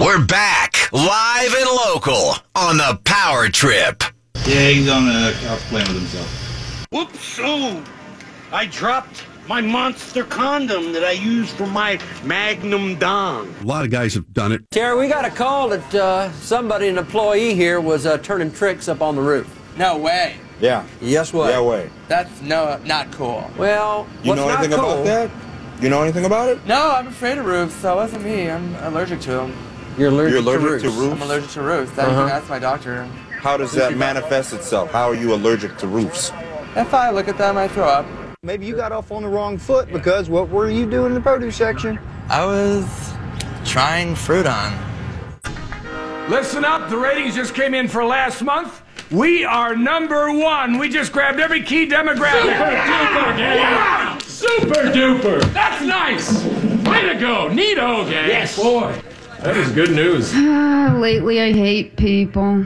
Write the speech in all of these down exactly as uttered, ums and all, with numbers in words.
We're back, live and local, on the Power Trip. Yeah, he's on the couch playing with himself. Whoops! Oh, I dropped my monster condom that I used for my Magnum Dong. A lot of guys have done it. Terry, we got a call that uh, somebody, an employee here, was uh, turning tricks up on the roof. No way. Yeah. Yes, what? Yeah, way. That's no, not cool. Well, You what's know not anything cool, about that? You know anything about it? No, I'm afraid of roofs. That wasn't me. I'm allergic to them. You're allergic, You're allergic to roofs. to roofs? I'm allergic to roofs. That, Uh-huh. That's my doctor. How does that manifest itself? How are you allergic to roofs? If I look at them, I throw up. Maybe you got off on the wrong foot because what were you doing in the produce section? I was trying fruit on. Listen up, the ratings just came in for last month. We are number one. We just grabbed every key demographic. Super duper, gang. Wow. Super duper. That's nice. Way to go. Neato, gang. Yes. Boy, that is good news. Uh, lately, I hate people.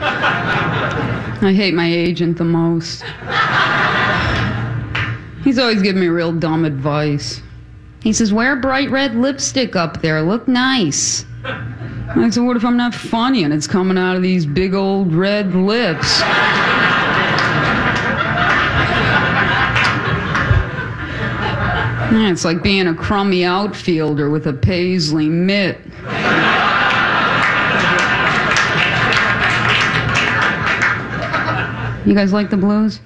I hate my agent the most. He's always giving me real dumb advice. He says, wear bright red lipstick up there. Look nice. I said, what if I'm not funny and it's coming out of these big old red lips? Yeah, it's like being a crummy outfielder with a paisley mitt. You guys like the blues?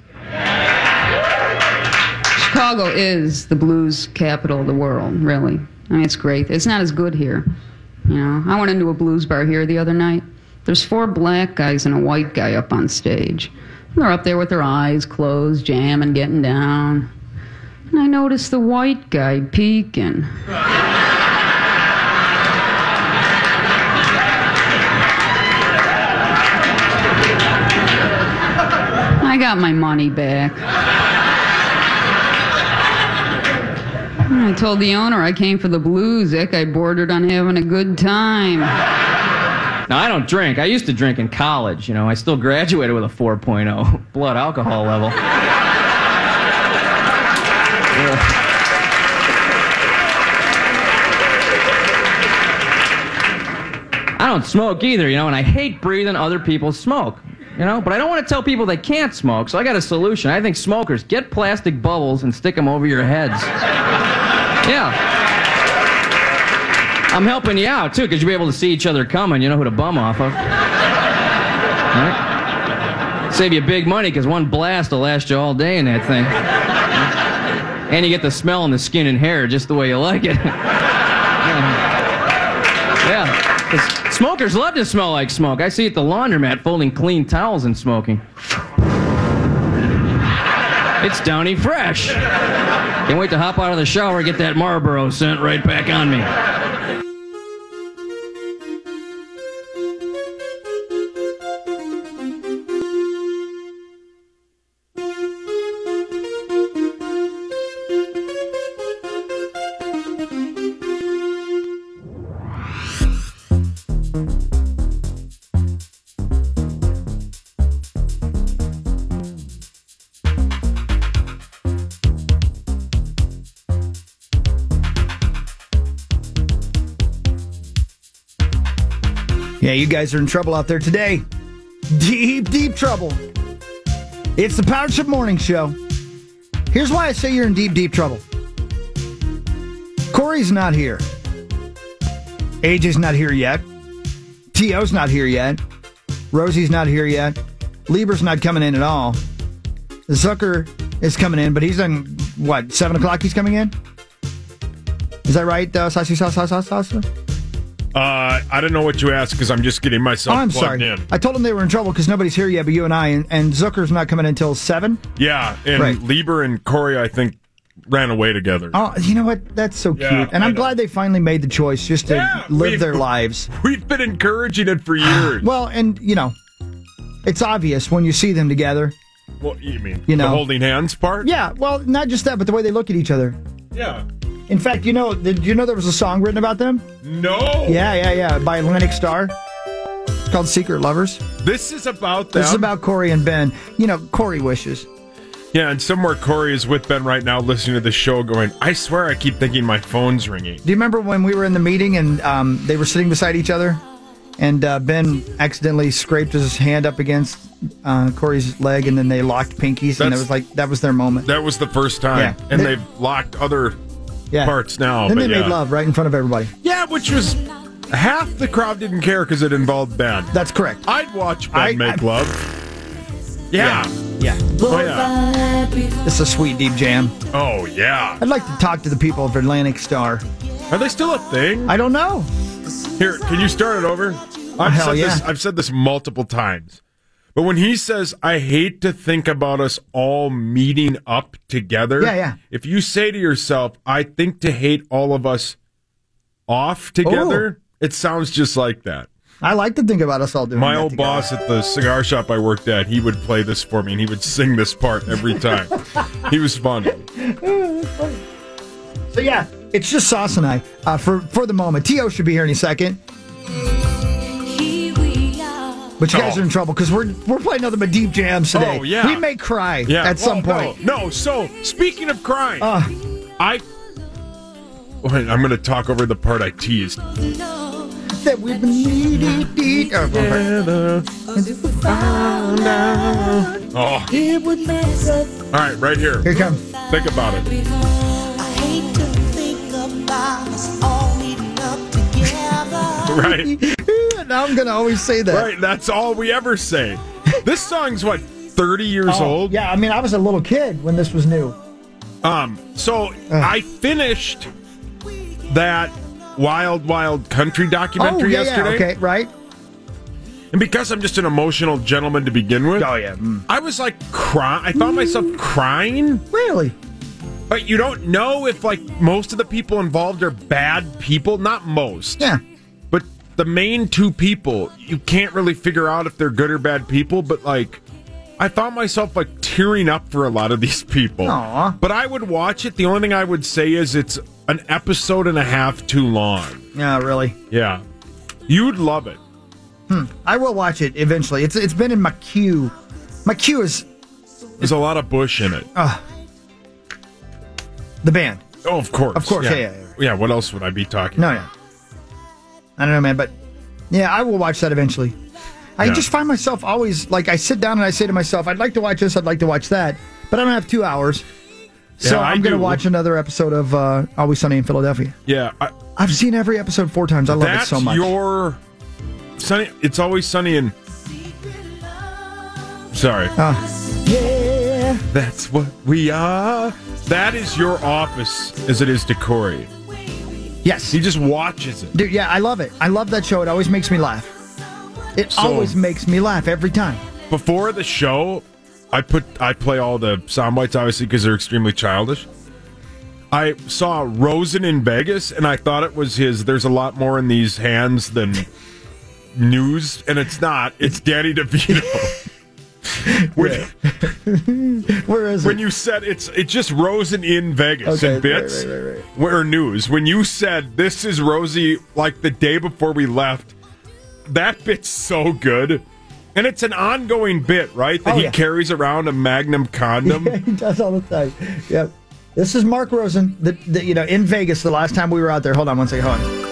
Chicago is the blues capital of the world, really. I mean, it's great. It's not as good here. You know, I went into a blues bar here the other night. There's four black guys and a white guy up on stage. They're up there with their eyes closed, jamming, getting down. And I noticed the white guy peeking. I got my money back. I told the owner I came for the blues. That guy bordered on having a good time. Now, I don't drink. I used to drink in college. You know, I still graduated with a four point oh blood alcohol level. I don't smoke either, you know, and I hate breathing other people's smoke. You know, but I don't want to tell people they can't smoke, so I got a solution. I think smokers, get plastic bubbles and stick them over your heads. Yeah. I'm helping you out, too, because you'll be able to see each other coming. You know who to bum off of. Right? Save you big money, because one blast will last you all day in that thing. And you get the smell in the skin and hair just the way you like it. Yeah. Because smokers love to smell like smoke. I see at the laundromat folding clean towels and smoking. It's Downy Fresh. Can't wait to hop out of the shower and get that Marlboro scent right back on me. Yeah, you guys are in trouble out there today. Deep, deep trouble. It's the Power Trip Morning Show. Here's why I say you're in deep, deep trouble. Corey's not here. A J's not here yet. T O's not here yet. Rosie's not here yet. Lieber's not coming in at all. Zucker is coming in, but he's on, what, seven o'clock he's coming in? Is that right, uh, Sassy Sauce, Sauce, Sauce? Uh, I don't know what you asked because I'm just getting myself oh, I'm plugged sorry. in. I told them they were in trouble because nobody's here yet but you and I, and, and Zucker's not coming in until seven. Yeah, and right. Lieber and Corey, I think, ran away together. Oh, you know what? That's so Yeah, cute. And I I'm know. glad they finally made the choice just to Yeah, live we've- their lives. We've been encouraging it for years. Well, and, you know, it's obvious when you see them together. What you mean? You know. The holding hands part? Yeah, well, not just that, but the way they look at each other. Yeah. In fact, you know, did you know there was a song written about them? No. Yeah, yeah, yeah, by Atlantic Star. It's called Secret Lovers. This is about them? This is about Corey and Ben. You know, Corey wishes. Yeah, and somewhere Corey is with Ben right now listening to the show going, I swear I keep thinking my phone's ringing. Do you remember when we were in the meeting and um, they were sitting beside each other? And uh, Ben accidentally scraped his hand up against uh, Corey's leg, and then they locked pinkies, That's, and it was like that was their moment. That was the first time. Yeah. And They- they've locked other Yeah. parts now. Then but they yeah. made love right in front of everybody. Yeah, which was half the crowd didn't care because it involved Ben. That's correct. I'd watch Ben I- make I- love. Yeah. Yeah. Oh, yeah. It's a sweet, deep jam. Oh, yeah. I'd like to talk to the people of Atlantic Star. Are they still a thing? I don't know. Here, can you start it over? I've hell said yeah. this. I've said this multiple times. But when he says, I hate to think about us all meeting up together. Yeah, yeah. If you say to yourself, I think to hate all of us off together, it sounds just like that. I like to think about us all doing My that old together. boss at the cigar shop I worked at, he would play this for me, and he would sing this part every time. He was fun. So yeah, it's just Sauce and I uh, for for the moment. T O should be here any second. But you guys Oh. are in trouble because we're we're playing nothing but deep jams today. Oh, yeah. We may cry Yeah. at some Oh, point. No, no, so speaking of crying, Uh, I. Wait, I'm going to talk over the part I teased. that we've been needing. Oh, Oh. All right, right here. Here it comes. Think about it. Right. Now I'm gonna always say that. Right, that's all we ever say. This song's what, thirty years Oh, old? Yeah, I mean, I was a little kid when this was new. Um, so I finished that Wild Wild Country documentary oh, yeah, yesterday. Yeah, okay, right. And because I'm just an emotional gentleman to begin with, Oh yeah. Mm. I was like crying. I found myself crying. Really? But you don't know if like most of the people involved are bad people. Not most. Yeah. But the main two people, you can't really figure out if they're good or bad people. But like, I found myself like tearing up for a lot of these people. Aw. But I would watch it. The only thing I would say is it's an episode and a half too long. Yeah, really. Yeah. You'd love it. Hmm. I will watch it eventually. It's it's been in my queue. My queue is There's a lot of Bush in it. uh, the band. Oh, of course. Of course, yeah, yeah, yeah. Yeah, what else would I be talking No, about? yeah. I don't know, man, but yeah, I will watch that eventually. I Yeah. just find myself always like I sit down and I say to myself, I'd like to watch this, I'd like to watch that, but I don't have two hours. So Yeah, I I'm going to do. watch another episode of uh, Always Sunny in Philadelphia. Yeah. I, I've seen every episode four times. I love that's it so much. your sunny. It's always sunny in. Sorry. Uh, yeah. That's what we are. That is your office as it is to Corey. Yes. He just watches it. Dude, yeah, I love it. I love that show. It always makes me laugh. It So- always makes me laugh every time. Before the show, I put I play all the sound bites obviously because they're extremely childish. I saw Rosen in Vegas and I thought it was his There's a lot more in these hands than news, and it's not. It's Danny DeVito. when, Where is when it? you said it's it's just Rosen in Vegas Okay, in bits. right, right, right, right. Where news. When you said this is Rosie like the day before we left, that bit's so good. And it's an ongoing bit, right? That Oh, he yeah. carries around a Magnum condom. Yeah, he does all the time. Yep. This is Mark Rosen. The, the, you know, in Vegas the last time we were out there. Hold on one second. Hold on.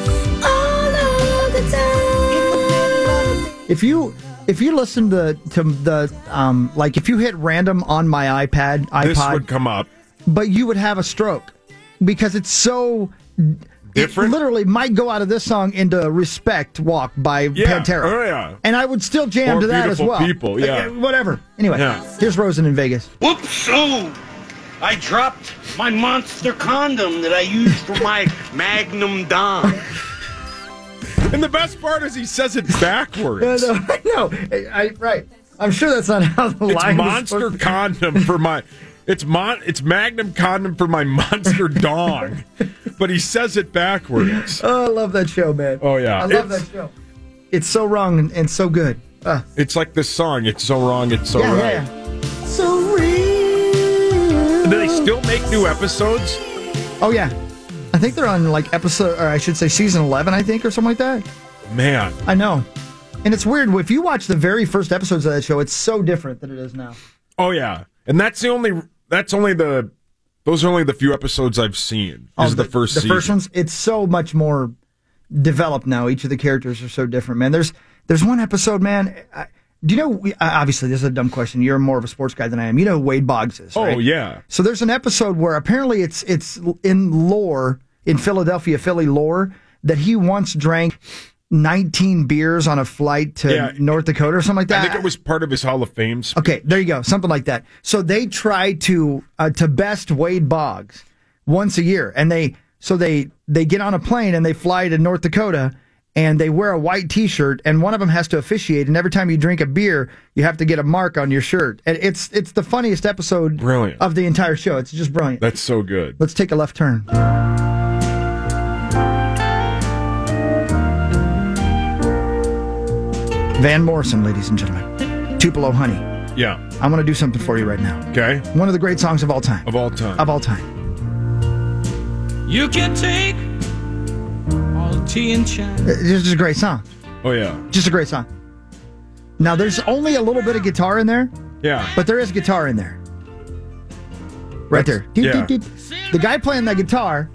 If you if you listen to to the um like if you hit random on my iPad iPod, This would come up. but you would have a stroke because it's so Different? It literally might go out of this song into "Respect" Walk by Yeah. Pantera. Oh, yeah. And I would still jam Or to that as Beautiful well. People, yeah. Uh, Whatever. Anyway, Yeah. here's Rosen in Vegas. Whoops! Oh, I dropped my monster condom that I used for my Magnum Dom. And the best part is he says it backwards. I know. I know. I, I, right. I'm sure that's not how the It's line is monster supposed to- condom for my. It's mon. It's Magnum condom for my monster dong, but he says it backwards. Oh, I love that show, man. Oh yeah, I love it's, that show. It's so wrong and, and so good. Uh, it's like this song. It's so wrong. It's so yeah, right. yeah, yeah. So real. Do they still make new episodes? Oh yeah, I think they're on like episode, or I should say season eleven, I think, or something like that. Man, I know. And it's weird if you watch the very first episodes of that show. It's so different than it is now. oh yeah, And that's the only. That's only the. Those are only the few episodes I've seen. This is the, the first The season. first ones, it's so much more developed now. Each of the characters are so different, man. There's there's one episode, man. I, do you know, we, obviously, this is a dumb question. You're more of a sports guy than I am. You know who Wade Boggs is, right? Oh, yeah. So there's an episode where apparently it's it's in lore, in Philadelphia, Philly lore, that he once drank nineteen beers on a flight to Yeah. North Dakota or something like that. I think it was part of his Hall of Fame speech. Okay, there you go, something like that. So they try to uh, to best Wade Boggs once a year, and they so they they get on a plane and they fly to North Dakota, and they wear a white T-shirt, and one of them has to officiate, and every time you drink a beer, you have to get a mark on your shirt. And it's it's the funniest episode Brilliant. of the entire show. It's just brilliant. That's so good. Let's take a left turn. Van Morrison, ladies and gentlemen. Tupelo Honey. Yeah. I want to do something for you right now. Okay. One of the great songs of all time. Of all time. Of all time. You can take all the tea and china. It's just a great song. Oh, yeah. Just a great song. Now, there's only a little bit of guitar in there. Yeah. But there is guitar in there. Right That's- there. Doot, yeah. doot, doot. The guy playing that guitar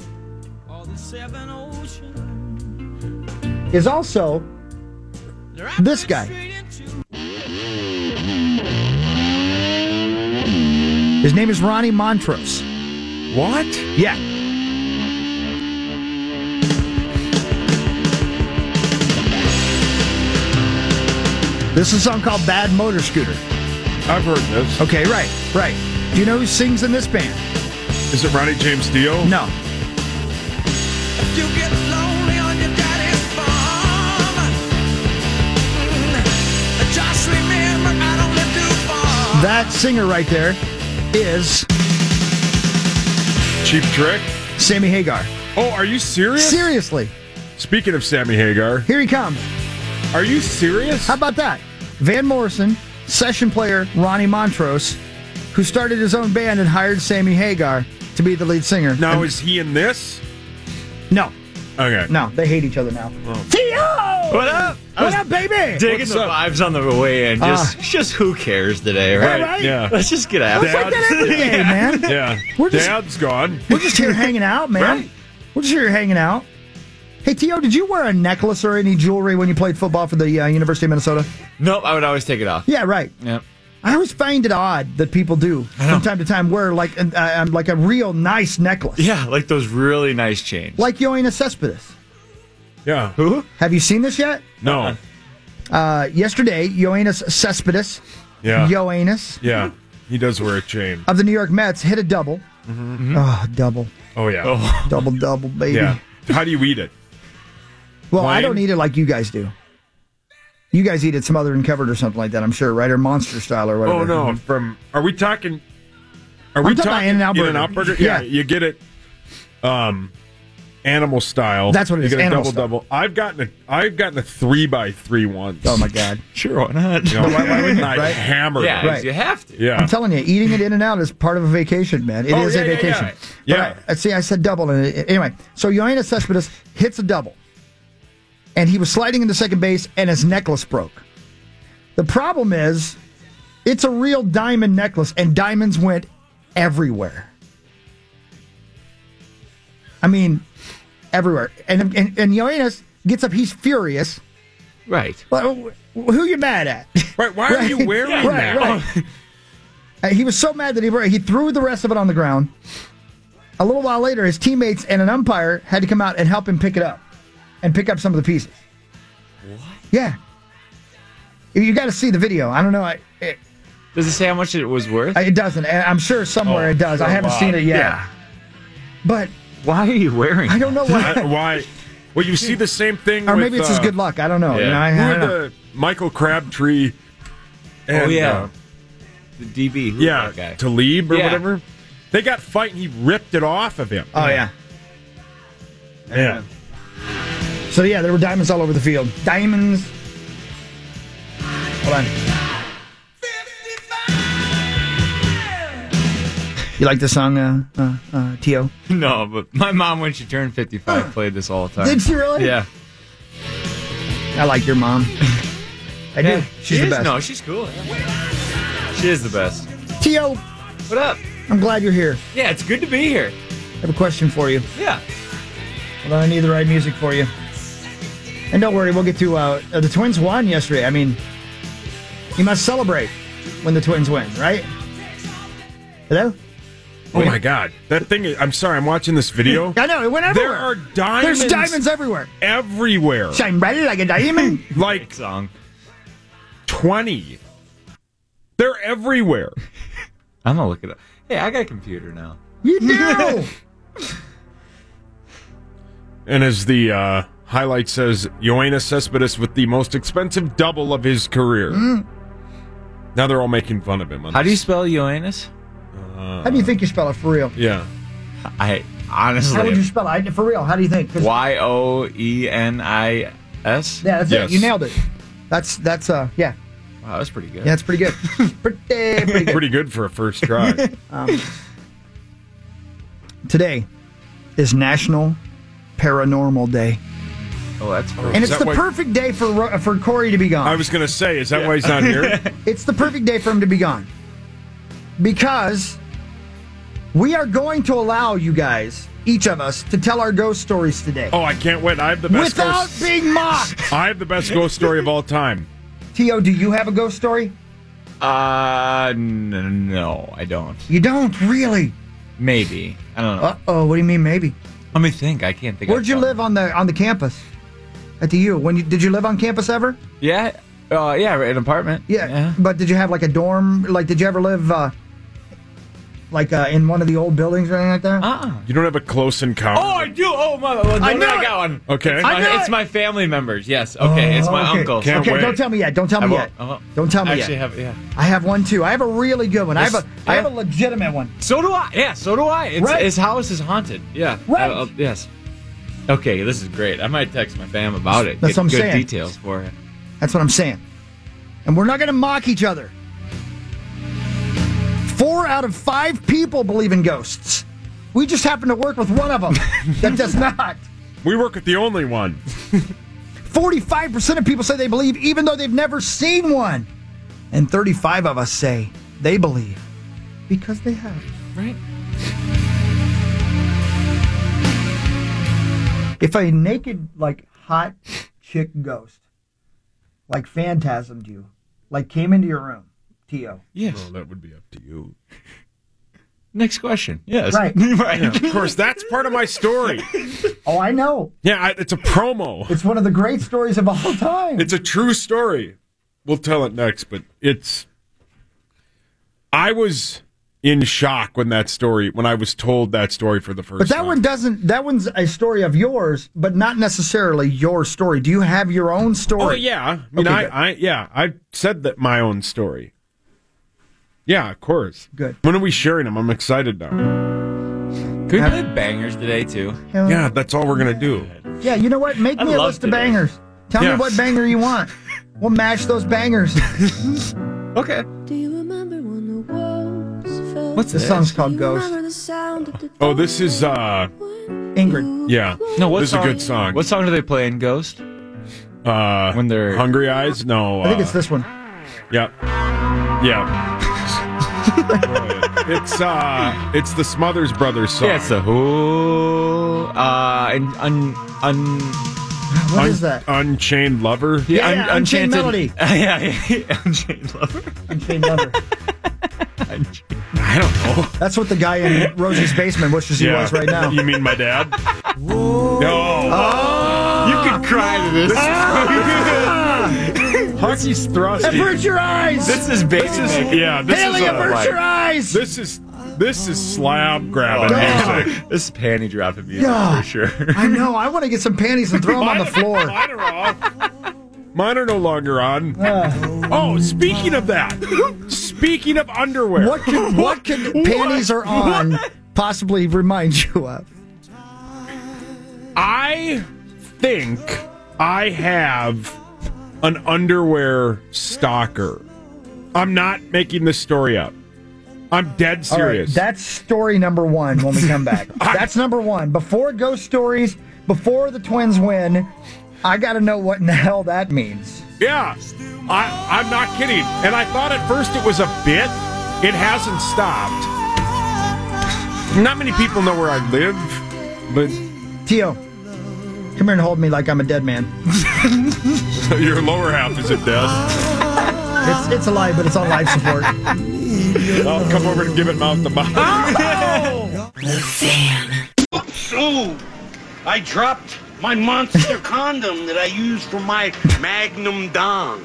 is also this guy. His name is Ronnie Montrose. What? Yeah. This is a song called Bad Motor Scooter. I've heard this. Okay, right, right. Do you know who sings in this band? Is it Ronnie James Dio? No. You get lonely on your daddy's farm. Mm, just remember, I don't live too far. That singer right there is Cheap Trick? Sammy Hagar. Oh, are you serious? Seriously. Speaking of Sammy Hagar. Here he comes. Are you serious? How about that? Van Morrison, session player Ronnie Montrose, who started his own band and hired Sammy Hagar to be the lead singer. Now, And- is he in this? No. Okay. No, they hate each other now. Oh. T O! What up? I What was up, baby? Digging What's the up? vibes on the way in. Just, Ah. just who cares today, right? Yeah, right? Yeah. Let's just get after It's like it. that every day, man. Yeah. We're just- Dad's gone. We're just here hanging out, man. Right. We're just here hanging out. Hey, T O, did you wear a necklace or any jewelry when you played football for the uh, University of Minnesota? Nope, I would always take it off. Yeah, right. Yep. I always find it odd that people do from time to time wear like an, uh, like a real nice necklace. Yeah, like those really nice chains. Like Yoenis Cespedes. Yeah. Who? Have you seen this yet? No. Uh, yesterday, Yoenis Cespedes, Yeah. Yoenis Yeah. He does wear a chain. of the New York Mets, hit a double. Mm-hmm. Oh, double. Oh, yeah. Oh. Double, double, baby. Yeah. How do you eat it? Well, I Plain? don't eat it like you guys do. You guys eat it smothered and covered or something like that, I'm sure, right? Or monster style or whatever. Oh, no. From, are we talking, are we I'm talking about In-N-Out burger. In-N-Out burger? Yeah. Yeah. You get it, um, animal style. That's what it you is, Get a animal double, style. double. I've gotten a, I've gotten a three by three once. Oh, my God. Sure, why not? You know, Why- why wouldn't you, I right? hammered Yeah, it. Right. you have to. Yeah. I'm telling you, eating it in and out is part of a vacation, man. It is Oh, yeah, a yeah, vacation. yeah. But Yeah. I, see, I said double. And it, anyway, so Yoenis Cespedes hits a double. And he was sliding into second base, and his necklace broke. The problem is, it's a real diamond necklace, and diamonds went everywhere. I mean, everywhere. And and, and Yoenis gets up, he's furious. Right. Well, who you mad at? Right. Why are you wearing right, that? Right. Uh, he was so mad that he he threw the rest of it on the ground. A little while later, his teammates and an umpire had to come out and help him pick it up and pick up some of the pieces. What? Yeah. You got to see the video. I don't know. I, it, Does it say how much it was worth? it doesn't. And I'm sure somewhere Oh, it does. I a haven't lot. seen it yet. Yeah. But Why are you wearing I don't know why. I- why? Well, you see the same thing. Or with, maybe it's uh, his good luck. I don't know. yeah. You know, I, Who I are don't know. the Michael Crabtree? And, Oh, yeah. uh, The D B. Who's yeah, that guy? Talib or Yeah. whatever. They got fighting. He ripped it off of him. Oh, yeah. Yeah. So, yeah, there were diamonds all over the field. Diamonds. Hold on. You like this song, uh, uh, uh, T O? No, but my mom, when she turned fifty-five, played this all the time. Did she really? Yeah. I like your mom. I do. Yeah, She's she the is, best. No, she's cool. She is the best. T O, What up? I'm glad you're here. Yeah, it's good to be here. I have a question for you. Yeah. Well, I need the right music for you. And don't worry, we'll get to uh, the Twins won yesterday. I mean, you must celebrate when the Twins win, right? Hello? Oh my God, that thing! Is, I'm sorry, I'm watching this video. I know it went everywhere. There are diamonds. There's diamonds everywhere. Everywhere. Shine bright like a diamond. Like song. twenty. They're everywhere. I'm gonna look it up. Hey, I got a computer now. You do. And as the uh, highlight says, Yoenis Cespedes with the most expensive double of his career. Mm. Now they're all making fun of him. How do you spell Yoenis? Uh, How do you think you spell it for real? Yeah. I honestly. How would you spell it? I, for real, how do you think? Y O E N I S? Yeah, that's Yes. it. You nailed it. That's, that's uh, yeah. Wow, that's pretty good. Yeah, it's pretty good. pretty, pretty good. Pretty good for a first try. Um, today is National Paranormal Day. Oh, that's cool. And it's the why... perfect day for Ro- for Corey to be gone. I was going to say, is that yeah. why he's not here? It's the perfect day for him to be gone. Because we are going to allow you guys, each of us, to tell our ghost stories today. Oh, I can't wait. I have the best Without ghost... being mocked. I have the best ghost story of all time. T O, do you have a ghost story? Uh, n- no, I don't. You don't, really? Maybe. I don't know. Uh-oh, what do you mean maybe? Let me think. I can't think. Where'd you live on the on the campus? At the U? When you, did you live on campus ever? Yeah, uh, yeah, an apartment. Yeah, yeah, but did you have like a dorm? Like, did you ever live uh, like uh, in one of the old buildings or anything like that? Uh-uh. You don't have a close encounter? Oh, I do. Oh, my. Well, I, no, know I got one. Okay. It's my, I know it's it. my family members. Yes. Okay. Oh, it's my okay. uncles. Can't okay, wait. don't tell me yet. Don't tell me I yet. won't, I won't. Don't tell me I yet. actually have, yeah. I have one too. I have a really good one. I have a, Yes. I have a Yeah. legitimate one. So do I. Yeah. So do I. It's, Right. His house is haunted. Yeah. Right. Uh, uh, yes. Okay. This is great. I might text my fam about it. That's Get what I'm good saying. details for you. That's what I'm saying. And we're not going to mock each other. Four out of five people believe in ghosts. We just happen to work with one of them that does not. We work with the only one. forty-five percent of people say they believe even though they've never seen one. And thirty-five of us say they believe because they have. Right. If a naked, like, hot chick ghost, like, phantasmed you, like, came into your room, T O. Yes. Well, that would be up to you. Next question. Yes. Right. right. Yeah, of course, that's part of my story. Oh, I know. Yeah, I, it's a promo. It's one of the great stories of all time. It's a true story. We'll tell it next, but it's... I was in shock when that story, when I was told that story for the first But that time. one doesn't, that one's a story of yours, but not necessarily your story. Do you have your own story? Oh, yeah. I mean, Okay, I, good. I, yeah, I said that my own story. Yeah, of course. Good. When are we sharing them? I'm excited now. Can we play bangers today, too? Hell Yeah, that's all we're going to do. Yeah, you know what? Make I'd me a love list of to. bangers. Tell Yeah. me what banger you want. We'll match those bangers. Okay. Do you remember when the walls fell? What's This this? song's called Do you Ghost. remember the sound of the Oh, this is, uh, Ingrid. yeah. No, what This is song? a good song. What song do they play in Ghost? Uh, When they're- Hungry Eyes? No. I think uh, it's this one. Yeah. Yeah. it's, uh, it's the Smothers Brothers song. Yeah, it's the who. Uh, and un, un, What Un- is that? Unchained Lover? Yeah, yeah, Unchained Melody. yeah, yeah, Unchained Lover. Unchained Lover. I don't know. That's what the guy in Rosie's basement wishes he was right now. You mean my dad? No. Oh! You could cry to this. Hucky's thrusty. Avert your eyes! This is baby. This is, yeah, this Haley, is uh, avert like- your eyes! This is this is slab grabbing Oh. music. This is panty dropping music Yeah. for sure. I know. I want to get some panties and throw them on the floor. Mine are off. Mine are no longer on. Uh, Oh, speaking of that, speaking of underwear, what can what can panties are on possibly remind you of? I think I have an underwear stalker. I'm not making this story up. I'm dead All right, serious. that's story number one when we come back. That's number one. Before ghost stories, before the Twins win, I got to know what in the hell that means. Yeah, I, I'm not kidding. And I thought at first it was a bit. It hasn't stopped. Not many people know where I live, but Tio, come here and hold me like I'm a dead man. your lower half isn't dead. It's it's alive, but it's on life support. I'll come over and give it mouth to mouth. So, I dropped my monster condom that I use for my Magnum Dong.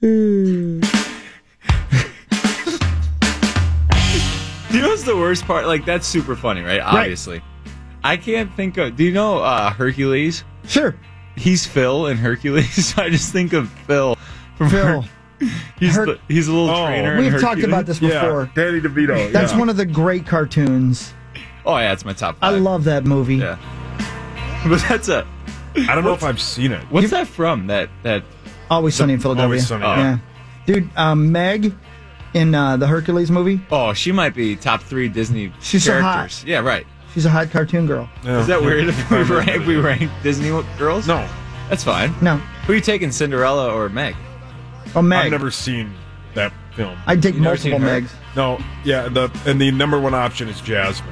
You know what's the worst part? Like, that's super funny, right? Obviously. I can't think of... Do you know uh, Hercules? Sure. He's Phil in Hercules. I just think of Phil. From Phil. Her- he's, Her- the, he's a little Oh. trainer in We've Hercules. talked about this before. Yeah, Danny DeVito. That's yeah. one of the great cartoons. Oh, yeah, it's my top I five. love that movie. Yeah. But that's a... I don't know if I've seen it. What's that from? That... that Always Sunny in Philadelphia. Always Sunny, Oh. Yeah. Dude, um, Meg in uh, the Hercules movie, Oh, she might be top three Disney She's so characters. Yeah, right. she's a hot cartoon girl. Yeah. Is that weird if we rank, if we rank Disney girls? No. That's fine. No. Who are you taking, Cinderella or Meg? Oh, Meg. I've never seen that film. I'd take You never multiple seen her? Megs. No, yeah, the and the number one option is Jasmine.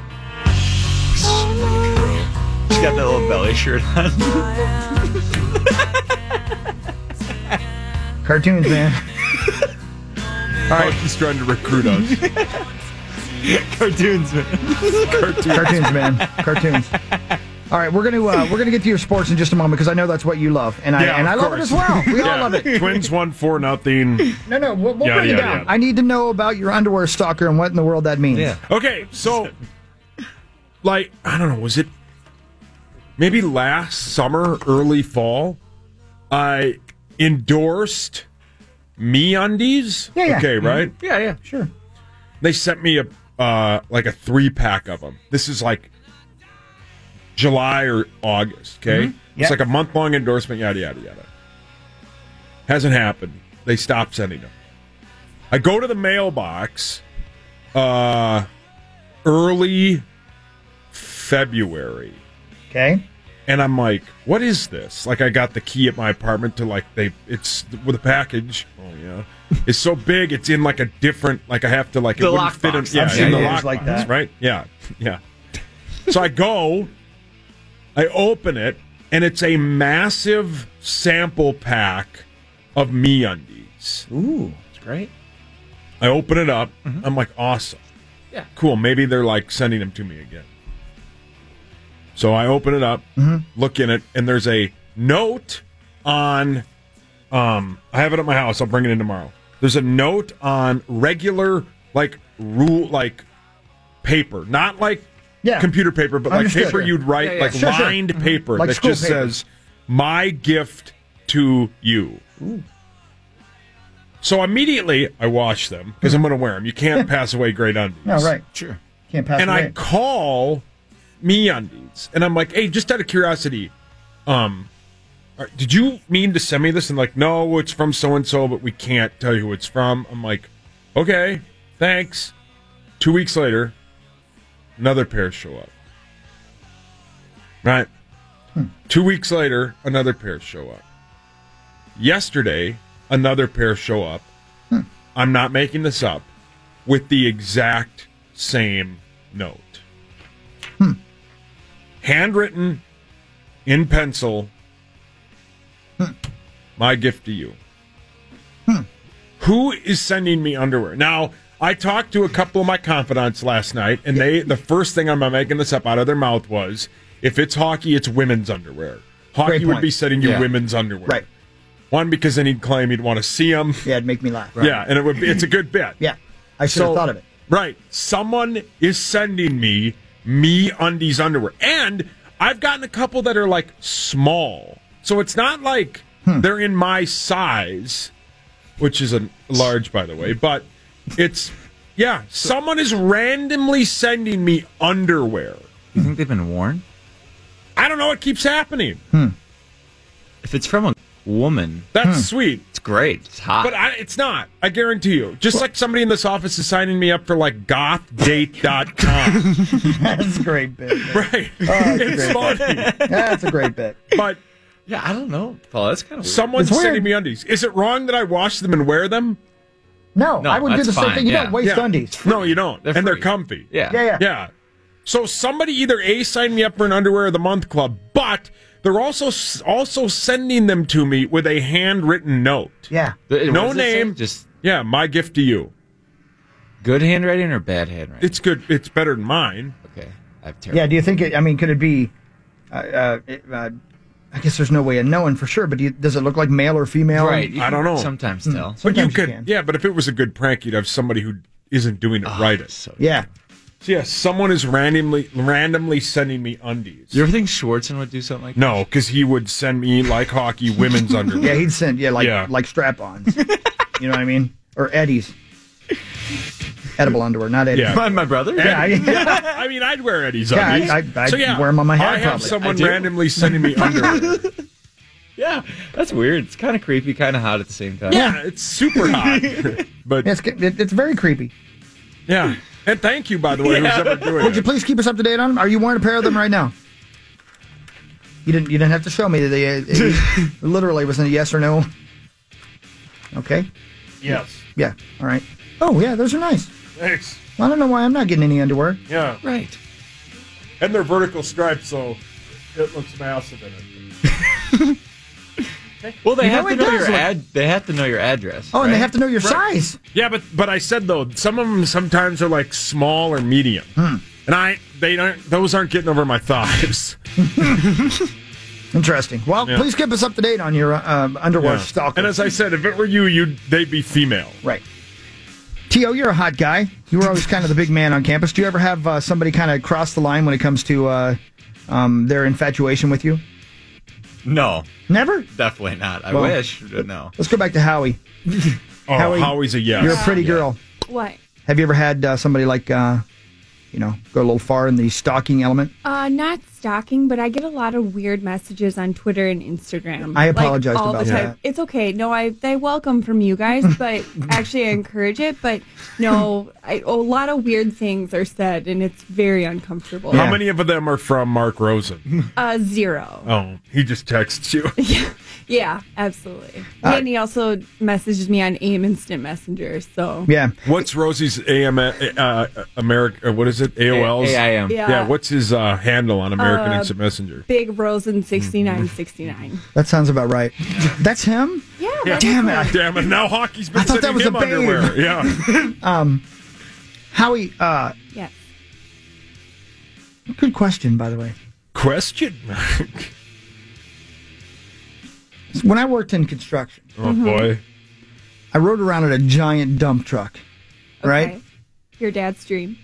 She's got that little belly shirt on. Cartoons, man. All right, he's trying to recruit us. Cartoons, man. Cartoons. Cartoons, man. Cartoons. All right, we're gonna uh, we're gonna get to your sports in just a moment because I know that's what you love, and I Yeah, and of I love it course. as well. We all Yeah. love it. Twins won four nothing. No, no, we'll, we'll Yada, bring it yada, down. yada. I need to know about your underwear stalker and what in the world that means. Yeah. Okay, so like I don't know, was it maybe last summer, early fall? I endorsed MeUndies. Yeah, yeah. Okay, right? Yeah, yeah. Sure. They sent me a uh, like a three pack of them. This is like July or August. Okay, Mm-hmm. it's Yep. like a month long endorsement. Yada yada yada. Hasn't happened. They stopped sending them. I go to the mailbox, uh, early February. Okay. And I'm like, what is this? Like, I got the key at my apartment to, like, they, it's with a package. Oh, yeah. It's so big, it's in, like, a different, like, I have to, like, The it wouldn't fit in. lockbox. Yeah, I've in seen the those lockbox, like that. right? Yeah, yeah. So I go, I open it, and it's a massive sample pack of MeUndies. Ooh, that's great. I open it up. I'm like, awesome. Yeah. Cool. Maybe they're, like, sending them to me again. So I open it up, look in it, and there's a note on. Um, I have it at my house. I'll bring it in tomorrow. There's a note on regular, like rule, like paper, not like Yeah. computer paper, but like Understood. paper you'd write, Yeah, yeah. like Sure, sure. lined paper Like that school just paper. says "My gift to you." So immediately I wash them because I'm going to wear them. You can't pass away great undies. No, right. Sure. Can't pass And away. I call MeUndies, and I'm like, "Hey, just out of curiosity, um, are- did you mean to send me this?" And like, "No, it's from so and so, but we can't tell you who it's from." I'm like, "Okay, thanks." Two weeks later, another pair show up. Right. Two weeks later, another pair show up. Yesterday, another pair show up. I'm not making this up. With the exact same note. Handwritten in pencil. My gift to you. Who is sending me underwear? Now, I talked to a couple of my confidants last night, and they the first thing, I'm not making this up, out of their mouth was, if it's hockey, it's women's underwear. Hockey Great would point. be sending you Yeah. women's underwear. Right. One, because then he'd claim he'd want to see them. Yeah, it'd make me laugh. Yeah, and it would be, it's a good bit. Yeah. I should have thought of it. Right. Someone is sending me MeUndies underwear. And I've gotten a couple that are like small. So it's not like Hmm. they're in my size, which is a large, by the way, but it's, yeah, someone is randomly sending me underwear. You think they've been worn? I don't know. It keeps happening. If it's from a woman, That's sweet. it's great. It's hot. But I, it's not. I guarantee you. Just like somebody in this office is signing me up for like goth date dot com. That's a great bit. man. Right. that's It's great. funny. That's a great bit. But yeah, I don't know, Paul. That's kind of weird. someone's It's weird. sending me undies. Is it wrong that I wash them and wear them? No, No, I would do that's the same fine, thing. You yeah. don't waste Yeah. undies. No, you don't. They're and they're free. comfy. Yeah. Yeah, yeah. Yeah. So somebody either A, signed me up for an Underwear of the Month club, but they're also also sending them to me with a handwritten note. Yeah. What No does it say? name. Just Yeah, my gift to you. good handwriting or bad handwriting? It's good. It's better than mine. Okay. I have terrible. Yeah, do you think it, I mean, could it be, uh, uh, it, uh, I guess there's no way of knowing for sure, but do you, does it look like male or female? Right. You I don't can know. Sometimes Hmm. tell. But Sometimes you you could, can. yeah. But if it was a good prank, you'd have somebody who isn't doing it right. It. So Yeah. yeah, someone is randomly randomly sending me undies. Do you ever think Schwartzen would do something like that? No, because he would send me like hockey women's underwear. Yeah, he'd send, yeah, like, Yeah. like strap-ons. You know what I mean? Or Eddie's. Edible underwear, not Eddie's. Yeah. My, my brother? Yeah, I- Yeah, I mean, I'd wear Eddie's Yeah, undies. I- I- I'd so yeah, wear 'em on my head, I have probably. someone I do. randomly sending me underwear. Yeah, that's weird. It's kind of creepy, kind of hot at the same time. Yeah, it's super hot. But It's, it, it's very creepy. yeah, and thank you, by the way, who's ever doing Would you it. please keep us up to date on them? Are you wearing a pair of them right now? You didn't. You didn't have to show me. They it, it literally was a yes or no. Okay. Yes. Yeah. All right. Oh yeah, those are nice. Thanks. I don't know why I'm not getting any underwear. Yeah. Right. And they're vertical stripes, so it looks massive in it. Well, they You have know, to it know does your look- ad. They have to know your address. Oh, and they right? have to know your Right. size. Yeah, but but I said though, some of them sometimes are like small or medium, Hmm. and I they don't those aren't getting over my thighs. Interesting. Well, Yeah. please keep us up to date on your uh, underwear Yeah. stalker. And as I said, if it were you, you'd they'd be female. Right. T O, you're a hot guy. You were always kind of the big man on campus. Do you ever have uh, somebody kind of cross the line when it comes to uh, um, their infatuation with you? No, Never? definitely not. I Well- wish, but no. Let's go back to Howie. Oh, Howie, Howie's a yes. You're a pretty girl. What? Have you ever had uh, somebody like, uh, you know, go a little far in the stalking element? Uh, not stalking, but I get a lot of weird messages on Twitter and Instagram. I Like, apologized all about the time. that. It's okay. No, I I welcome from you guys, but actually I encourage it. But no, I, a lot of weird things are said, and it's very uncomfortable. How many of them are from Mark Rosen? Uh, zero. Oh, he just texts you. Yeah, absolutely. Uh, and he also messages me on AIM Instant Messenger. So Yeah. What's Rosie's A M uh, America? What is it? A O L's. A I M. Yeah. Yeah. What's his uh, handle on American Uh, Instant Messenger? Big Rosen sixty-nine sixty-nine. That sounds about right. That's him? Yeah. Yeah. that's Damn him. it. Damn it! Now hockey's been I thought that sending was him a babe. underwear. Yeah. Um, Howie, uh, Yes. good question, by the way. Question. When I worked in construction, Oh boy. I rode around in a giant dump truck, right? Okay. Your dad's dream.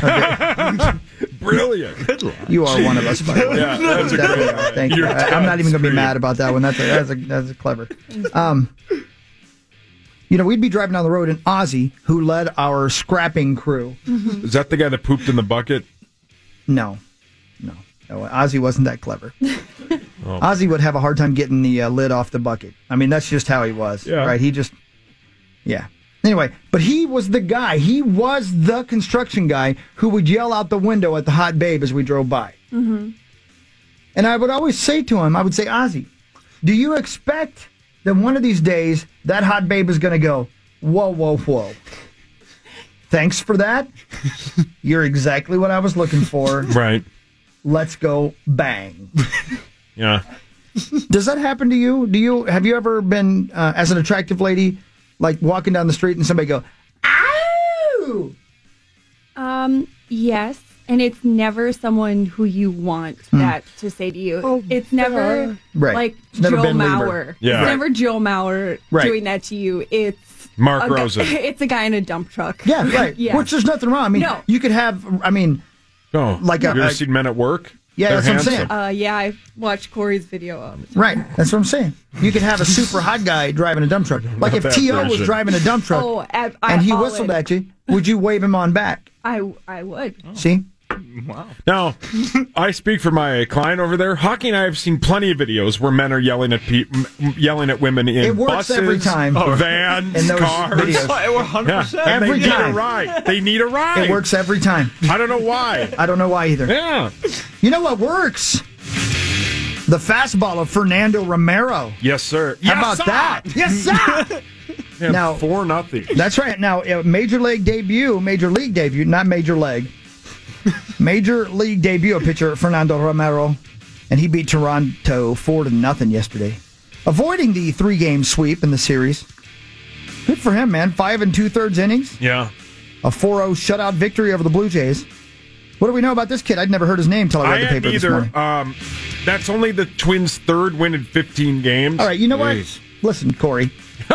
Brilliant. Good luck. You are one of us, by the way. Yeah, that's a Definitely great are. one. Thank you. Your I, I'm not even going to be dad's mad about that one. That's a, that's a, that's a clever. Um, you know, we'd be driving down the road, and Ozzy, who led our scrapping crew. Is that the guy that pooped in the bucket? No, no, no. Ozzy wasn't that clever. Oh. Ozzy would have a hard time getting the uh, lid off the bucket. I mean, that's just how he was. Yeah. Right? He just, yeah. Anyway, but he was the guy. He was the construction guy who would yell out the window at the hot babe as we drove by. Mm-hmm. And I would always say to him, I would say, Ozzy, do you expect that one of these days that hot babe is going to go, whoa, whoa, whoa. Thanks for that. You're exactly what I was looking for. Right. Let's go bang. Yeah. Does that happen to you? Do you have you ever been uh, as an attractive lady, like walking down the street and somebody go, "Ow"? Um, yes. And it's never someone who you want that to say to you. it's never Right. like It's never Joe Ben Lieber. Mauer. Yeah. It's Right. never Joe Mauer Right. doing that to you. It's Mark a guy- Rosen. It's a guy in a dump truck. Yeah, right. Yeah. Which there's nothing wrong. I mean, No. you could have. I mean, Oh, Like a- have you ever a- seen Men at Work? Yeah, They're that's what I'm handsome. saying. Uh, yeah, I watched Corey's video of it. right. That's what I'm saying. You could have a super hot guy driving a dump truck. Like Not if that T O was version. driving a dump truck Oh, I, I, and he all whistled in. at you, would you wave him on back? I, I would. See? Wow. Now, I speak for my client over there. Hockey and I have seen plenty of videos where men are yelling at pe- m- yelling at women in It works buses, every time. vans, In those cars. videos. We're one hundred Yeah. percent. And Every they time. need a ride. They need a ride. It works every time. I don't know why. I don't know why either. Yeah. You know what works? The fastball of Fernando Romero. Yes, sir. How about that? Yes, sir. Yeah, Now- four nothing. That's right. Now, uh, major league debut, major league debut, not major leg. Major League debut pitcher Fernando Romero, and he beat Toronto four to nothing yesterday, avoiding the three-game sweep in the series. Good for him, man. Five and two-thirds innings. Yeah. A four oh shutout victory over the Blue Jays. What do we know about this kid? I'd never heard his name until I read I the paper hadn't this either. morning. Um, that's only the Twins' third win in fifteen games. All right, you know what? Listen, Corey.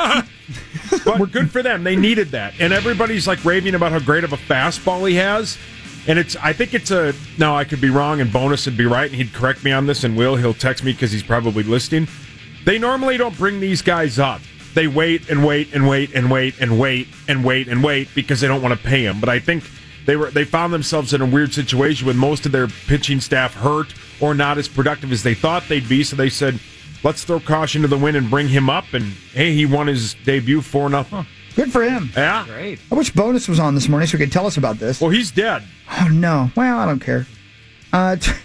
But good for them. They needed that. And everybody's like raving about how great of a fastball he has. And it's, I think it's a, now I could be wrong and Bonus would be right and he'd correct me on this and will. He'll text me because he's probably listening. They normally don't bring these guys up. They wait and wait and wait and wait and wait and wait and wait because they don't want to pay him. But I think they were they found themselves in a weird situation with most of their pitching staff hurt or not as productive as they thought they'd be. So they said, let's throw caution to the wind and bring him up. And, hey, he won his debut four nothing. Good for him. Yeah. Great. I wish Bonus was on this morning so he could tell us about this. Well, he's dead. Oh, no. Well, I don't care. Uh, t-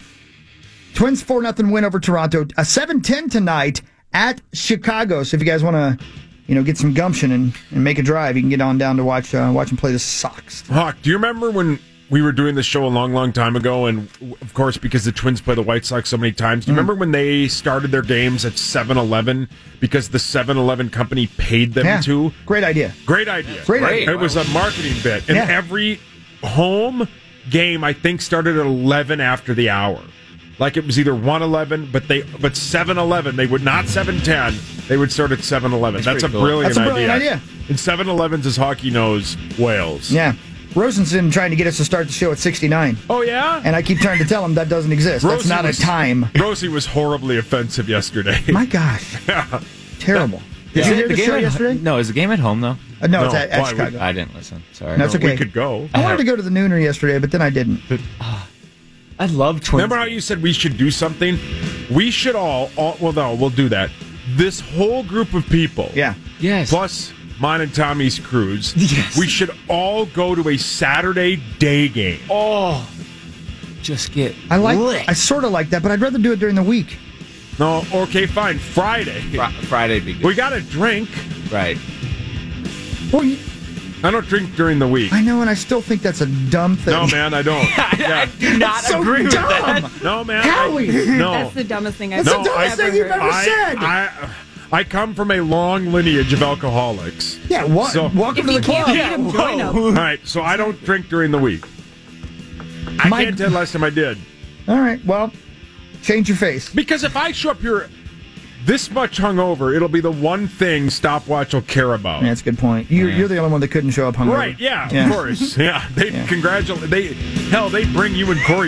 Twins four nothing win over Toronto. A seven ten tonight at Chicago. So if you guys want to, you know, get some gumption and, and make a drive, you can get on down to watch uh, watch them play the Sox. Hawk, do you remember when we were doing this show a long, long time ago? And, of course, because the Twins play the White Sox so many times, do you mm. remember when they started their games at seven eleven because the seven eleven company paid them yeah. to? Great idea. Great idea. Great idea. It was a marketing bit. And yeah. every home game, I think, started at eleven after the hour. Like it was either one eleven, but they but seven eleven, they would not seven ten, they would start at seven eleven. That's, That's a cool. brilliant That's a brilliant idea. idea. And seven elevens, as hockey knows, Wales. Yeah. Rosenson trying to get us to start the show at sixty-nine. Oh, yeah? And I keep trying to tell him that doesn't exist. Rosie That's not was, a time. Rosie was horribly offensive yesterday. My gosh. Yeah. Terrible. Did Yeah. you hear the the game show at, yesterday? No, is the game at home, though? Uh, no, No, it's at, at why Chicago. I didn't listen. Sorry. That's okay. We could go. I wanted to go to the Nooner yesterday, but then I didn't. But, uh, I love Twins. Remember how you said we should do something? We should all, all, well, no, we'll do that. This whole group of people. Yeah. Yes. Plus mine and Tommy's crews. Yes. We should all go to a Saturday day game. Oh. Just get I like. lit. I sort of like that, but I'd rather do it during the week. No, okay, fine. Friday. Fr- Friday be good. We got to drink. Right. Well, you, I don't drink during the week. I know, and I still think that's a dumb thing. No, man, I don't. Yeah. I do not That's so agree with dumb. that. No, man. Howie! I, no. That's the dumbest thing I've That's No, the dumbest I- thing you've ever I, said. I, I come from a long lineage of alcoholics. yeah, wa- So- welcome If to you the club. can't beat 'em, join 'em. All right, so I don't drink during the week. I My- can't tell last time I did. All right, well, change your face. Because if I show up here this much hungover, it'll be the one thing Stopwatch will care about. Yeah, that's a good point. You're, Yeah. you're the only one that couldn't show up hungover. Right, yeah, Yeah. of course. Yeah, they Yeah. congratulate. They hell, they bring you and Corey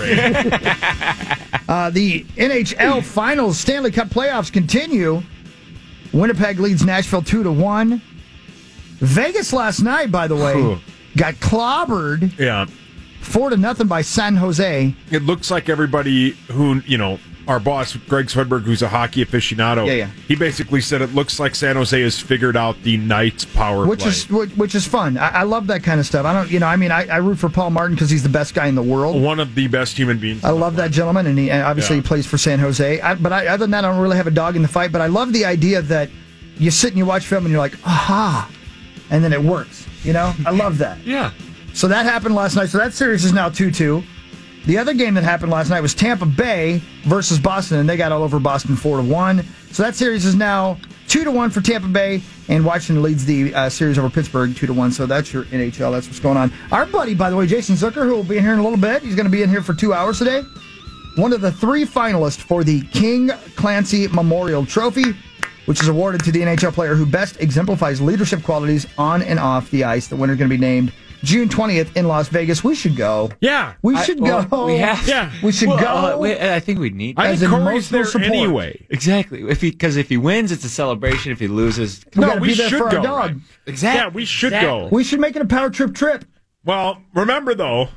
Gatorade. Uh, the N H L Finals Stanley Cup playoffs continue. Winnipeg leads Nashville two to one. Vegas last night, by the way, Whew. got clobbered Yeah, four to nothing by San Jose. it looks like everybody who you know. Our boss, Greg Swedberg, who's a hockey aficionado, Yeah, yeah. he basically said it looks like San Jose has figured out the Knights power Which play. is which, which is fun. I, I love that kind of stuff. I don't, you know, I mean, I, I root for Paul Martin because he's the best guy in the world. One of the best human beings. I love that gentleman, and he and obviously Yeah. he plays for San Jose. I, but I, other than that, I don't really have a dog in the fight. But I love the idea that you sit and you watch film and you're like, aha, and then it works. You know, I love that. Yeah. So that happened last night. So that series is now two two. The other game that happened last night was Tampa Bay versus Boston, and they got all over Boston four to one. So that series is now two to one for Tampa Bay, and Washington leads the uh, series over Pittsburgh two to one. So that's your N H L. That's what's going on. Our buddy, by the way, Jason Zucker, who will be in here in a little bit, he's going to be in here for two hours today. One of the three finalists for the King Clancy Memorial Trophy, which is awarded to the N H L player who best exemplifies leadership qualities on and off the ice. The winner is going to be named June twentieth in Las Vegas. We should go. Yeah. We I- should well, go. we have- Yeah. We should Well, go. uh, we- I think we need. I as think an Corey's emotional there support. anyway. Exactly. If he because if he wins, it's a celebration. If he loses, we No, gotta we be there should for our go. dog. exactly. Yeah, we should Exactly. go. We should make it a power trip trip. Well, remember though,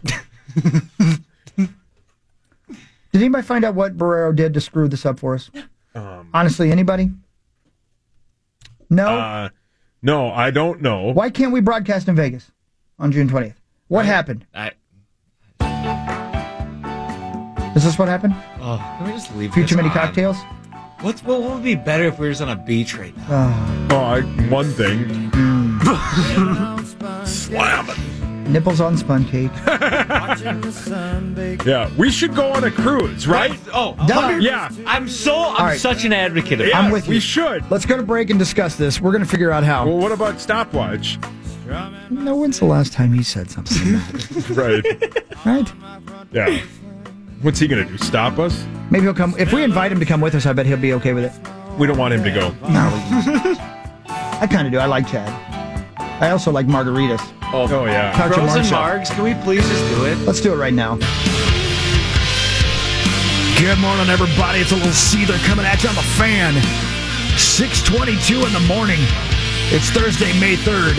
Did anybody find out what Barrero did to screw this up for us? Um, Honestly, anybody? No? uh, no, I don't know. Why can't we broadcast in Vegas on June twentieth? What I- happened? I, Is this what happened? oh, can we just leave? Few too this many on? cocktails? What's what would be better if we were just on a beach right now? Oh. Oh, I, one thing. Slam it. Nipples on spun cake. Yeah, we should go on a cruise, right? Oh, Done. Yeah. I'm so, I'm All right. such an advocate of it. I'm with you. We should. Let's go to break and discuss this. We're going to figure out how. Well, what about stopwatch? No, when's the last time he said something? Right. Right? Yeah. What's he going to do? Stop us? Maybe he'll come. If we invite him to come with us, I bet he'll be okay with it. We don't want him to go. No. I kind of do. I like Chad. I also like margaritas. Oh, oh yeah. Talk to Frozen Mark Margs, can we please just do it? Let's do it right now. Good morning, everybody. It's a little Seether coming at you on the fan. six twenty-two in the morning. It's Thursday, May third.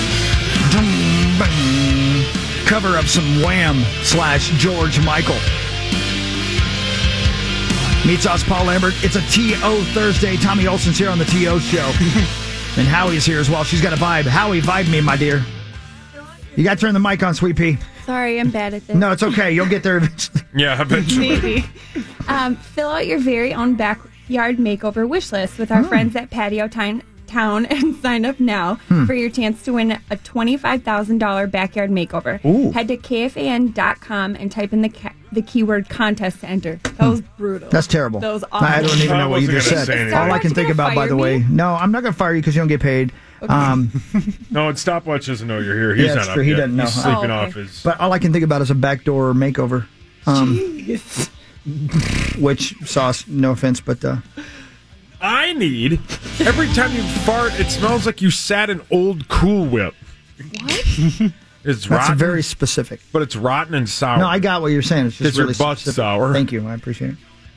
Cover of some Wham slash George Michael. Meet Sauce Paul Lambert. It's a T O Thursday. Tommy Olsen's here on the T O show. And Howie's here as well. She's got a vibe. Howie, vibe me, my dear. You got to turn the mic on, Sweet Pea. Sorry, I'm bad at this. No, it's okay. You'll get there eventually. Yeah, eventually. Maybe. Um, fill out your very own backyard makeover wish list with our Hmm. friends at Patio Town, Town and sign up now Hmm. for your chance to win a twenty-five thousand dollars backyard makeover. Ooh. Head to K F A N dot com and type in the ca- the keyword contest to enter. That was brutal. That's terrible. That was awful. I don't even I know what you wasn't just gonna said. say anything. All I can You think gonna about, by fire the way, me? no, I'm not going to fire you because you don't get paid. Um, No, and stopwatch doesn't know you're here. He's Yeah, not that's up true. He yet. doesn't know. He's sleeping Oh, okay. off his... but all I can think about is a backdoor makeover. Um, Jeez. which, Sauce, no offense, but uh, I need, every time you fart, it smells like you sat in old Cool Whip. What? It's that's rotten, very specific. but it's rotten and sour. No, I got what you're saying. It's just Is your really butt specific. sour? Thank you. I appreciate it.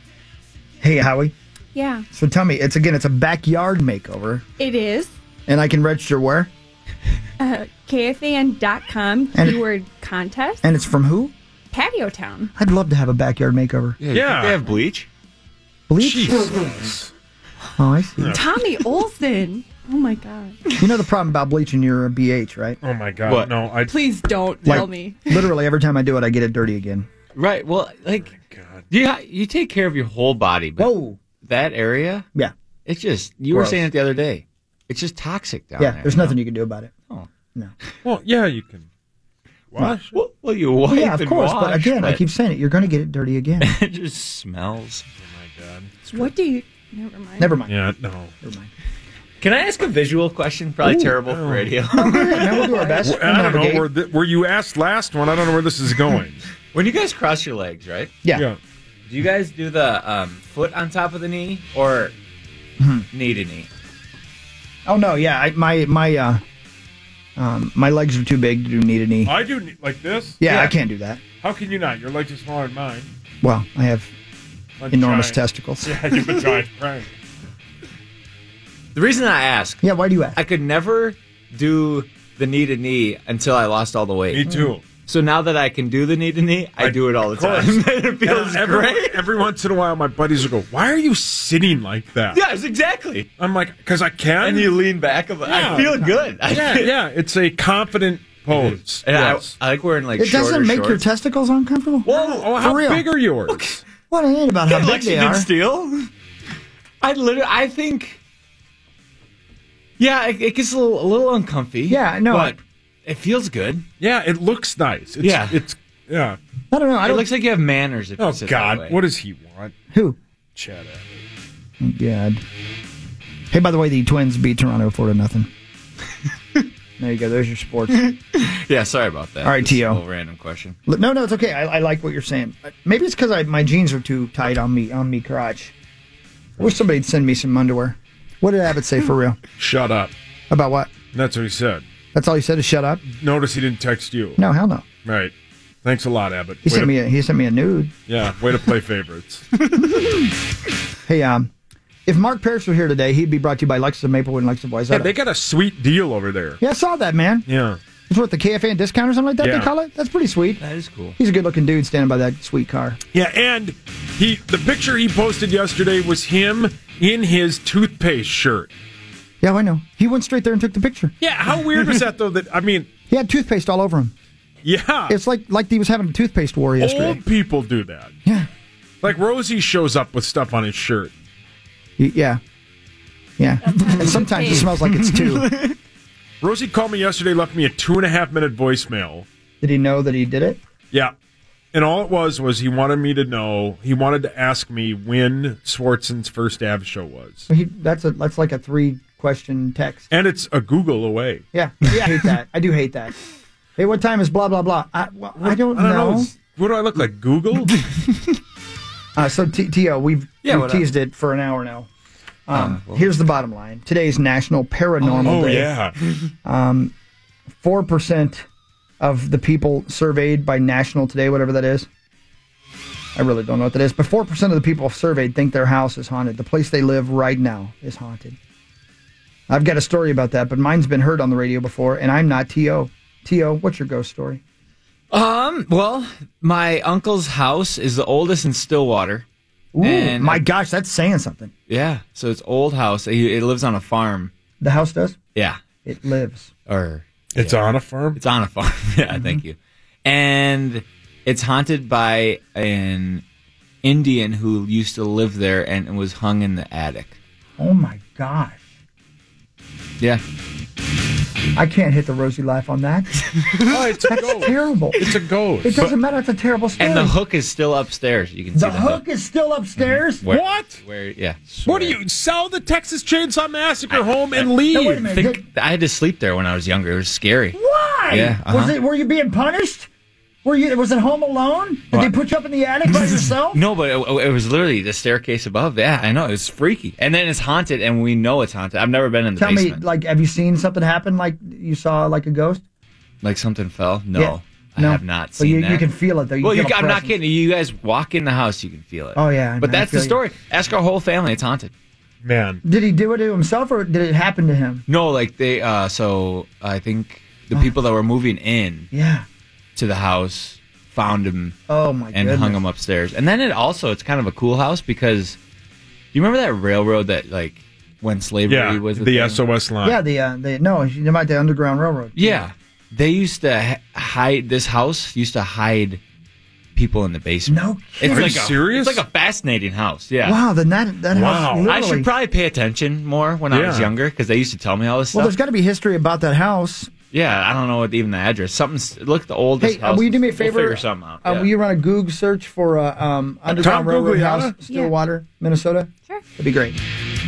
Hey, Howie. Yeah, So tell me, it's again, it's a backyard makeover, it is. and I can register where? Uh, K F A N dot com, And it- keyword contest, And it's from who? Patio Town. I'd love to have a backyard makeover. Yeah. Yeah. They have bleach? Bleach? Jesus. Oh, I see. Tommy Olsen. Oh my God. You know the problem about bleaching your B H, right? Oh, my God. What? No, I... Please don't Like, tell me. Literally every time I do it, I get it dirty again. Right. Well, like, you, you take care of your whole body, but Whoa. that area, Yeah. it's just, you were Gross. saying it the other day. It's just toxic down Yeah, there. there's you know? nothing you can do about it. Oh. No. Well, yeah, you can wash. Well, well, you wipe Well, yeah, of and course. wash, But again, I keep saying it. You're going to get it dirty again. it just smells. Oh, my God. What do you? Never mind. Never mind. Yeah, no. Never mind. Can I ask a visual question? Probably Ooh. terrible for radio. No, go ahead, man. We'll do our best. Well, I don't know where, the, where you asked last one. I don't know where this is going. When you guys cross your legs, right? Yeah. Yeah. Do you guys do the um, foot on top of the knee or Mm-hmm. knee to knee? Oh no, yeah. I, my my uh, um, my legs are too big to do knee to knee. I do ne- like this. Yeah, yeah. I can't do that. How can you not? Your legs are smaller than mine. Well, I have I'm enormous giant. testicles. Yeah, you have a giant prank. The reason I ask, Yeah, why do you ask? I could never do the knee to knee until I lost all the weight. Me too. So now that I can do the knee to knee, I, I- do it all the of course. time. it feels every, great. every once in a while, my buddies will go, "Why are you sitting like that?" Yes, exactly. I'm like, "Because I can." And you lean back. Of, Yeah. I feel good. I yeah, feel- yeah. It's a confident pose. And Yes. I, I like wearing like It shorter doesn't make shorts. your testicles uncomfortable. Whoa! Oh, how For real. big are yours? What? It ain't about how big they Lexington are. Steel. I literally, I think. Yeah, it, it gets a little, a little uncomfy. Yeah, no, but it feels good. Yeah, it looks nice. It's, Yeah. it's yeah. I don't know. I It don't. looks like you have manners. If Oh you sit God, that way. what does he want? Who? Chad. Oh, God. Hey, by the way, the Twins beat Toronto four to nothing. There you go. There's your sports. Yeah, sorry about that. All right, This is T O. a little random question. Look, No, no, it's okay. I, I like what you're saying. Maybe it's because my jeans are too tight on me on me crotch. I wish somebody'd send me some underwear. What did Abbott say for real? Shut up. About what? That's what he said. That's all he said is shut up? Notice he didn't text you. No, hell no. Right. Thanks a lot, Abbott. He Way sent to- me a, he sent me a nude. Yeah, way to play favorites. Hey, um, if Mark Parrish were here today, he'd be brought to you by Lexus of Maplewood and Lexus of yeah, Wayzata. they got a sweet deal over there. Yeah, I saw that, man. Yeah. It's what, the K F A and discount or something like that Yeah. they call it? That's pretty sweet. That is cool. He's a good-looking dude standing by that sweet car. Yeah, and he the picture he posted yesterday was him in his toothpaste shirt. Yeah, I know. He went straight there and took the picture. Yeah, how weird is that though? That I mean, He had toothpaste all over him. yeah, It's like like he was having a toothpaste war yesterday. old people do that. Yeah. Like Rosie shows up with stuff on his shirt. Y- Yeah. Yeah. And sometimes it smells like it's two. Rosie called me yesterday, left me a two and a half minute voicemail. Did he know that he did it? Yeah. And all it was was he wanted me to know, he wanted to ask me when Swartzen's first Av show was. He, that's a that's like a three question text. And it's a Google away. Yeah, yeah, I hate that. I do hate that. Hey, what time is blah blah blah? I, well, I don't, I don't know. know. What do I look like? Google? uh, so T- T.O., we've, Yeah, we've what teased it for an hour now. Um, Uh, well- here's the bottom line. Today's National Paranormal Oh, Day. yeah. Um, four percent of the people surveyed by National Today, whatever that is. I really don't know what that is, but four percent of the people surveyed think their house is haunted. The place they live right now is haunted. I've got a story about that, but mine's been heard on the radio before, and I'm not T O. T O, what's your ghost story? Um, well, my uncle's house is the oldest in Stillwater. Ooh, and my gosh, that's saying something. Yeah, so it's old house. It, it lives on a farm. The house does? Yeah. It lives. Or It's yeah. on a farm? It's on a farm. Yeah, thank you. And it's haunted by an Indian who used to live there and was hung in the attic. Oh my gosh. Yeah. I can't hit the Rosie laugh on that. Oh, it's a That's ghost. terrible. It's a ghost. It doesn't matter. It's a terrible story. And the hook is still upstairs. You can see The the hook is still upstairs? Where- What? Where? Yeah. What do you sell the Texas Chainsaw Massacre home and leave? No, wait a minute. Think- I had to sleep there when I was younger. It was scary. Why? Yeah, uh-huh. Was it? Were you being punished? Were you? Was it Home Alone? Did What? they put you up in the attic by yourself? No, but it, it was literally the staircase above. Yeah, I know. It was freaky. And then it's haunted, and we know it's haunted. I've never been in the Tell basement. me, like, have you seen something happen? Like you saw, like a ghost? Like something fell? No. Yeah. I No. have not But seen you, that. you can feel it though. You well, you, feel a I'm not presence. kidding. You guys walk in the house, you can feel it. Oh yeah, But I that's the feel you. story. Ask our whole family. It's haunted. Man. Did he do it to himself, or did it happen to him? No, like they, uh, so I think the people that were moving in Yeah. to the house found him Oh my and goodness. hung him upstairs. And then it also, it's kind of a cool house because you remember that railroad that, like, when slavery Yeah, was a the thing? S O S line. Yeah, the uh, the no, you about the Underground Railroad. Yeah. They used to h- hide, this house used to hide people in the basement. No kidding. It's Are like you a, serious? It's like a fascinating house. Yeah. Wow, then that that Wow. house I literally. should probably pay attention more when I was Yeah. younger because they used to tell me all this well, stuff. there's got to be history about that house. Yeah, I don't know what even the address. Something's look the oldest Hey, uh, house. will you do me a We'll favor? figure something out. Uh, yeah. Will you run a Google search for uh, um, Underground Tom Railroad Gugliotta? House, Stillwater, Minnesota? Sure. That'd be great.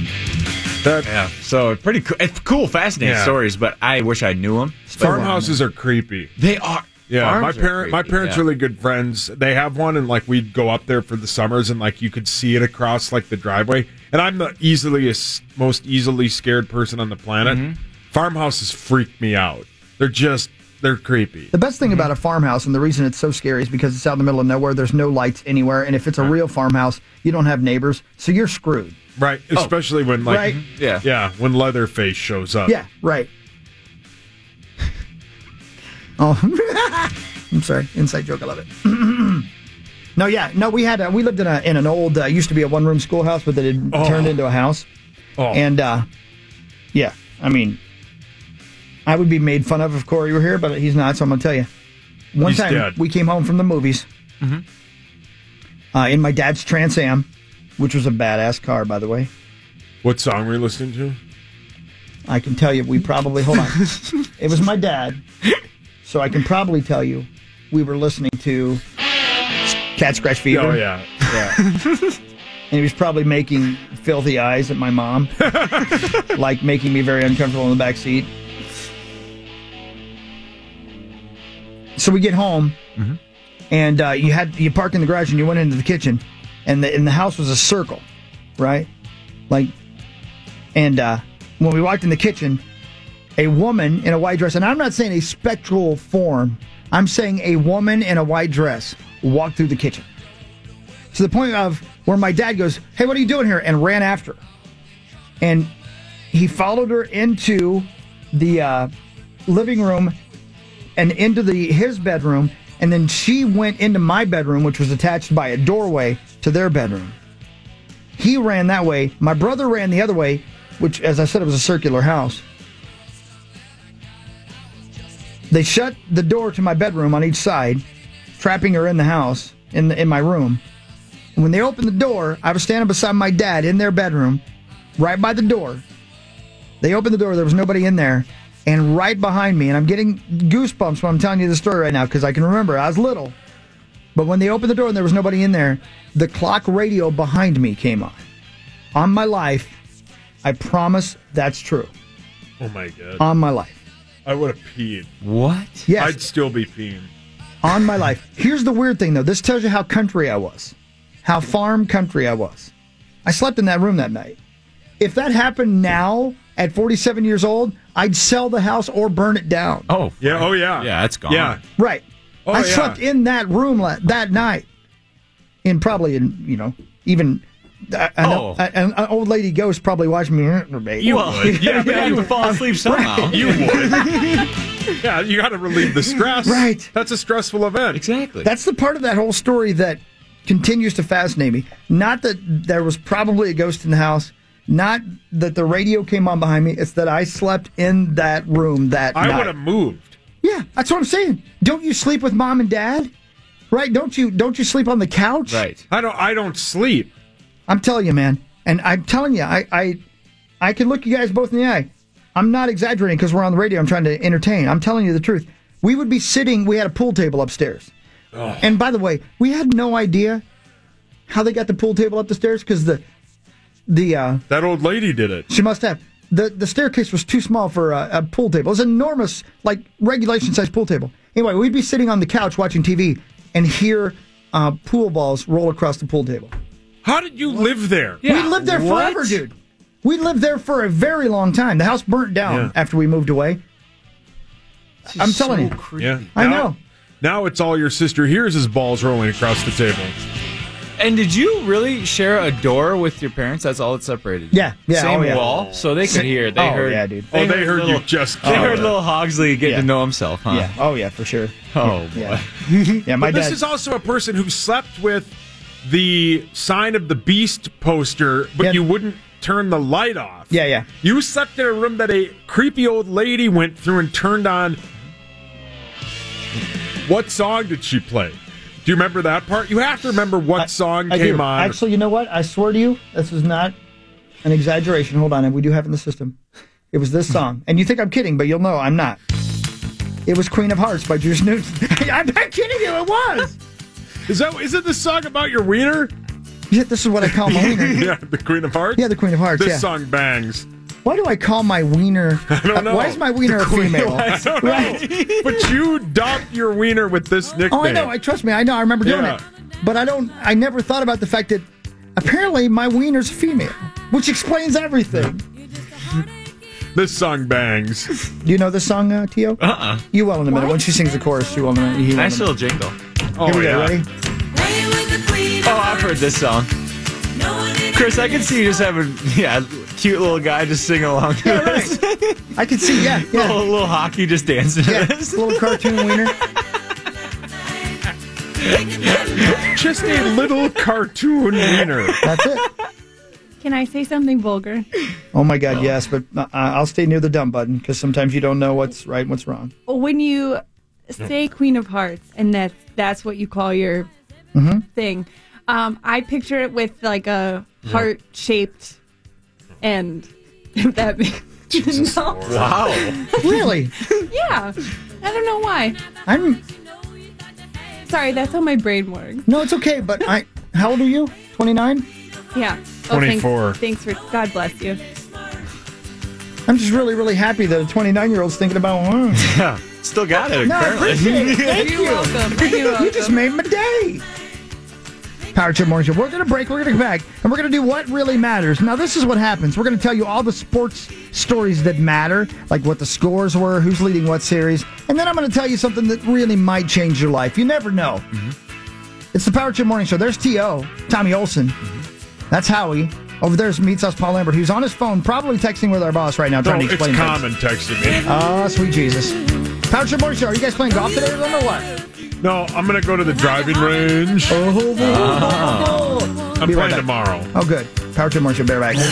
That yeah. So pretty cool. It's cool, fascinating Yeah. stories, but I wish I knew them. farmhouses are creepy. They are. Yeah, my farms are parent, my creepy, parents yeah. really good friends. They have one, and like we'd go up there for the summers, and like you could see it across like the driveway. And I'm the easily most easily scared person on the planet. Mm-hmm. Farmhouses freak me out. They're just they're creepy. The best thing about a farmhouse, and the reason it's so scary, is because it's out in the middle of nowhere. There's no lights anywhere, and if it's a real farmhouse, you don't have neighbors, so you're screwed. Right, especially when like Right. Yeah. yeah, when Leatherface shows up. Yeah, right. Oh, I'm sorry. Inside joke. I love it. No, yeah, no. We had a, we lived in a in an old uh, used to be a one room schoolhouse, but that had Oh. turned into a house. Oh. And uh, yeah, I mean, I would be made fun of if Corey were here, but he's not. So I'm gonna tell you. One He's time dead. we came home from the movies uh, in my dad's Trans Am, which was a badass car, by the way. What song were you listening to? I can tell you, we probably hold on. It was my dad, so I can probably tell you we were listening to Cat Scratch Fever. Oh yeah, yeah. And he was probably making filthy eyes at my mom, like making me very uncomfortable in the back seat. So we get home, Mm-hmm. and uh, you had you park in the garage, and you went into the kitchen, and the and the house was a circle, right? Like, and uh, when we walked in the kitchen, a woman in a white dress, and I'm not saying a spectral form, I'm saying a woman in a white dress walked through the kitchen. To the point of where my dad goes, "Hey, what are you doing here?" and ran after her. And he followed her into the uh, living room and into the his bedroom, and then she went into my bedroom, which was attached by a doorway to their bedroom. He ran that way. My brother ran the other way, which, as I said, it was a circular house. They shut the door to my bedroom on each side, trapping her in the house, in the, in my room. And when they opened the door, I was standing beside my dad in their bedroom, right by the door. They opened the door. There was nobody in there. And right behind me, and I'm getting goosebumps when I'm telling you the story right now because I can remember I was little. But when they opened the door and there was nobody in there, the clock radio behind me came on. On my life, I promise that's true. Oh, my God. On my life. I would have peed. What? Yes. I'd still be peeing. On my life. Here's the weird thing, though. This tells you how country I was. How farm country I was. I slept in that room that night. If that happened now, at forty-seven years old, I'd sell the house or burn it down. Oh, yeah. Oh, yeah. Yeah, it's gone. Yeah. Right. Oh, I yeah. slept in that room la- that night. In probably, in you know, even uh, an, Oh. a- an, an old lady ghost probably watching me. You would. Yeah, but you would fall asleep somehow. You would. Yeah, you got to relieve the stress. Right. That's a stressful event. Exactly. That's the part of that whole story that continues to fascinate me. Not that there was probably a ghost in the house. Not that the radio came on behind me. It's that I slept in that room that I night. would have moved. Yeah, that's what I'm saying. Don't you sleep with mom and dad? Right? Don't you don't you sleep on the couch? Right. I don't I don't sleep. I'm telling you, man. And I'm telling you, I I, I can look you guys both in the eye. I'm not exaggerating because we're on the radio. I'm trying to entertain. I'm telling you the truth. We would be sitting, we had a pool table upstairs. Oh. And by the way, we had no idea how they got the pool table up the stairs because the the uh, That old lady did it. she must have the the staircase was too small for a, a pool table. It was an enormous, like regulation size pool table. Anyway, we'd be sitting on the couch watching T V and hear uh, pool balls roll across the pool table. How did you live there? we lived there what? forever, dude. We lived there for a very long time. The house burnt down Yeah. after we moved away. I'm telling you. Yeah. I Now- know. Now it's all your sister hears is balls rolling across the table. And did you really share a door with your parents? That's all that separated you? Yeah, yeah, Same oh, yeah. wall, so they could hear. They Oh, heard. yeah, dude. Oh, they heard you little, just They kill heard it. little Hogsley getting Yeah. to know himself, huh? Yeah. Oh yeah, for sure. Oh boy. Yeah. Yeah, my But this dad. is also a person who slept with the sign of the beast poster, but Yeah. you wouldn't turn the light off. Yeah, yeah. You slept in a room that a creepy old lady went through and turned on. What song did she play? Do you remember that part? You have to remember what song I came do. on. Actually, you know what? I swear to you, this is not an exaggeration. Hold on, we do have it in the system. It was this song, and you think I'm kidding, but you'll know I'm not. It was "Queen of Hearts" by Juice Newton. I'm not kidding you. It was. Is that is it the song about your wiener? Yeah, this is what I call my wiener. Yeah, the Queen of Hearts. Yeah, the Queen of Hearts. This yeah. song bangs. Why do I call my wiener? I don't know. Why is my wiener a female? I don't know. But you dubbed your wiener with this nickname. Oh, I know. I trust me. I know. I remember doing Yeah. it. But I don't. I never thought about the fact that apparently my wiener's a female, which explains everything. This song bangs. Do you know this song, uh, Tio? Uh-uh. You will in a minute. When she sings the chorus, you will in a minute. He will in a Nice minute. little jingle. Oh, Here we go. yeah. Ready? Oh, I've heard this song. Chris, I can see you just having, yeah, cute little guy just singing along to Yeah, this. right. I can see. Yeah, yeah. little, little hockey just dancing Yeah, to this. little cartoon wiener. Just a little cartoon wiener. That's it. Can I say something vulgar? Oh my God, yes, but uh, I'll stay near the dumb button because sometimes you don't know what's right and what's wrong. When you say Queen of Hearts and that's that's what you call your Mm-hmm. thing, um, I picture it with like a heart shaped end. If that makes no. Wow. Really? Yeah. I don't know why. I'm. Sorry, that's how my brain works. No, it's okay. But I. How old are you? twenty-nine. Yeah. Oh, thanks- twenty-four. Thanks, for God bless you. I'm just really, really happy that a twenty-nine-year-old's thinking about. Mm. Yeah. Still got it, No, I apparently. appreciate it. Thank You're you. welcome. You're welcome. You just made my day. Power Trip Morning Show. We're going to break. We're going to come back. And we're going to do what really matters. Now, this is what happens. We're going to tell you all the sports stories that matter, like what the scores were, who's leading what series. And then I'm going to tell you something that really might change your life. You never know. Mm-hmm. It's the Power Trip Morning Show. There's T O, Tommy Olson. Mm-hmm. That's Howie. Over there's Meets Us Paul Lambert, who's on his phone, probably texting with our boss right now, No, trying to it's explain things. common texting me. Oh, sweet Jesus. Power Trip Morning Show. Are you guys playing golf today or something or what? No, I'm going to go to the driving range. Oh, oh. I'm Be right playing back. tomorrow. Oh, good. Power Trip Morning Show. Bear back.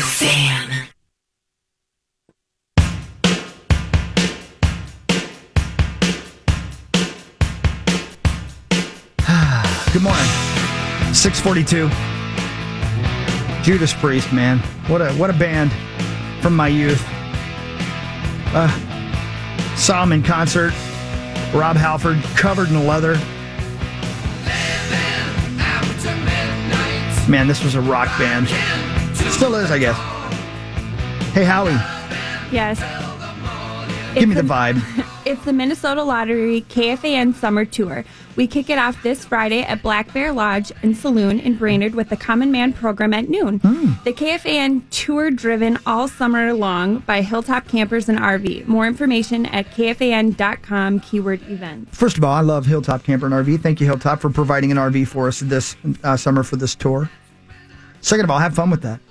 Good morning. six forty-two. Judas Priest, man. What a what a band from my youth. Uh, Saw him in concert. Rob Halford, covered in leather. Man, this was a rock band. Still is, I guess. Hey, Howie. Yes. Give me It's the a- vibe. It's the Minnesota Lottery K F A N Summer Tour. We kick it off this Friday at Black Bear Lodge and Saloon in Brainerd with the Common Man program at noon. The K F A N tour driven all summer long by Hilltop Campers and R V. More information at K F A N dot com, keyword events. First of all, I love Hilltop Camper and R V. Thank you, Hilltop, for providing an R V for us this uh, summer for this tour. Second of all, have fun with that.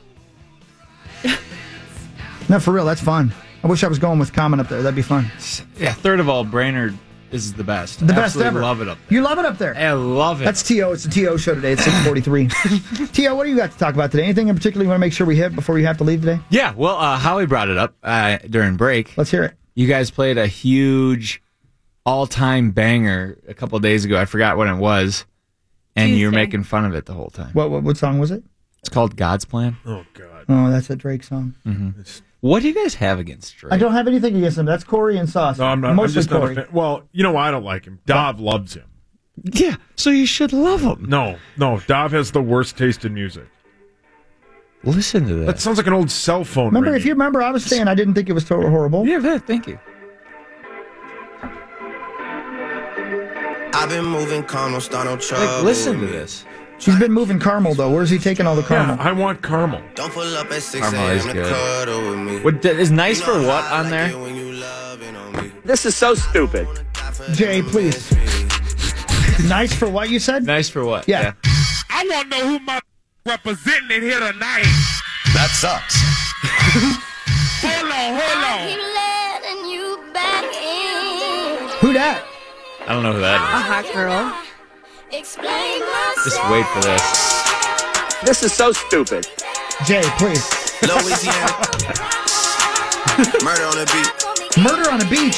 No, for real, that's fun. I wish I was going with Common up there. That'd be fun. Yeah. Third of all, Brainerd is the best. The best Absolutely ever. Love it up there. You love it up there. I love it. That's T O. It's the T O show today. It's six forty-three. T O, what do you got to talk about today? Anything in particular you want to make sure we hit before you have to leave today? Yeah, well, uh, Howie brought it up uh, during break. Let's hear it. You guys played a huge all-time banger a couple of days ago. I forgot when it was, and you were Tuesday. making fun of it the whole time. What, what what song was it? It's called God's Plan. Oh, God. Oh, that's a Drake song. Mm-hmm. What do you guys have against Drake? I don't have anything against him. That's Corey and Sauce. No, I'm not. Mostly I'm just Corey. not a fan. Well, you know why I don't like him? Dov loves him. Yeah, so you should love him. No, no. Dov has the worst taste in music. Listen to that. That sounds like an old cell phone. Remember, ringing. if you remember, I was saying I didn't think it was totally horrible. Yeah, thank you. I've been moving calm, don't start no trouble. Like, listen to this. He's been moving caramel, though. Where's he taking all the caramel? Yeah, I want caramel. Don't pull up at six Caramel is a.m. to good. cuddle with me. What, is Nice for What on there? This is so stupid. Jay, please. Nice for what you said? Nice for What? Yeah. I want to know who my representing it here tonight. That sucks. Hold on, hold on. Who that? I don't know who that A hot girl. is. Just wait for this. This is so stupid. Jay, please. Louisiana. Murder on the beat. Murder on the Beach.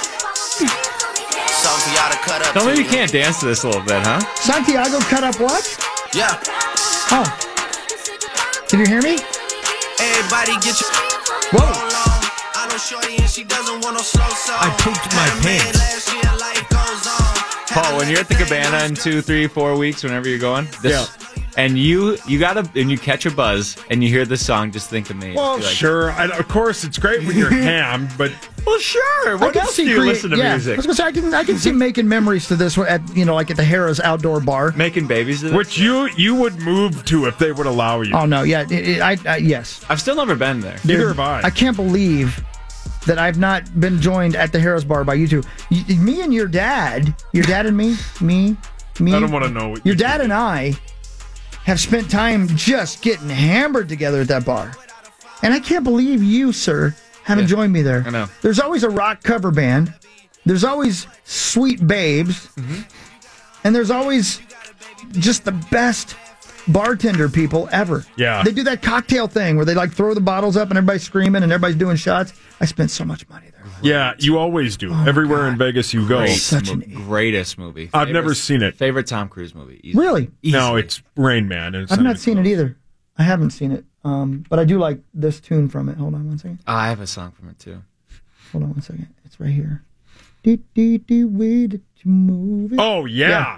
Something y'all to cut up. Tell me to. you can't dance to this a little bit, huh? Santiago cut up what? Yeah. Oh. Did you hear me? Everybody get your. Whoa. I know Shorty and she doesn't want no slow song. I pooped my pants. Last year, life goes on. Paul, when you're at the cabana in two, three, four weeks, whenever you're going, this, and you you gotta and you catch a buzz and you hear this song, just think of me. Well, Be like, sure. I, of course, it's great when you're hammed, but well, sure. I What can else see do you crea- listen to yeah. music? I was gonna say I can I can see making memories to this at you know like at the Harrah's outdoor bar. Making babies to this? which you you would move to if they would allow you. Oh no, yeah, it, it, I, I yes. I've still never been there. Neither Dude, have I. I can't believe that I've not been joined at the Harrah's bar by you two. Y- me and your dad, your dad and me, me, me. I don't want to know what Your you dad do. and I have spent time just getting hammered together at that bar. And I can't believe you, sir, haven't Yeah, joined me there. I know. There's always a rock cover band. There's always sweet babes. Mm-hmm. And there's always just the best bartender people ever. Yeah. They do that cocktail thing where they like throw the bottles up and everybody's screaming and everybody's doing shots. I spent so much money there. Yeah, you always do. Everywhere in Vegas you go. Great, such mo- an- greatest movie. I've Favorite- never seen it. Favorite Tom Cruise movie? Easily. Really? No, Easily. it's Rain Man. And it's I've not even seen it close. either. I haven't seen it. Um, but I do like this tune from it. Hold on one second. Oh, I have a song from it too. Hold on one second. It's right here. Dee, dee, dee, way that you move it. Oh, yeah.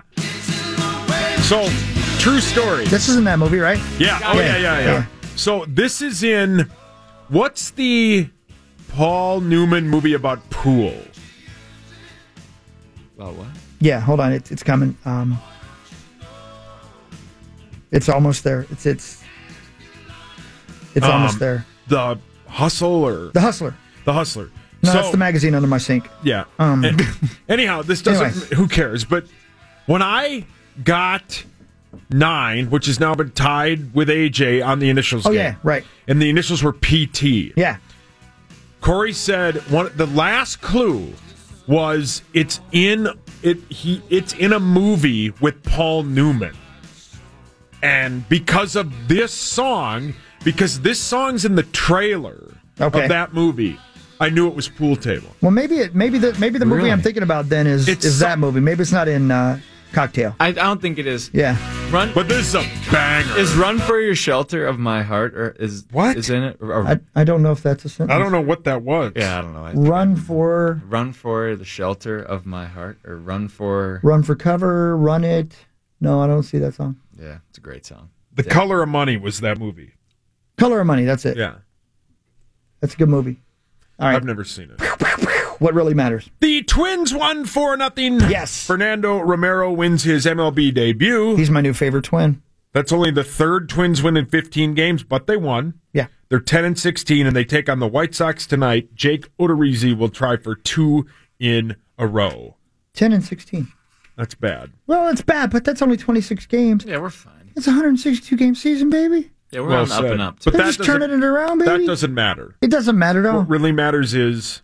So, true story. This is in that movie, right? Yeah. Oh, yeah, yeah, yeah. Yeah. So, this is in. What's the Paul Newman movie about pool? Oh, what? Yeah, hold on. It's it's coming. Um, it's almost there. It's it's it's almost Um, there. The Hustle or. The Hustler. The Hustler. No, So- that's the magazine under my sink. Yeah. Um, And- anyhow, this doesn't. Anyways. Who cares? But when I got nine, which has now been tied with A J on the initials. Oh, game, yeah, right. And the initials were P T. Yeah. Corey said one. The last clue was it's in it. He it's in a movie with Paul Newman, and because of this song, because this song's in the trailer Okay. of that movie, I knew it was Pool Table. Well, maybe it maybe the maybe the movie Really? I'm thinking about then is It's is so- that movie. Maybe it's not in. Uh, cocktail. I, I don't think it is. Yeah. Run, but this is a banger. Is "Run for Your Shelter of My Heart" or is what is in it? Or, or, I, I don't know if that's a sentence. I don't know what that was. Yeah, I don't know. I Run for Run for the shelter of my heart, or run for run for cover, run it. No, I don't see that song. Yeah, it's a great song. The Yeah. Color of Money was that movie. Color of Money. That's it. Yeah, that's a good movie. All right. I've never seen it. What really matters? The Twins won four nothing. Yes. Fernando Romero wins his M L B debut. He's my new favorite Twin. That's only the third Twins win in fifteen games, but they won. Yeah. They're ten and sixteen, and they take on the White Sox tonight. Jake Odorizzi will try for two in a row. ten and sixteen. That's bad. Well, it's bad, but that's only twenty-six games. Yeah, we're fine. It's a one hundred sixty-two game season, baby. Yeah, we're Well on up said. and up. But They're that just turning doesn't- it around, baby. That doesn't matter. It doesn't matter at all. What really matters is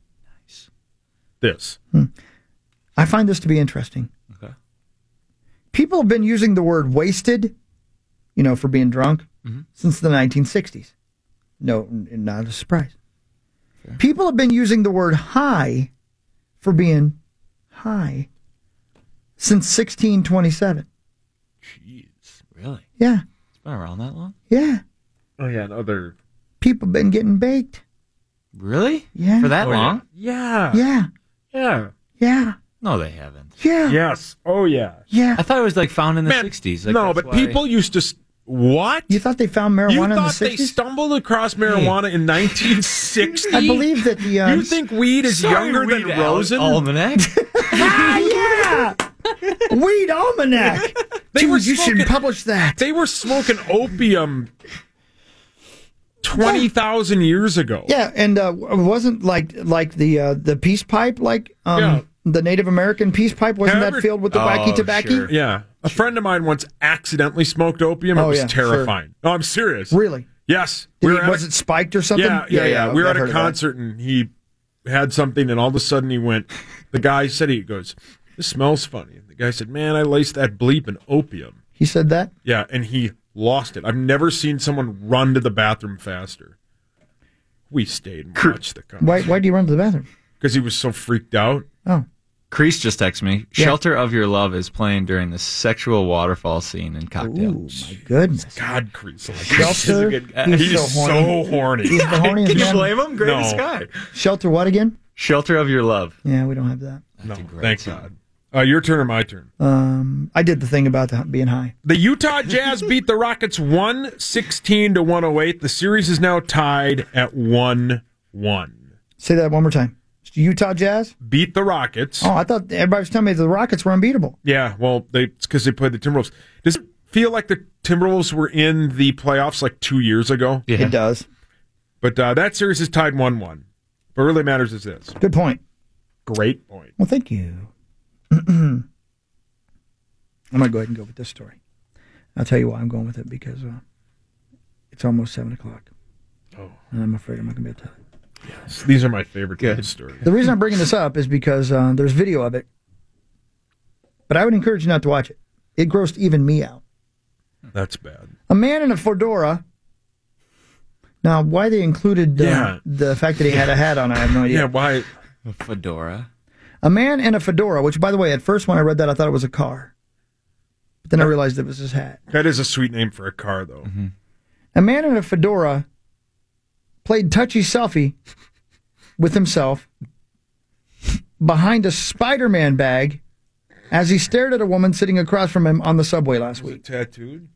this. I find this to be interesting. Okay. People have been using the word wasted, you know, for being drunk, Mhm. since the nineteen sixties. No, n- not a surprise. People have been using the word high for being high since sixteen twenty-seven. Jeez. Really? Yeah, It's been around that long? yeah. Oh, yeah, and other. People been getting baked. Really? Yeah. For that Oh, yeah. long? Yeah. Yeah, Yeah. yeah, No, they haven't. yeah, Yes. Oh, yeah. yeah. I thought it was like found in the Man, sixties. Like, no, that's but why- people used to. s- What? You thought they found You marijuana in the thought they sixties? stumbled across marijuana in nineteen sixty? I believe that the... Um, You think weed is Sorry, younger than Weed Al- Rosen? Almanac? ah, yeah! Weed Almanac! They Dude, were you smoking- should publish that. They were smoking opium twenty thousand years ago. Yeah, and uh, wasn't like like the uh, the peace pipe, like um, Yeah. the Native American peace pipe, wasn't Ever- that filled with the Oh, wacky tobacco? sure. Yeah. A friend of mine once accidentally smoked opium. It Oh, was yeah, terrifying. No, I'm serious. Really? Yes. Did We he- were at was a- it spiked or something? Yeah, yeah, yeah. We were I've at heard a of that. concert and he had something, and all of a sudden he went, the guy said, he goes, "This smells funny." And the guy said, "Man, I laced that bleep in opium." He said that? Yeah, and he lost it. I've never seen someone run to the bathroom faster. We stayed and watched the concert. Why, why do you run to the bathroom? Because he was so freaked out. Oh. Crease just texted me. Yeah. Shelter of Your Love is playing during the sexual waterfall scene in Cocktail. Ooh, my goodness. God, Crease. Shelter? good guy. He's, He's so horny. so horny. He's the horniest Can you man. blame him? Greatest No. guy. Shelter what again? Shelter of Your Love. Yeah, we don't have that. No, a great thank song. God. Uh, your turn or my turn? Um, I did the thing about the, being high. The Utah Jazz beat the Rockets one sixteen to one oh eight. The series is now tied at one one. Say that one more time. Utah Jazz? Beat the Rockets. Oh, I thought everybody was telling me the Rockets were unbeatable. Yeah, well, they it's because they played the Timberwolves. Does it feel like the Timberwolves were in the playoffs like two years ago? Yeah. It does. But uh, that series is tied one one. What really matters is this. Good point. Great point. Well, thank you. I'm going to go ahead and go with this story. I'll tell you why I'm going with it, because uh, it's almost seven o'clock. Oh. And I'm afraid I'm not going to be able to tell it. Yes, these are my favorite good stories. The reason I'm bringing this up is because uh, there's video of it, but I would encourage you not to watch it. It grossed even me out. That's bad. A man in a fedora. Now, why they included uh, Yeah. the fact that he had a hat on, I have no idea. Yeah, why? A fedora. A man in a fedora, which, by the way, at first when I read that, I thought it was a car. But then I realized it was his hat. That is a sweet name for a car, though. Mm-hmm. A man in a fedora played touchy selfie with himself behind a Spider-Man bag as he stared at a woman sitting across from him on the subway last Was week. it tattooed?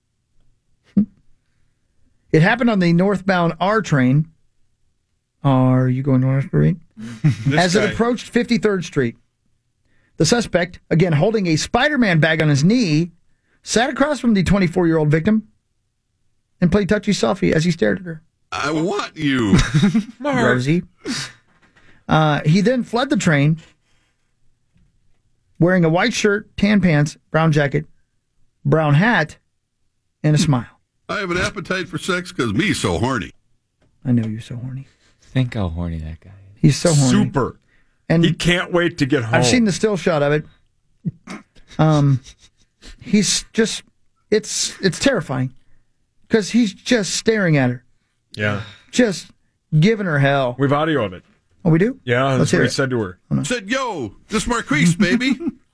It happened on the northbound R train. Are you going north, Street? As guy. it approached fifty-third Street. The suspect, again holding a Spider-Man bag on his knee, sat across from the twenty-four-year-old victim and played touchy selfie as he stared at her. I want you. Rosie. Uh, he then fled the train wearing a white shirt, tan pants, brown jacket, brown hat, and a smile. I have an appetite for sex because me so horny. I know you're so horny. Think how horny that guy is. He's so horny. Super. And he can't wait to get home. I've seen the still shot of it. Um, he's just, it's it's terrifying because he's just staring at her, Yeah. just giving her hell. We have audio of it. Oh, we do? Yeah, Let's that's hear what he it. said to her. Said, yo, this Marquise, baby.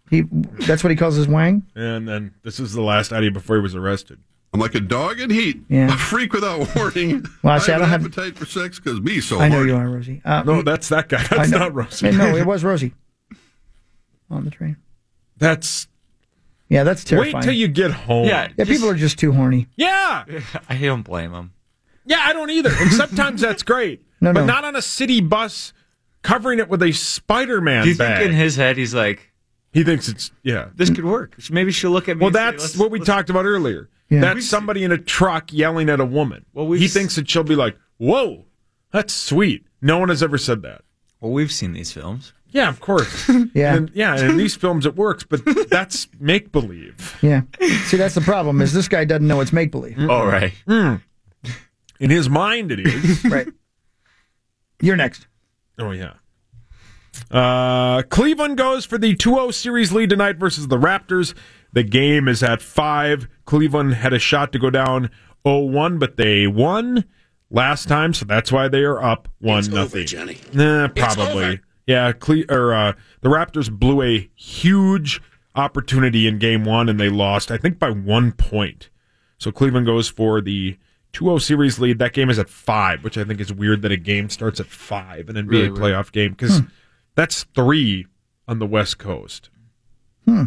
He that's what he calls his wang. And then this is the last idea before he was arrested. I'm like a dog in heat. Yeah. A freak without warning. Well, see, I I don't have have- an appetite for sex because me so I know hard. you are, Rosie. Uh, No, that's that guy. I That's know. not Rosie. No, it was Rosie on the train. That's Yeah, that's terrifying. wait till you get home. Yeah, Yeah, people are just too horny. Yeah. I don't blame him. Yeah, I don't either. And sometimes that's great. No, but no. not on a city bus covering it with a Spider-Man Do you bag. think in his head he's like, he thinks it's, yeah. this could work? Maybe she'll look at me Well, and say, that's let's- what we let's- talked about earlier. Yeah. That's somebody in a truck yelling at a woman. Well, we've he s- thinks that she'll be like, whoa, that's sweet. No one has ever said that. Well, we've seen these films. Yeah, of course. Yeah. And, yeah, and in these films it works, but that's make-believe. Yeah. See, that's the problem. Is this guy doesn't know it's make believe. All right. Mm. In his mind it is. Right. You're next. Oh, yeah. Uh, Cleveland goes for the two oh series lead tonight versus the Raptors. The game is at five. Cleveland had a shot to go down oh one, but they won last time, so that's why they are up one It's nothing. over, Johnny. Nah, It's probably. over. Yeah, Cle- or uh, the Raptors blew a huge opportunity in game one, and they lost, I think, by one point. So Cleveland goes for the two oh series lead. That game is at five, which I think is weird that a game starts at five, an N B A Really weird. playoff game, because that's three on the West Coast. Hmm.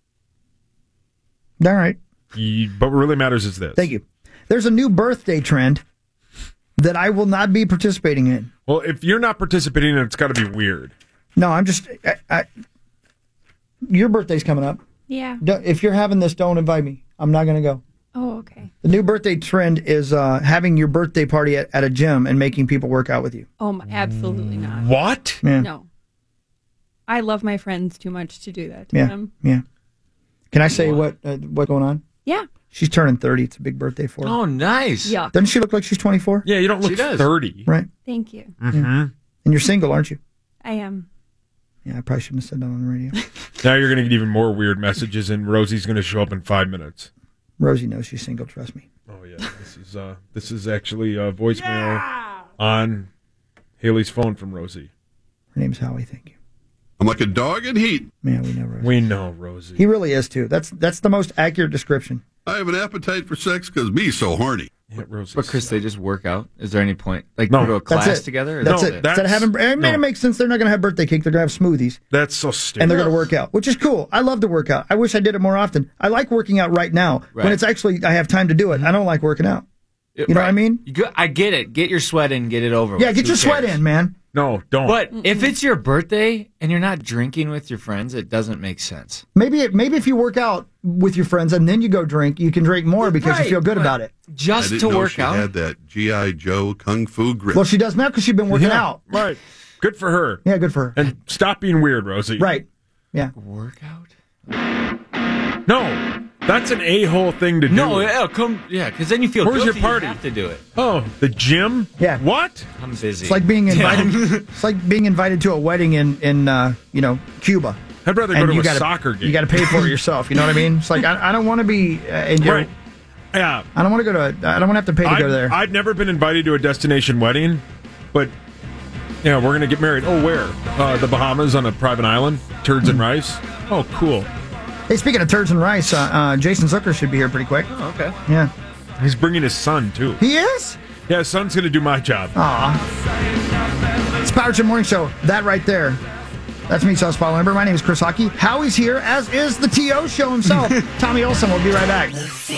All right. Ye- But what really matters is this. Thank you. There's a new birthday trend that I will not be participating in. Well, if you're not participating in it, it's got to be weird. No, I'm just. I, I, your birthday's coming up. Yeah. Don't- If you're having this, don't invite me. I'm not going to go. Oh, okay. The new birthday trend is uh, having your birthday party at, at a gym and making people work out with you. Oh, my, absolutely not. What? Yeah. No. I love my friends too much to do that to Yeah. them. Yeah. Can I say what uh, what's going on? Yeah. She's turning thirty. It's a big birthday for her. Oh, nice. Yuck. Doesn't she look like she's twenty-four? Yeah, you don't She look does. thirty. Right. Thank you. Mm-hmm. And you're single, aren't you? I am. Yeah, I probably shouldn't have said that on the radio. Now you're going to get even more weird messages, and Rosie's going to show up in five minutes. Rosie knows she's single. Trust me. Oh yeah, this is uh, this is actually a voicemail on Haley's phone from Rosie. Her name's Howie. Thank you. I'm like a dog in heat. Yeah, we know Rosie. We know Rosie. He really is too. That's that's the most accurate description. I have an appetite for sex because me so horny. Yeah, Rosie. But Chris, they just work out. Is there any point? Like No. go to a That's class it. together? Or That's No, it. that's- Instead of having, I mean, no. it makes sense. They're not going to have birthday cake. They're going to have smoothies, That's so stupid. and they're going to work out, which is cool. I love to work out. I wish I did it more often. I like working out right now Right. when it's actually I have time to do it. I don't like working out. You know what I mean? You go, I get it. Get your sweat in. Get it over. Yeah, with. get Who your sweat cares? in, man. No, don't. But if it's your birthday and you're not drinking with your friends, it doesn't make sense. Maybe it, maybe if you work out with your friends and then you go drink, you can drink more because Right, you feel good but about it. I Just didn't to know work she out. had that G I. Joe kung fu grip. Well, she does now because she's been working Yeah, out. right. Good for her. Yeah, good for her. And stop being weird, Rosie. Right. Yeah. Workout? No, that's an a-hole thing to do. No, yeah, come, yeah, because then you feel Where's guilty. your party? You have to do it. Oh, the gym? Yeah. What? I'm busy. It's like being invited. It's like being invited to a wedding in in uh, you know Cuba. I'd rather go And to you a gotta, soccer game. You got to pay for it yourself. You know what I mean? It's like I, I don't want to be. Uh, and, you know, Right. Yeah. I don't want to go to. A, I don't want to have to pay to I've, go there. I've never been invited to a destination wedding, but yeah, we're gonna get married. Oh, where? Uh, the Bahamas on a private island. Turds and rice. Oh, cool. Hey, speaking of turds and rice, uh, uh, Jason Zucker should be here pretty quick. Oh, okay. Yeah, He's bringing his son too. he is. Yeah, his son's gonna do my job. Aw. It's Power Trip Morning Show. That right there. That's me, South Paul Lambert. My name is Chris Hockey. Howie's here, as is the T O Show himself. Tommy Olson will be right back.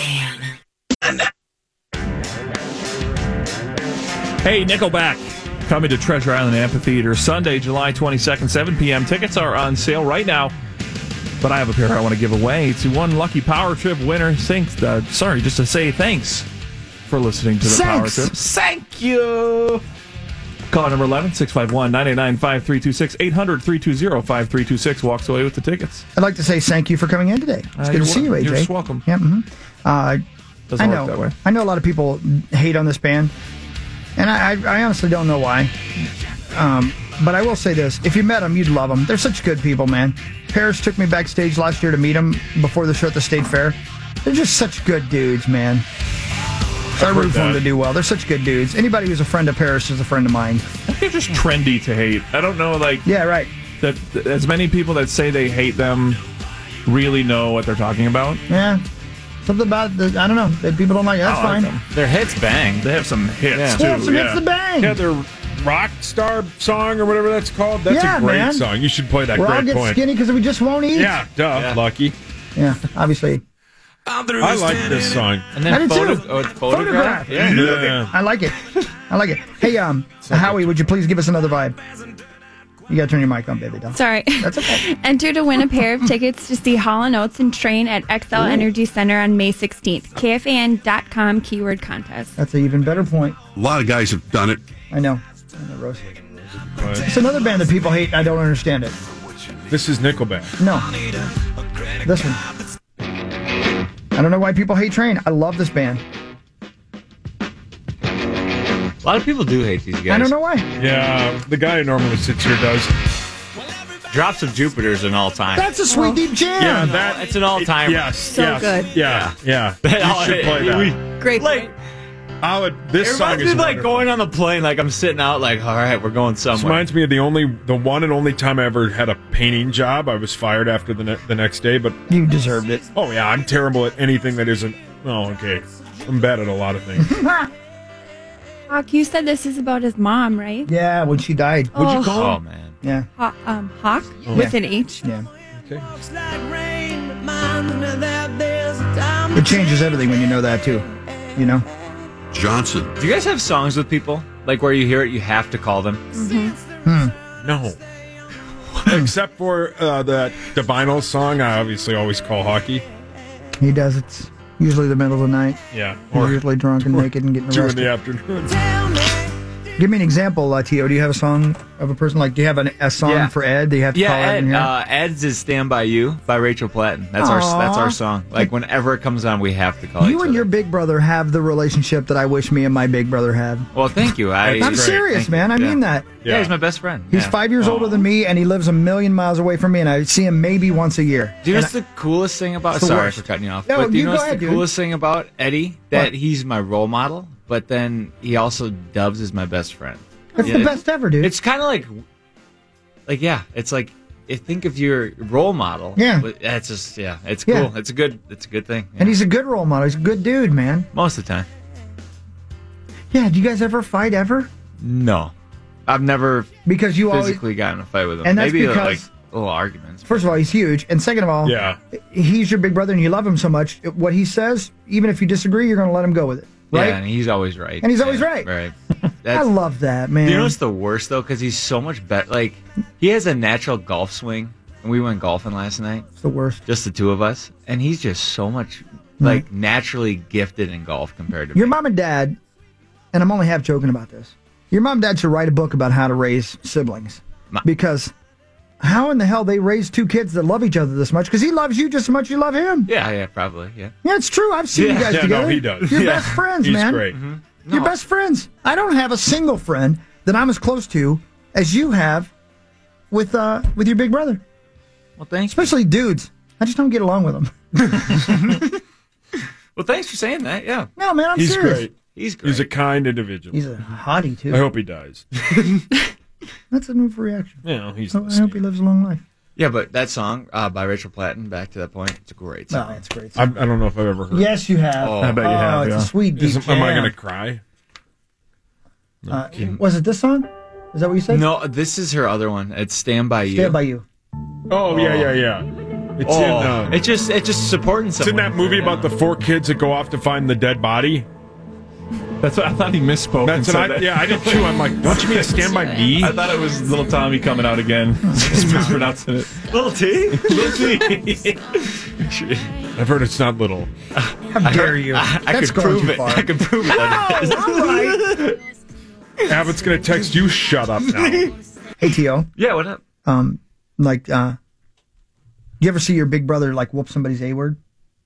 Hey, Nickelback. Coming to Treasure Island Amphitheater Sunday, July twenty-second, seven p.m. Tickets are on sale right now. But I have a pair I want to give away to one lucky Power Trip winner. Thanks, uh, sorry, just to say thanks for listening to the Thanks. Power Trip. Thank you. Call number eleven, six five one, nine eight nine, five three two six, eight hundred, three two zero, five three two six. Walks away with the tickets. I'd like to say thank you for coming in today. It's Uh, good you're to see you, wel- A J. you're just welcome. Yeah. Mm-hmm. Uh, Doesn't I work know. that way. I know a lot of people hate on this band, and I, I, I honestly don't know why. Um, but I will say this: if you met them, you'd love them. They're such good people, man. Paris took me backstage last year to meet them before the show at the State Fair. They're just such good dudes, man. So I I've heard root for them that. to do well. They're such good dudes. Anybody who's a friend of Paris is a friend of mine. I think they're just trendy to hate. I don't know, like... Yeah, right. That as many people that say they hate them, really know what they're talking about. Yeah. Something about the, I don't know, that people don't like. That's I like fine. them. Their hits bang. They have some hits, Yeah. too. They have some yeah. hits to bang. Yeah, their rock star song or whatever that's called. That's Yeah, a great man. song. You should play that. We're all Great getting point. skinny because we just won't eat. Yeah, duh, Yeah. Lucky. Yeah, obviously. I like this song. And I then did photo- too. oh, it's photograph. Yeah. Yeah. I like it. I like it. Hey, um, Howie, would you please give us another vibe? You got to turn your mic on, baby doll. Sorry. That's okay. Enter to win a pair of tickets to see Hall and Oates and Train at X L Ooh. Energy Center on May sixteenth. K F A N dot com keyword contest. That's an even better point. A lot of guys have done it. I know. I know, Rose. It's another band that people hate, and I don't understand it. This is Nickelback. No. This one. I don't know why people hate Train. I love this band. A lot of people do hate these guys. I don't know why. Yeah, the guy who normally sits here does. Drops of Jupiter's an all time. That's a sweet deep jam. Yeah, that It's an all timer. Yes, So yes, good. Yeah, yeah. You should play that. Great. Like, I would. This it song reminds is me of like wonderful. going on the plane, like I'm sitting out, like, all right, we're going This somewhere. reminds me of the only, the one and only time I ever had a painting job. I was fired after the ne- the next day, but You deserved it. oh yeah, I'm terrible at anything that isn't. Oh, okay. I'm bad at a lot of things. Hawk, you said this is about his mom, right? Yeah, when she died. What'd you call Oh man. Yeah. Haw- um, Hawk Oh. with Yeah. an H. Yeah. Okay. It changes everything when you know that, too. You know? Johnson. Do you guys have songs with people like where you hear it, you have to call them? Hmm. No. Except for uh, that the vinyl song, I obviously always call hockey. He does. It's usually the middle of the night. Yeah. We're usually drunk and naked and getting Two in arrested. the afternoon. Give me an example, uh, Tio. Do you have a song of a person? Like, do you have an, a song Yeah. for Ed? Do you have to Yeah, call Ed in Ed, here? uh, Ed's is "Stand by You" by Rachel Platten. That's our Aw. that's our song. Like whenever it comes on, we have to call you each and your big brother have the relationship that I wish me and my big brother had. other. Well, thank you. I, I'm serious, Thank man. you. I Yeah. mean that. Yeah. he's my best friend. He's Yeah. five years older than me, and he lives a million miles away from me, and I see him maybe once a year. Do you know And what's the coolest thing about? It's the Sorry worst. for cutting you off. No, but do you you know go what's ahead, the dude. coolest thing about Eddie? That What? he's my role model, but then he also dubs as my best friend. That's Yeah, the it- best ever, dude. It's kind of like, like yeah, it's like if think of your role model. Yeah. but that's just yeah, it's Yeah. cool. It's a good, it's a good thing. And he's a good role model. He's a good dude, man. Most of the time, Yeah. Do you guys ever fight ever? no, I've never Because you always. physically gotten in a fight with him. And that's Maybe because- like little arguments. First of all, he's huge, and second of all, Yeah. he's your big brother, and you love him so much. What he says, even if you disagree, you're going to let him go with it, right? Yeah, and he's always right. And he's always Yeah, right. Right. I That's, love that, man. Do you know what's the worst though? Because he's so much better. Like he has a natural golf swing, and we went golfing last night. It's the worst. Just the two of us, and he's just so much like naturally gifted in golf compared to Your me. mom and dad, and I'm only half joking about this. Your mom and dad should write a book about how to raise siblings, My- because how in the hell they raise two kids that love each other this much? Because he loves you just as much as you love him. Yeah, yeah, probably, yeah. Yeah, it's true. I've seen Yeah. you guys Yeah, together. no, he does. You're Yeah. best friends, He's man. great. Mm-hmm. You're best friends. I don't have a single friend that I'm as close to as you have with uh with your big brother. Well, thanks. Especially dudes. I just don't get along with them. Well, thanks for saying that. Yeah, No, man, I'm He's serious. great. he's great. He's a kind individual. He's a hottie too. I hope he dies. That's a move reaction. Yeah, he's. So I hope he lives a long life. yeah, but that song uh, by Rachel Platten, back to that point, it's a great No, song. it's great. I, I don't know if I've ever heard. Yes, you have. Oh, I bet you have, it's yeah. a sweet deep Is, am I jam. going to cry? Uh, was it this song? Is that what you said? No, this is her other one. It's "Stand by You." Stand by you. Oh yeah, yeah, yeah. It's Oh, in. Uh, it's just it's just supporting it's someone. in that movie about the four kids that go off to find the dead body. That's what I thought he misspoke. That's and what said I, that. yeah, I did too. I'm like, don't you mean Stand by Me? I thought it was little Tommy coming out again, just mispronouncing it. Little T. Little T. I've heard it's not little. How dare you? I, I That's could going prove too it. far. I could prove it. All right. Abbott's gonna text you. Shut up now. Hey, Tio. Yeah, what up? Um, like, uh, you ever see your big brother like whoop somebody's A word?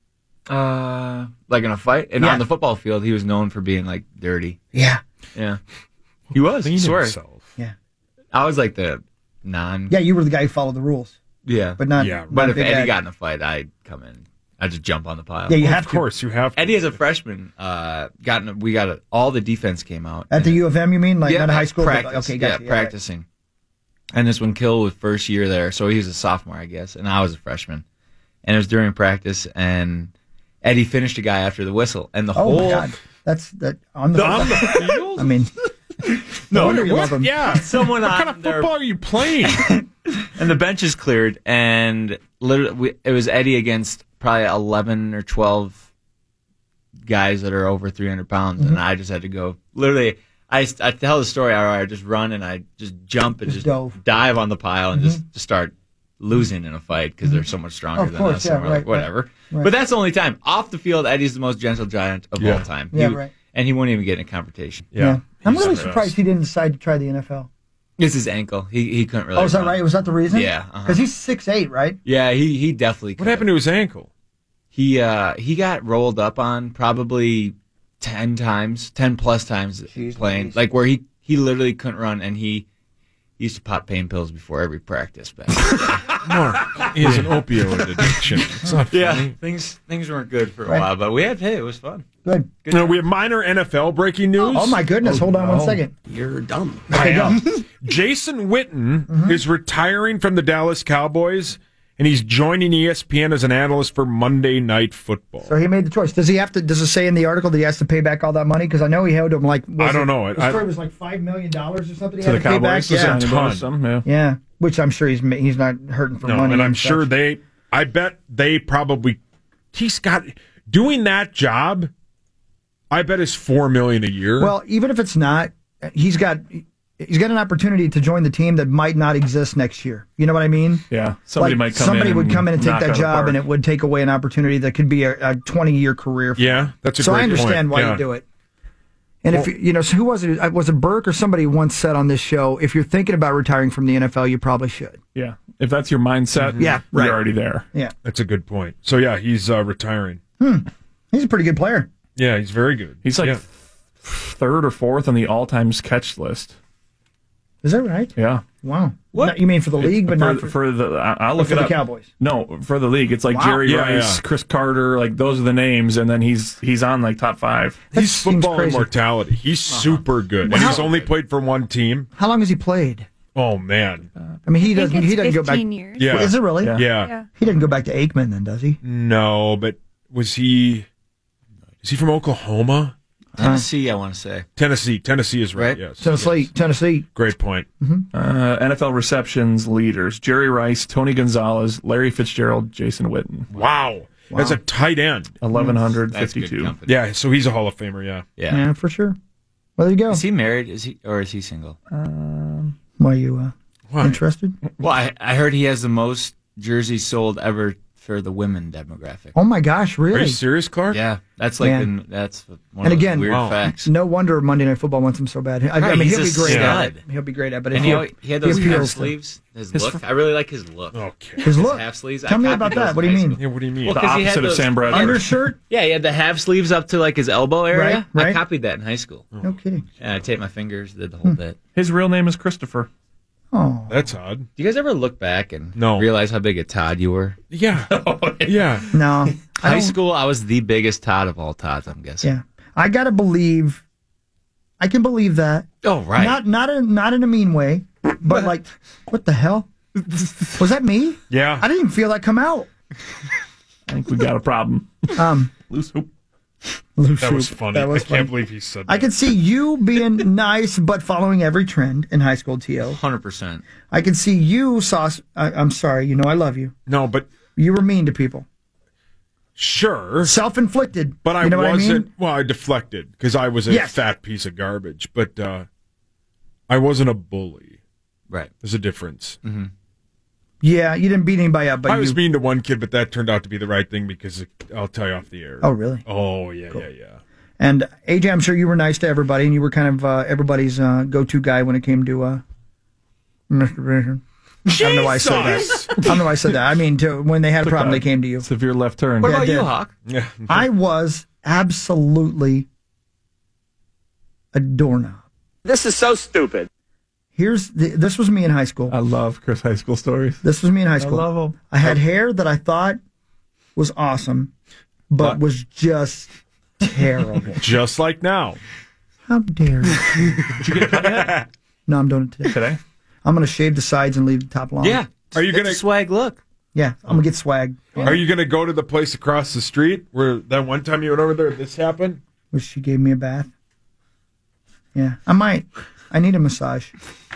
Uh, like in a fight, and Yeah. on the football field, he was known for being like dirty. Yeah. Yeah, he was. I Clean swear. himself. Yeah. I was like the non. Yeah, you were the guy who followed the rules, Yeah, but not. Yeah, But not if Big Eddie Ed. got in a fight, I'd come in. I'd just jump on the pile. Yeah, you Well, have of to. course, you have. To. Eddie, as a freshman, uh, got in, we got a, all the defense came out At the U of M, you mean? Like yeah, not a high school? but- Practice, okay, yeah, gotcha. right. practicing. And this when Kill was first year there, so he was a sophomore, I guess, and I was a freshman. and it was during practice, and Eddie finished a guy after the whistle, and the Oh whole my God, that's that on the, On the field? I mean, No, no wonder you what? love him. Yeah. Someone what on kind of their- football are you playing? and the bench is cleared, and literally we, it was Eddie against probably eleven or twelve guys that are over three hundred pounds, Mhm. and I just had to go. Literally, I, I tell the story where I just run and I just jump and Just just, dove. dive on the pile and Mhm. just, just start losing in a fight because they're so much stronger Of than course, us. yeah, and we're right, like, whatever. right, right. But that's the only time. Off the field, Eddie's the most gentle giant of Yeah. all time. Yeah, He- right. And he won't even get in a confrontation. Yeah, I'm He's really the surprised best. he didn't decide to try the N F L. It's his ankle. He he couldn't really. Oh, is that run. right? Was that the reason? Yeah, uh-huh. because he's six eight, right? Yeah, he he definitely. What happened to his ankle? He uh he got rolled up on probably ten times, ten plus times playing. Like where he he literally couldn't run, and he used to pop pain pills before every practice back. in the day. Mark, he has an opioid addiction. It's not funny. Yeah, things things weren't good for a Right. while, but we had hey, it was fun. Good. Good. Now, we have minor N F L breaking news. Oh my goodness! Hold on one no. second. You're dumb. I am. Jason Witten Mm-hmm. is retiring from the Dallas Cowboys, and he's joining E S P N as an analyst for Monday Night Football. So he made the choice. Does he have to? Does it say in the article that he has to pay back all that money? Because I know he owed him like. was I don't it- know. The I- story was like five million dollars or something. He To had the to pay back. Cowboys, Yeah, signing bonus, some, yeah. yeah. Which I'm sure he's ma- he's not hurting for no, money. and I'm such. sure they. I bet they probably. He's got doing that job. I bet is four million a year. Well, even if it's not, he's got he's got an opportunity to join the team that might not exist next year. You know what I mean? Yeah, somebody Like, might come somebody in would and come in and take knock that out of the job, park. and it would take away an opportunity that could be a, a twenty year career. For Yeah, him. that's a so great I understand point. why Yeah. you do it. And if Well- you know, so who was it? Uh, Was it Burke or somebody once said on this show? If you're thinking about retiring from the N F L, you probably should. Yeah, if that's your mindset, Yeah, right. you're already there. Yeah, that's a good point. So yeah, he's uh, retiring. hmm. He's a pretty good player. Yeah, he's very good. He's like Yeah. third or fourth on the all-time catch list. Is that right? Yeah. Wow. What? Not- you mean for the league, but for, not for, for the. I- I'll look for it the up. Cowboys. No, for the league, it's like Wow. Jerry Yeah, Rice, yeah. Chris Carter, like those are the names, and then he's he's on like top five. That He's seems football crazy. immortality. He's super good, and Wow. he's only played for one team. How long has he played? Oh man, I mean, he I think doesn't. He it's doesn't go back. fifteen years. yeah, Is it really? Yeah. Yeah. Yeah. He doesn't go back to Aikman, then, does he? No, but was he? Is he from Oklahoma? Tennessee, I want to say. Tennessee. Tennessee is right. Right? Yes. Tennessee. Yes. Tennessee. Great point. Uh, N F L receptions leaders: Jerry Rice, Tony Gonzalez, Larry Fitzgerald, Jason Witten. Wow. That's a tight end. Eleven hundred That's good fifty-two. company. Yeah, so he's a Hall of Famer. Yeah. Yeah. Yeah, for sure. Well, there you go. Is he married? Is he or is he single? Um, Why you uh, Why? interested? Well, I, I heard he has the most jerseys sold ever for the women demographic. Oh my gosh, Are really? you serious, Clark? Yeah, that's like Man. the, that's one And of again, those weird wow. facts. No wonder Monday Night Football wants him so bad. I, I Right, mean, he's he'll a be great at it. stud. He'll be great at it. But And if he, he, al- he had those he half appeals to- sleeves. His, His look. fr- I really like his look. Okay. His look. Half sleeves. Tell I me copied about those that. What do in you high mean? school. Yeah, what do you mean? Well, the 'cause he had opposite of those- Sam Bradford. Undershirt? Yeah, he had the half sleeves up to like his elbow area. Right, right. I copied that in high school. No kidding. And I taped my fingers, did the whole bit. His real name is Christopher. Oh, That's odd. Do you guys ever look back and No. realize how big a Todd you were? Yeah. Yeah. no. I High don't- school, I was the biggest Todd of all Todds, I'm guessing. Yeah, I gotta believe. I can believe that. Oh, right. Not not in not in a mean way, but like, what the hell? Was that me? Yeah. I didn't even feel that come out. I think we got a problem. Um, Loose hoop. loose That was hoop. funny. That was I can't funny. believe he said that. I could see you being nice, but following every trend in high school, T O. one hundred percent. I could see you, Sauce. I, I'm sorry. You know I love you. No, but You were mean to people. sure. Self-inflicted. But I you know wasn't. What I mean? Well, I deflected because I was a Yes. fat piece of garbage. But uh, I wasn't a bully. Right. There's a difference. Mm-hmm. Yeah, you didn't beat anybody up, but I was you. mean to one kid, but that turned out to be the right thing because it, I'll tell you off the air. Oh, really? Oh, yeah, yeah, yeah. And A J, I'm sure you were nice to everybody, and you were kind of uh, everybody's uh, go-to guy when it came to uh, masturbation. I don't know why I said that. I don't know why I said that. I mean, to, when they had a Took problem, a they came to you. Severe left turn. What Yeah, about I you, did. Hawk? Yeah. I was absolutely a doorknob. This is so stupid. Here's the, this was me in high school. I love Chris high school stories. This was me in high school. I love them. I had hair that I thought was awesome, but What? was just terrible. Just like now. How dare you? Did you get a cut yet? No, I'm doing it today. Today? I'm going to shave the sides and leave the top long. Yeah. Are you It's gonna- a swag look? Yeah, I'm gonna get swag. Are you going to go to the place across the street where that one time you went over there, this happened? Where she gave me a bath? Yeah, I might. I need a massage.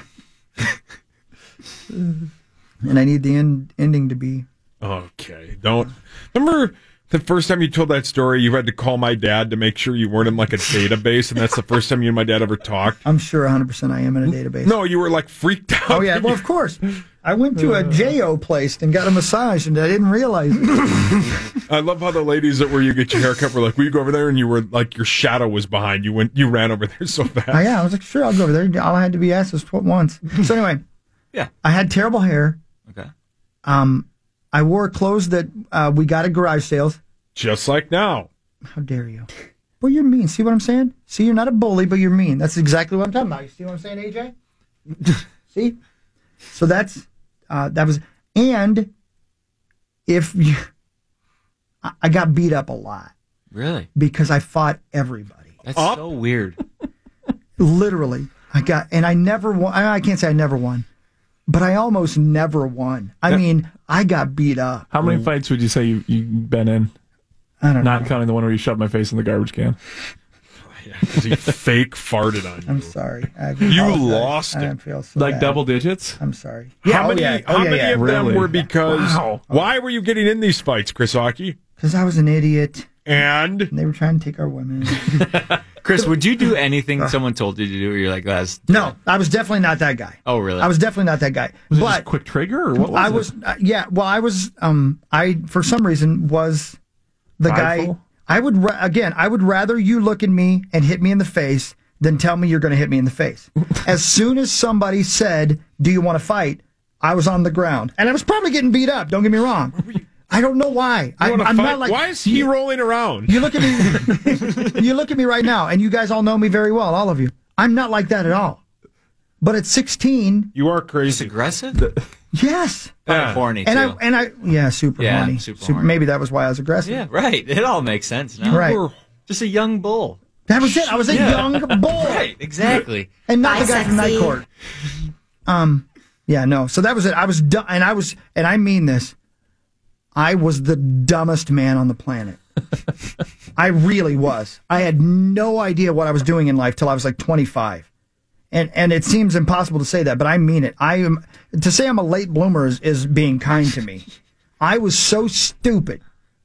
And I need the end, ending to be... Okay, don't... Remember the first time you told that story, you had to call my dad to make sure you weren't in like a database, and that's the first time you and my dad ever talked? I'm sure one hundred percent I am in a database. No, you were like freaked out. Oh, yeah, well, of course. I went to a J O place and got a massage, and I didn't realize it. I love how the ladies that where you get your haircut were like, will you go over there? And you were like, your shadow was behind you. Went, you ran over there so fast. Oh, yeah, I was like, sure, I'll go over there. All I had to be asked was tw- once. So anyway, yeah, I had terrible hair. Okay. Um, I wore clothes that uh, we got at garage sales. Just like now. How dare you? Well, you're mean. See what I'm saying? See, you're not a bully, but you're mean. That's exactly what I'm talking about. You see what I'm saying, A J? See? So that's, uh, that was, and if you, I, I got beat up a lot. Really? Because I fought everybody. That's Up? so weird. Literally. I got, and I never won. I can't say I never won, but I almost never won. I Yeah. mean, I got beat up. How many fights would you say you, you've been in? I don't Not know. counting the one where you shoved my face in the garbage can. Because he fake farted on you. I'm sorry. I You apologize. lost I it. feel so Like bad. double digits? I'm sorry. How Yeah, oh, many, yeah. Oh, how yeah, many yeah. of them Really? were because... Wow. Why were you getting in these fights, Chris Hockey? Because I was an idiot. And? And they were trying to take our women. Chris, would you do anything someone told you to do? Or you're like, that's No, I was definitely not that guy. Oh, really? I was definitely not that guy. Was it but just quick trigger or what was I it? was, uh, yeah. Well, I was. Um, I for some reason was the guy. Prideful? I would ra- again. I would rather you look at me and hit me in the face than tell me you're going to hit me in the face. As soon as somebody said, "Do you want to fight?" I was on the ground, and I was probably getting beat up. Don't get me wrong. I don't know why. I, You wanna I'm fight? not like. Why is he rolling around? You look at me. You look at me right now, and you guys all know me very well, all of you. I'm not like that at all. But at sixteen, You are crazy. Just aggressive? yes. Yeah. Horny, And too. I and I yeah, super Yeah, horny. super Super- horny. Maybe that was why I was aggressive. Yeah, right. It all makes sense now. Right. Just a young bull. That was it. I was a Yeah. young bull. Right, exactly. And not the guy from Bisexy. Night Court. Um, yeah, no. So that was it. I was dumb, and I was, and I mean this. I was the dumbest man on the planet. I really was. I had no idea what I was doing in life till I was like twenty-five. And and it seems impossible to say that, but I mean it. I am to say I'm a late bloomer is, is being kind to me. I was so stupid.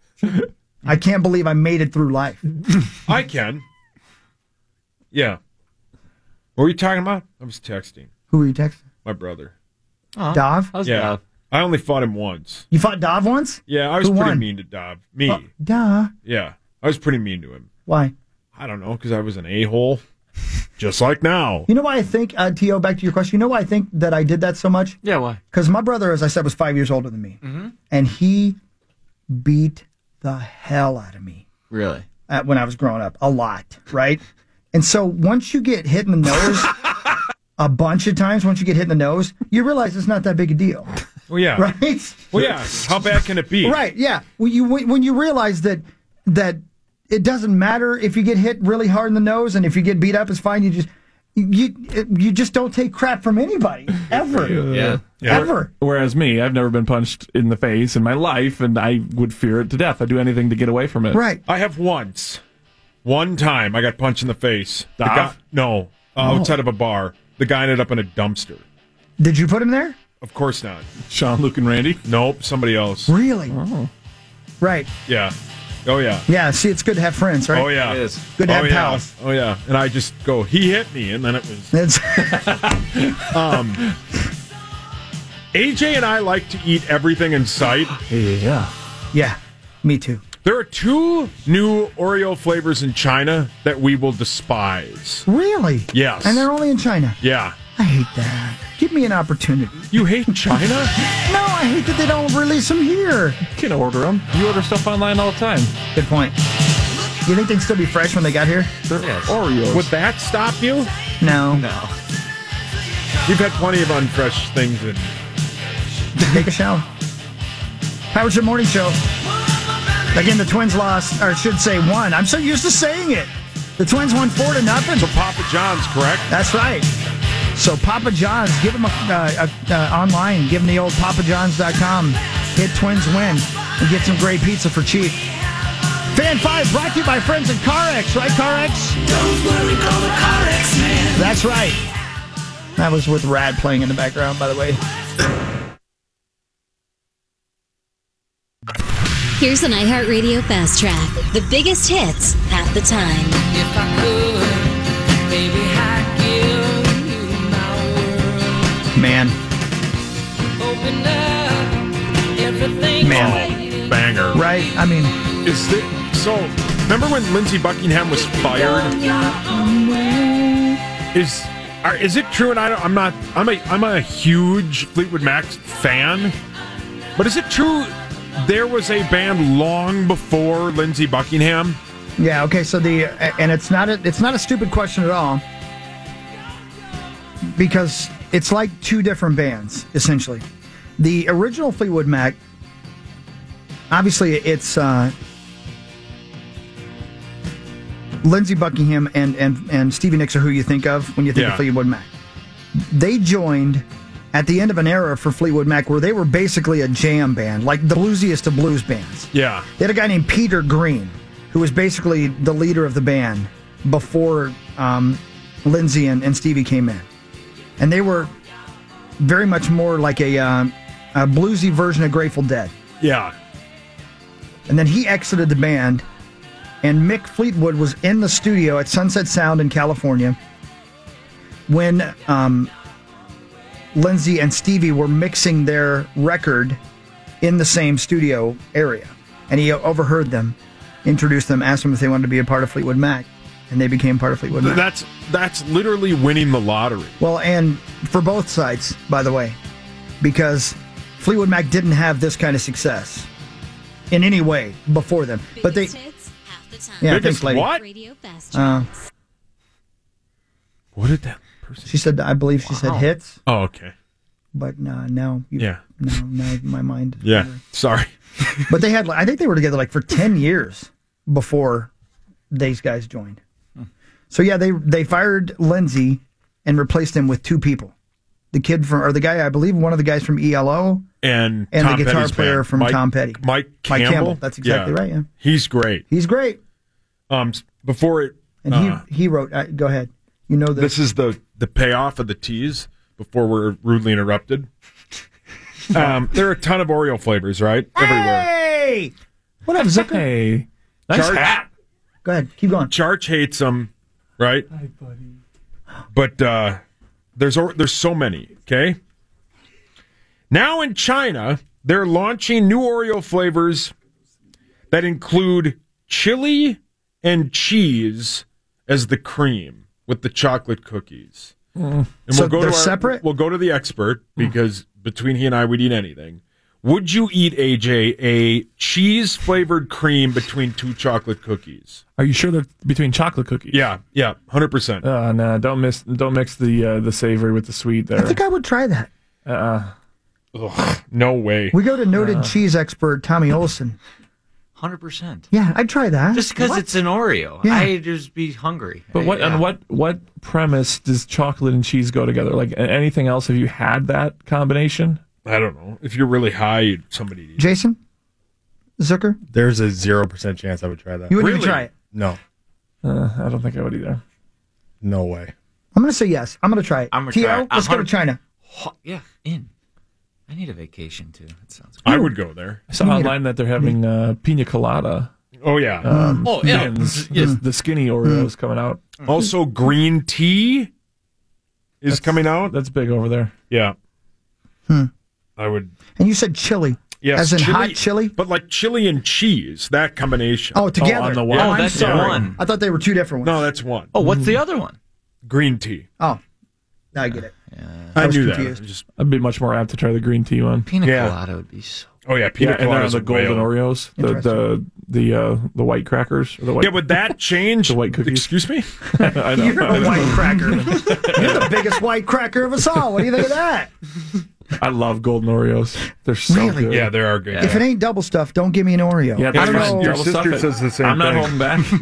I can't believe I made it through life. I can. Yeah. What were you talking about? I was texting. Who were you texting? My brother. Oh, Dov? How's yeah. Dov? I only fought him once. You fought Dov once? Yeah, I was Who pretty won? mean to Dov. Me. Uh, duh. Yeah. I was pretty mean to him. Why? I don't know, because I was an a-hole. Just like now. You know why I think, uh, T O, back to your question, you know why I think that I did that so much? Yeah, why? Because my brother, as I said, was five years older than me. Mm-hmm. And he beat the hell out of me Really? uh, when I was growing up. A lot, right? And so once you get hit in the nose a bunch of times, once you get hit in the nose, you realize it's not that big a deal. Well, yeah. Right? Well, yeah. How bad can it be? Right, yeah. When you, when you realize that that it doesn't matter if you get hit really hard in the nose, and if you get beat up, it's fine. You just you you just don't take crap from anybody ever. Yeah. Ever. Whereas me, I've never been punched in the face in my life, and I would fear it to death. I'd do anything to get away from it. Right. I have once. One time I got punched in the face. The Dov? guy, no, uh, Oh. outside of a bar. The guy ended up in a dumpster. Did you put him there? Of course not. Sean, Luke, and Randy? Nope, somebody else. Really? Oh. Right. Yeah. Oh, yeah. Yeah, see, it's good to have friends, right? Oh, yeah. It is. Good to oh, have yeah. pals. Oh, yeah. And I just go, he hit me, and then it was... It's um, A J and I like to eat everything in sight. Yeah. yeah, me too. There are two new Oreo flavors in China that we will despise. Really? Yes. And they're only in China. Yeah. I hate that. Give me an opportunity. You hate China? No, I hate that they don't release them here. You can order them. You order stuff online all the time. Good point. You think they'd still be fresh when they got here? Yes. Oreos. Would that stop you? No. No. You've had plenty of unfresh things in... Take a shower. Howard Your Morning Show. Again, the Twins lost, or I should say won. I'm so used to saying it. The Twins won four to nothing. So Papa John's, correct? That's right. So Papa John's, give them a, uh, a, uh, online, give them the old papa johns dot com Hit Twins win and get some great pizza for cheap. Fan five brought to you by friends at CarX, right, CarX? Don't worry, call the CarX man. That's right. That was with Rad playing in the background, by the way. Here's an iHeartRadio Fast Track. The biggest hits at the time. If I could, baby, I'd give you my world. Man. Open up everything. Man. Banger. Right? I mean... Is there, so, remember when Lindsey Buckingham was fired? Is are, is it true? And I don't, I'm not. I'm a I'm a huge Fleetwood Mac fan. But is it true there was a band long before Lindsey Buckingham? Yeah. Okay. So the and it's not a it's not a stupid question at all, because it's like two different bands essentially. The original Fleetwood Mac. Obviously, it's. Uh, Lindsey Buckingham and, and, and Stevie Nicks are who you think of when you think Yeah. of Fleetwood Mac. They joined at the end of an era for Fleetwood Mac where they were basically a jam band, like the bluesiest of blues bands. Yeah. They had a guy named Peter Green, who was basically the leader of the band before um, Lindsey and, and Stevie came in. And they were very much more like a, uh, a bluesy version of Grateful Dead. Yeah. And then he exited the band, and Mick Fleetwood was in the studio at Sunset Sound in California when um, Lindsey and Stevie were mixing their record in the same studio area. And he overheard them, introduced them, asked them if they wanted to be a part of Fleetwood Mac, and they became part of Fleetwood Mac. That's that's literally winning the lottery. Well, and for both sides, by the way, because Fleetwood Mac didn't have this kind of success in any way before them. But they... Yeah, Biggest thanks, lady. what? Uh, What did that person? she said, I believe she said Wow. hits, Oh, okay. but uh, now, you, Yeah. no, now my mind. Yeah. Sorry. But they had, I think they were together like for ten years before these guys joined. So yeah, they they fired Lindsey and replaced him with two people. The kid from, or the guy, I believe one of the guys from E L O And and Tom the guitar Petty's player band. from Mike, Tom Petty. Mike Mike Campbell. Campbell. That's exactly right, yeah. He's great. He's great. Um, s- before it, And uh, he he wrote, uh, go ahead. You know this. this is the the payoff of the tease before we're rudely interrupted. Um, there are a ton of Oreo flavors, right? Everywhere. Hey! What up, Zucker? Hey. Nice Charge- hat. Go ahead, keep going. Charge hates them, right? Hi, buddy. But uh, there's or- there's so many. Okay. Now in China, they're launching new Oreo flavors that include chili and cheese as the cream with the chocolate cookies. Mm. And So we'll go they're to our, separate? We'll go to the expert because between he and I, we'd eat anything. Would you eat, A J, a cheese flavored cream between two chocolate cookies? Are you sure they're between chocolate cookies? Yeah, yeah, one hundred percent. Uh, nah, don't miss, don't mix the uh, the savory with the sweet there. I think I would try that. Uh, Ugh, no way. We go to noted Uh. cheese expert Tommy Olson. one hundred percent. Yeah, I'd try that. Just because What? it's an Oreo. Yeah. I'd just be hungry. But what Yeah. on what what premise does chocolate and cheese go together? Like a- anything else? Have you had that combination? I don't know. If you're really high, somebody. Jason? Zucker? There's a zero percent chance I would try that. You wouldn't even try it? No, Uh, I don't think I would either. no way. I'm going to say yes. I'm going to try it. I'm gonna T O, try it. let's I'm go to China. Ho- Yeah, in. I need a vacation too. That sounds good. I would go there. I saw You need online that they're having uh, pina colada. Oh, yeah. Um, Oh, yeah. thins, Yes. the, the skinny Oreos coming out. Also, green tea is coming out. That's big over there. Yeah. Hmm. I would. And you said chili. Yes, As in chili, hot chili? But like chili and cheese, that combination. Oh, together. on the oh, one. Oh, I'm that's sorry. one. I thought they were two different ones. No, that's one. Oh, what's the other one? Green tea. Oh, now I get it. I, I was knew confused. that. Just, I'd be much more apt to try the green tea one. Pina Yeah. colada would be so. oh, yeah. Pina Yeah, and then colada's the a golden whale. Oreos, the the the uh, the white crackers, or the white. Yeah, would that change? The white cookies. Excuse me? I know. You're a white cracker. You're the biggest white cracker of us all. What do you think of that? I love golden Oreos. They're so Really? good. Yeah, they are good. If it ain't double stuff, don't give me an Oreo. Yeah, I that's don't fine. know. Your Double sister stuff it. says the same I'm not thing. holding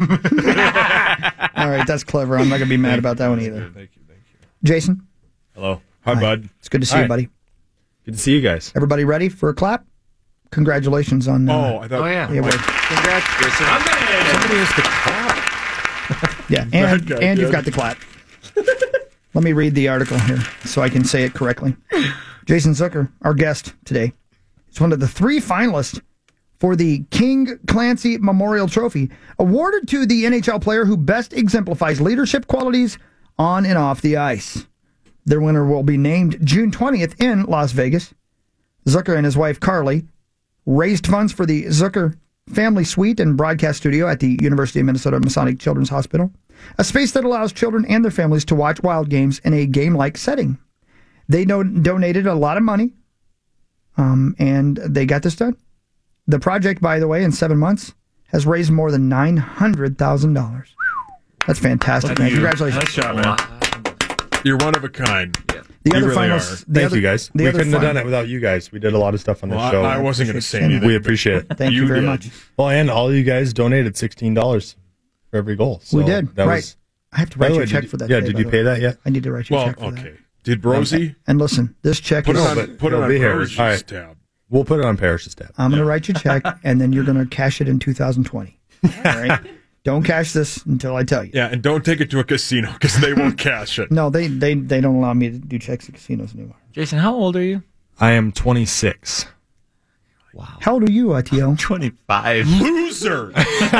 back. All right, that's clever. I'm not going to be mad about that one either. Thank you. Thank you. Jason? Hello. Hi, bud. It's good to see Hi. you, buddy. Good to see you guys. Everybody ready for a clap? Congratulations on. Uh, Oh, I thought. Oh, yeah. the award. Congrats, Jason. Somebody has to clap. Yeah, That and, guy and you've did. got the clap. Let me read the article here so I can say it correctly. Jason Zucker, our guest today, is one of the three finalists for the King Clancy Memorial Trophy, awarded to the N H L player who best exemplifies leadership qualities on and off the ice. Their winner will be named June twentieth in Las Vegas. Zucker and his wife Carly raised funds for the Zucker Family Suite and Broadcast Studio at the University of Minnesota Masonic Children's Hospital, a space that allows children and their families to watch Wild games in a game-like setting. They do- donated a lot of money, um, and they got this done. The project, by the way, in seven months, has raised more than nine hundred thousand dollars. That's fantastic, man. Congratulations. Nice job, man. You're one of a kind. The You other really finalists. are. The Thank other, you, guys. the We other couldn't have fin- done it without you guys. We did a lot of stuff on the Well, show. I, I wasn't going to say Appreciate anything. We appreciate it. Thank you, You very did. much. Well, and all you guys donated sixteen dollars for every goal. So we did. That Right. Was, I have to By write the you way, a check did for that. Yeah, today, did by you the pay way. that yet? I need to write you a Well, check for okay. that. Did Rosie And listen, this check put is. it on? but Put it it'll on be here. Parrish's All right. tab. We'll put it on Parrish's tab. I'm going to write you a check, and then you're going to cash it in two thousand twenty. All right? Don't cash this until I tell you. Yeah, and don't take it to a casino because they won't cash it. No, they, they, they don't allow me to do checks at casinos anymore. Jason, how old are you? I am twenty-six. How old are you, uh, T O? twenty-five. Loser!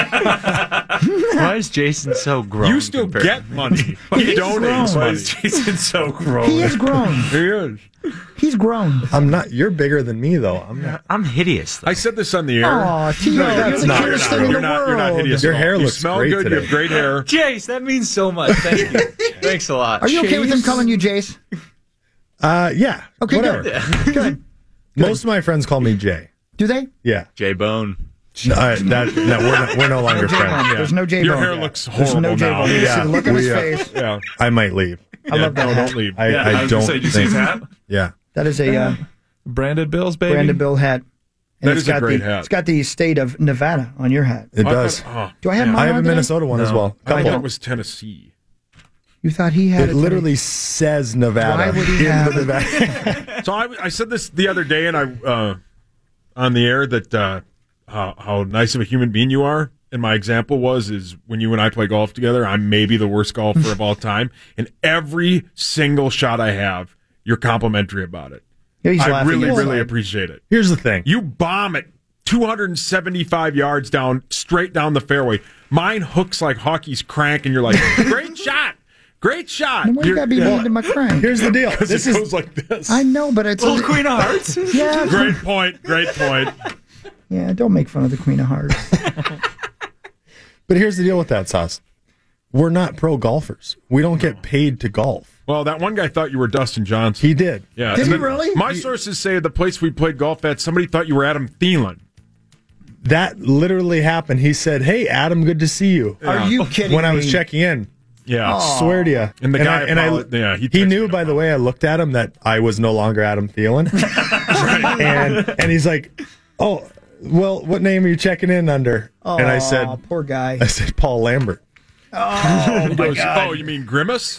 Why is Jason so grown? You still compared- get money. He He's donates grown. money. Jason so grown. He is grown. He is. He's grown. I'm not. You're bigger than me, though. I'm not. I'm hideous. Though. I said this on the air. Aw, T O, No, you're that's the not- cutest you're thing in You're the not, you're not world. hideous. Your at all. hair You looks smell great good. today. You have great hair. Jace, that means so much. Thank you. Thanks a lot. Are you okay with him calling you Jace? Uh, yeah. Okay, whatever. good. Good. Most of my friends call me Jay. Do they? Yeah. J Bone? No, I- that, no, we're, no, we're no longer friends. Yeah. There's no J-bone. Your hair looks There's horrible no now. J-bone. You Yeah. see the look on his We, uh, face. Yeah. I might leave. I love that No, hat. don't leave. I, Yeah, I, I was don't gonna say, did you see think. his hat? Yeah. That is a uh, Branded Bills, baby. Brandon Bill hat. And That it's is a got great the, hat. It's got the state of Nevada on your hat. It I does. thought- oh, Do I have yeah. mine I have on a today? Minnesota one as well. I thought Couple. it was Tennessee. You thought he had It it literally says Nevada. Why would he in have the it? Nevada. So I, I said this the other day, and I uh, on the air that uh, how, how nice of a human being you are. And my example was is when you and I play golf together, I'm maybe the worst golfer of all time, and every single shot I have, you're complimentary about it. Yeah, he's I laughing really, inside. really appreciate it. Here's the thing. You bomb it two hundred seventy-five yards down, straight down the fairway. Mine hooks like hockey's crank, and you're like, great shot. Great shot. Then why you You're- gotta be yeah. mean to my crank? Here's the deal. 'Cause This it is goes like this. I know, but it's Little Queen of Hearts? Yeah, Great point. Great point. yeah. Don't make fun of the Queen of Hearts. But here's the deal with that, Sauce. We're not pro golfers. We don't get paid to golf. Well, that one guy thought you were Dustin Johnson. He did. Yeah. Did and he then really? My sources say the place we played golf at, somebody thought you were Adam Thielen. That literally happened. He said, "Hey, Adam, good to see you." Are you kidding When I was me? checking in. Yeah. I swear to you. And the guy I, and I, apolog- yeah, he he, texted knew, me by the about way, I looked at him that I was no longer Adam Thielen. and and he's like, "Oh, well, what name are you checking in under?" Oh, and I said, poor guy. I said, Paul Lambert. Oh, He my goes, God. oh, you mean Grimace?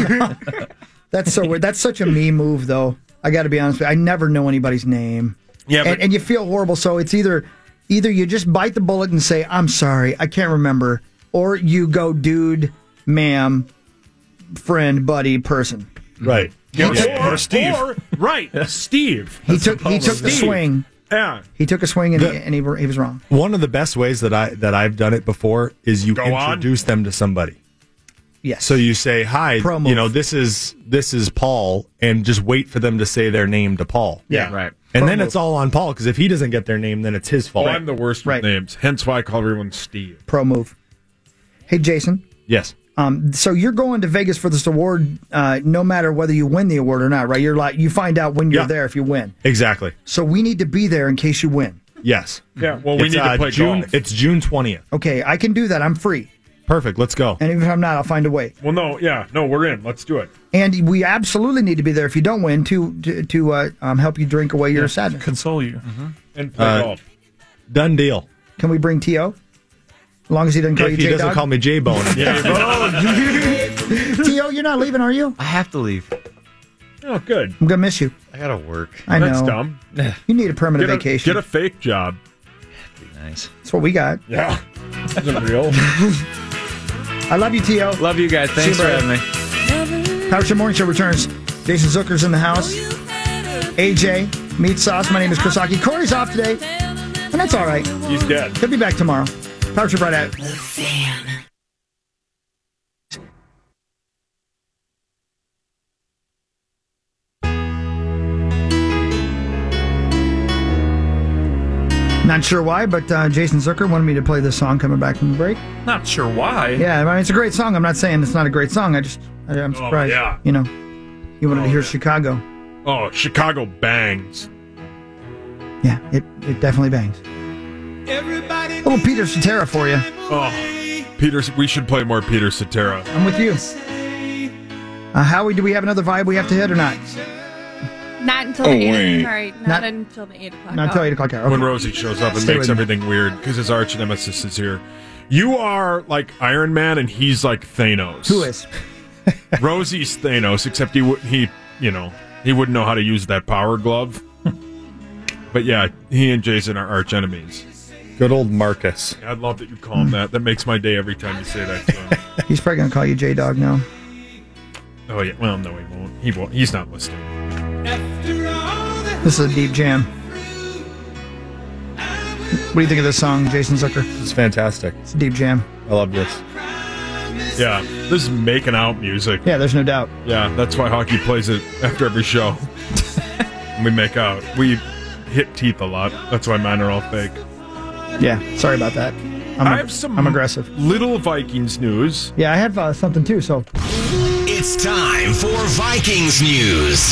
That's so weird. That's such a me move, though. I got to be honest with you. I never know anybody's name. Yeah, and, but- and you feel horrible. So it's either either you just bite the bullet and say, I'm sorry, I can't remember, or you go, dude, ma'am, friend, buddy, person. Right. Yeah. Or Steve. Or, right, Steve. He took he took the Steve. swing. Yeah. He took a swing and, The- he, and he, he was wrong. One of the best ways that I that I've done it before is you Go on. introduce them to somebody. Yes. So you say, "Hi, Pro you move. know, this is this is Paul," and just wait for them to say their name to Paul. Yeah. Right. And Pro then move. it's all on Paul because if he doesn't get their name, then it's his Oh, fault. I'm the worst Right. with names. Hence why I call everyone Steve. Pro move. Hey, Jason. Yes. Um, so you're going to Vegas for this award, uh, no matter whether you win the award or not, right? You're like you find out when you're Yeah. there if you win. Exactly. So we need to be there in case you win. Yes. Yeah. Well, we It's, need uh, to play June. golf. It's June twentieth. Okay, I can do that. I'm free, Perfect. Let's go. and even if I'm not, I'll find a way. Well, no, yeah, no, we're in. Let's do it. And we absolutely need to be there if you don't win to to, to uh, um, help you drink away your sadness. Console you. And play Uh, golf. Done deal. Can we bring T O? As long as he doesn't call If you he J doesn't Dog. call me J Bone. T O, you're not leaving, are you? I have to leave. Oh, good. I'm gonna miss you. I gotta work. I know. That's dumb. You need a permanent Get a, vacation. get a fake job. Nice. That's what we got. Yeah. Isn't real. I love you, T O. Love you guys. Thanks See for you, having me. Power Trip Morning Show returns. Jason Zucker's in the house. A J, Meat Sauce. My name is Chris Hockey. Corey's off today, and that's all right. He's dead. He'll be back tomorrow. Power Trip right out. Not sure why, but uh, Jason Zucker wanted me to play this song coming back from the break. Not sure why. Yeah, I mean, it's a great song. I'm not saying it's not a great song. I just, I, I'm surprised. yeah. You know, you wanted Oh, to hear yeah. Chicago. Oh, Chicago bangs. Yeah, it, it definitely bangs. A little Peter Cetera for you. Oh, Peter, we should play more Peter Cetera. I'm with you. Uh, Howie, do we have another vibe we have to hit or not? Not until Oh, the eight. wait. Sorry, not, Not- until the eight o'clock. Not until eight o'clock hour. When Rosie shows up and Stay makes with me. everything weird because his arch nemesis is here. You are like Iron Man and he's like Thanos. Who is? Rosie's Thanos, except he would he you know he wouldn't know how to use that power glove. But yeah, he and Jason are arch enemies. Good old Marcus. I'd love that you call him that. That makes my day every time you say that to him. He's probably going to call you J-Dog now. Oh yeah, well no he won't. He won't. He's not listening. This is a deep jam. What do you think of this song, Jason Zucker? It's fantastic. It's a deep jam. I love this. Yeah, this is making out music. Yeah, there's no doubt. Yeah, that's why hockey plays it after every show. And we make out. We hit teeth a lot. That's why mine are all fake. Yeah, sorry about that. I'm, I have some I'm aggressive. Little Vikings news. Yeah, I have uh, something too, so. It's time for Vikings news.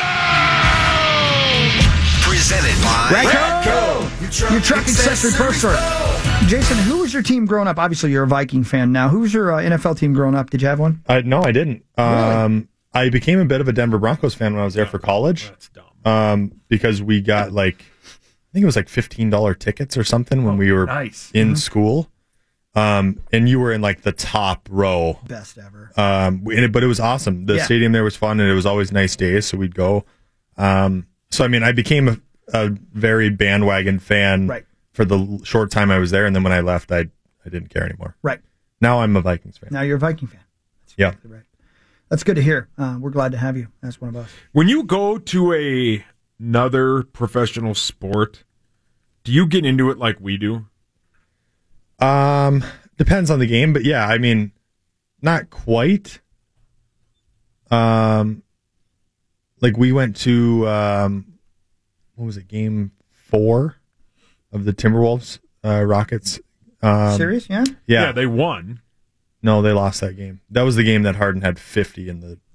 Presented by Ratco! Your truck accessory pro store. Jason, who was your team growing up? Obviously, you're a Viking fan now. Who was your uh, N F L team growing up? Did you have one? I no, I didn't. Um, I became a bit of a Denver Broncos fan when I was there for college. That's dumb. Um, because we got like, I think it was like fifteen dollar tickets or something when we were nice. in Mm-hmm. school. Um, and you were in like the top row. Best ever. Um, and it, but it was awesome. The Yeah. stadium there was fun, and it was always nice days, so we'd go. Um, so I mean, I became a, a very bandwagon fan Right. for the l- short time I was there, and then when I left, I I didn't care anymore. Right. Now I'm a Vikings fan. Now you're a Viking fan. Yeah. Exactly right. That's good to hear. Uh, we're glad to have you as one of us. When you go to a, another professional sport, do you get into it like we do? Um, depends on the game, but yeah, I mean, not quite. Um, like we went to um, what was it? Game four of the Timberwolves uh, Rockets. Um, Serious? Yeah? Yeah. Yeah, they won. No, they lost that game. That was the game that Harden had fifty in the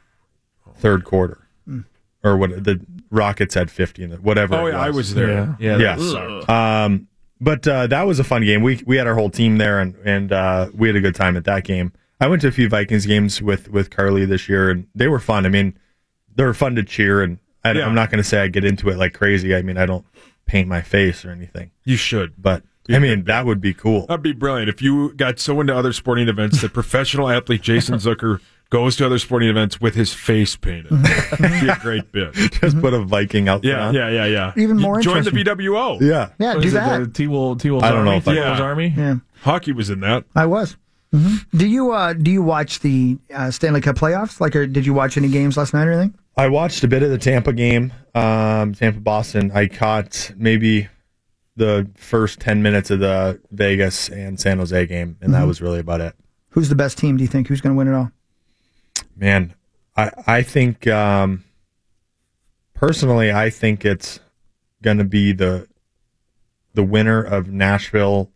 third quarter, Mm. or what? The Rockets had fifty in the whatever. Oh, it yeah, I was there. Yeah. Yeah, that Yeah. sucked. Um, but uh, that was a fun game. We we had our whole team there, and and uh, we had a good time at that game. I went to a few Vikings games with with Carly this year, and they were fun. I mean, they were fun to cheer, and I, Yeah. I'm not going to say I get into it like crazy. I mean, I don't paint my face or anything, You should. but I mean, that would be cool. That'd be brilliant if you got so into other sporting events that professional athlete Jason Zucker goes to other sporting events with his face painted. It'd be a great bit. Just put a Viking out there. Yeah, yeah, yeah, yeah. Even You more join the interesting. V W O. Yeah. Yeah, What do is it, that. the T-Wolves T-Wolves I don't know Army? if I- T-Wolves Yeah. Army? Yeah, Hockey was in that. I was. hmm Do you uh, do you watch the uh, Stanley Cup playoffs? Like, or did you watch any games last night or anything? I watched a bit of the Tampa game, um, Tampa Boston. I caught maybe the first ten minutes of the Vegas and San Jose game, and that Mhm. was really about it. Who's the best team? Do you think? Who's going to win it all? Man, I I think um, personally, I think it's going to be the the winner of Nashville,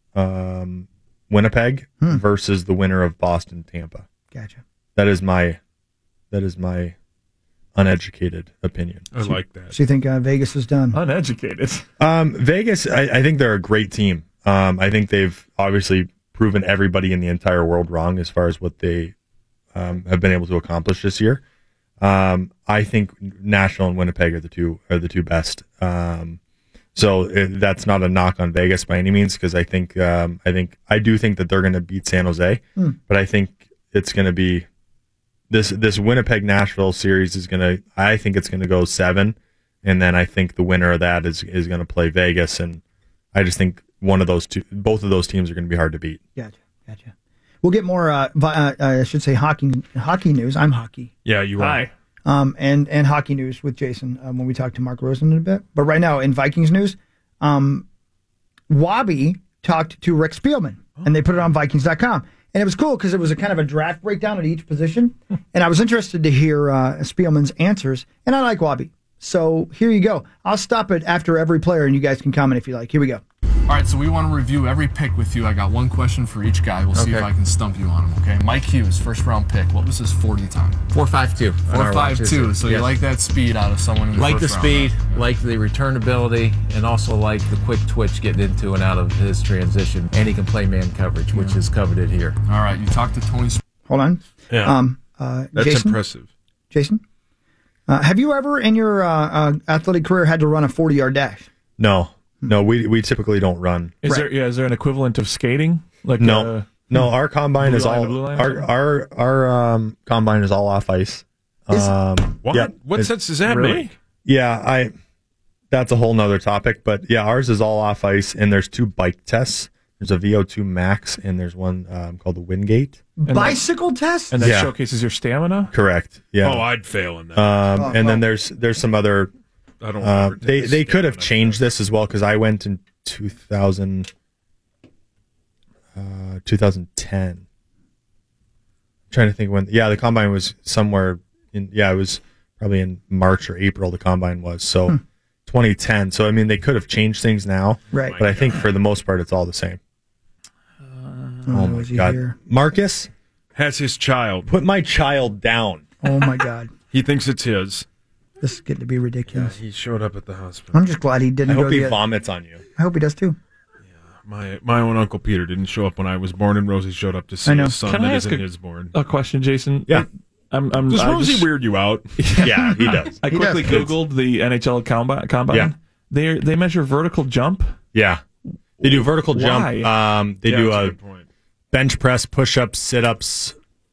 um, Winnipeg Hmm. versus the winner of Boston, Tampa. Gotcha. That is my that is my uneducated opinion. I like that. So you think uh, Vegas is done? Uneducated. Um, Vegas, I, I think they're a great team. Um, I think they've obviously proven everybody in the entire world wrong as far as what they um, have been able to accomplish this year. Um, I think Nashville and Winnipeg are the two are the two best. Um, so it, that's not a knock on Vegas by any means, because I think um, I think I do think that they're going to beat San Jose, Hmm. but I think it's going to be this this Winnipeg Nashville series is gonna. I think it's gonna go seven, and then I think the winner of that is is gonna play Vegas, and I just think one of those two, both of those teams are gonna be hard to beat. Gotcha, gotcha. We'll get more. Uh, vi- uh, I should say hockey hockey news. I'm hockey. Yeah, you are. Hi. Um, and and hockey news with Jason um, when we talk to Mark Rosen in a bit. But right now in Vikings news, um, Wabi talked to Rick Spielman, and they put it on Vikings dot com. And it was cool because it was a kind of a draft breakdown at each position. And I was interested to hear uh, Spielman's answers. And I like Wabi. So here you go. I'll stop it after every player, and you guys can comment if you like. Here we go. All right, so we want to review every pick with you. I got one question for each guy. We'll see Okay. if I can stump you on them, okay? Mike Hughes, first round pick. What was his forty time? four five two. four five two. So you like that speed out of someone in the Like the first round, speed, huh? like the return ability, and also like the quick twitch getting into and out of his transition. And he can play man coverage, which is coveted here. All right, you talked to Tony. Sp- Hold on. Yeah. Um, uh, That's Jason? impressive. Jason? Uh, have you ever in your uh, uh, athletic career had to run a forty-yard dash? No, no, we we typically don't run. Is there yeah? Is there an equivalent of skating? Like No, uh, no. Our combine blue is line all to blue line? our our our um, combine is all off ice. Is- Um, What? yeah, What it- sense does that make? Yeah, I. That's a whole nother topic, but yeah, ours is all off ice, and there's two bike tests. There's a V O two max, and there's one um, called the Wingate. And Bicycle test? and that Yeah. showcases your stamina. Correct. Yeah. Oh, I'd fail in that. Um, Oh, and oh. then there's there's some other. I don't Uh, ever take they a they could have stamina changed this as well because I went in two thousand, uh, twenty ten. Trying to think when. Yeah, the combine was somewhere in. Yeah, it was probably in March or April. The combine was so. Hmm. twenty ten. So I mean, they could have changed things now, Right. But I think for the most part, it's all the same. Oh, Oh my is he God, here? Marcus, Has his child. put my child down. Oh, my God. He thinks it's his. This is getting to be Yeah, ridiculous. he showed up at the hospital. I'm just glad he didn't I go hope to he the- vomits on you. I hope he does too. My my own Uncle Peter didn't show up when I was born, and Rosie showed up to see I know. his son Can I that ask isn't a- his born. A question, Jason. Yeah. I'm. I'm Does I Rosie just- weird you out? Yeah, he does. I He quickly does. Googled the N H L combine. combine. Yeah. They they measure vertical jump. Yeah, they do vertical jump. Why? Um, they Yeah, do that's a a good point. bench press, push ups, sit ups.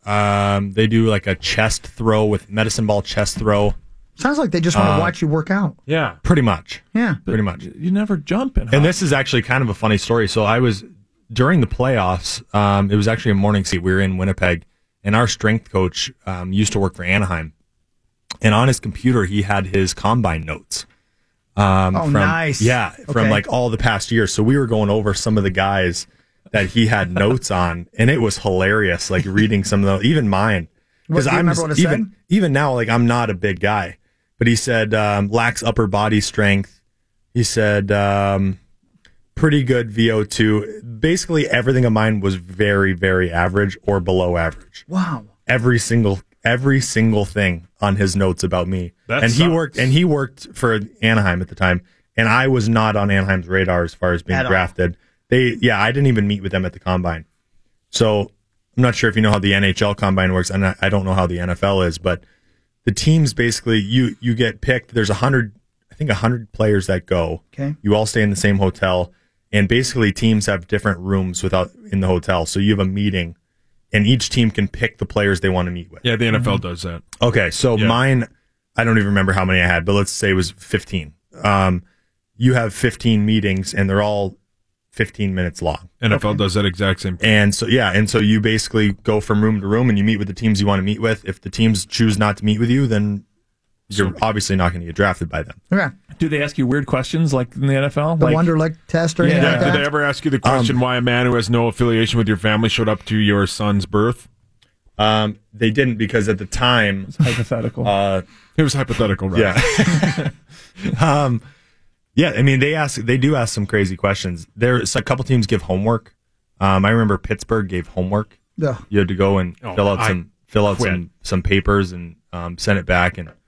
Um, they do like a chest throw with medicine ball chest throw. Sounds like they just want to Uh, watch you work out. Yeah. Pretty much. Yeah. Pretty much. You never jump in. And this is actually kind of a funny story. So I was during the playoffs. Um, it was actually a morning seat. We were in Winnipeg, and our strength coach um, used to work for Anaheim. And on his computer, he had his combine notes. Um, Oh, from, nice. Yeah, from Okay. like all the past years. So we were going over some of the guys that he had notes on, and it was hilarious. Like reading some of the, even mine, What, do you I'm remember what it even said? even now, like I'm not a big guy, but he said um, lacks upper body strength. He said um, pretty good V O two. Basically, everything of mine was very, very average or below average. Wow. Every single, every single thing on his notes about me. That and he sucks. worked, and he worked for Anaheim at the time, and I was not on Anaheim's radar as far as being At all. drafted. They, yeah, I didn't even meet with them at the combine. So I'm not sure if you know how the N H L combine works, and I I don't know how the N F L is, but the teams basically you you get picked. There's a hundred, I think a hundred players that go. Okay. You all stay in the same hotel, and basically teams have different rooms without in the hotel. So you have a meeting, and each team can pick the players they want to meet with. Yeah, the N F L does that. Okay, so Yeah. mine, I don't even remember how many I had, but let's say it was fifteen. Um, you have fifteen meetings, and they're all fifteen minutes long. N F L does that exact same thing. And so, yeah, and so you basically go from room to room and you meet with the teams you want to meet with. If the teams choose not to meet with you, then you're obviously not going to get drafted by them. Okay. Do they ask you weird questions like in the N F L? The like, Wonderlic test or anything Yeah, like did that? they ever ask you the question Um, why a man who has no affiliation with your family showed up to your son's birth? Um, they didn't because at the time, It's hypothetical. uh, It was hypothetical, right? yeah. um, yeah, I mean, they ask, they do ask some crazy questions. There's a couple teams give homework. Um, I remember Pittsburgh gave homework. Ugh. You had to go and Oh, fill out I some fill out quit. some some papers and um, send it back. And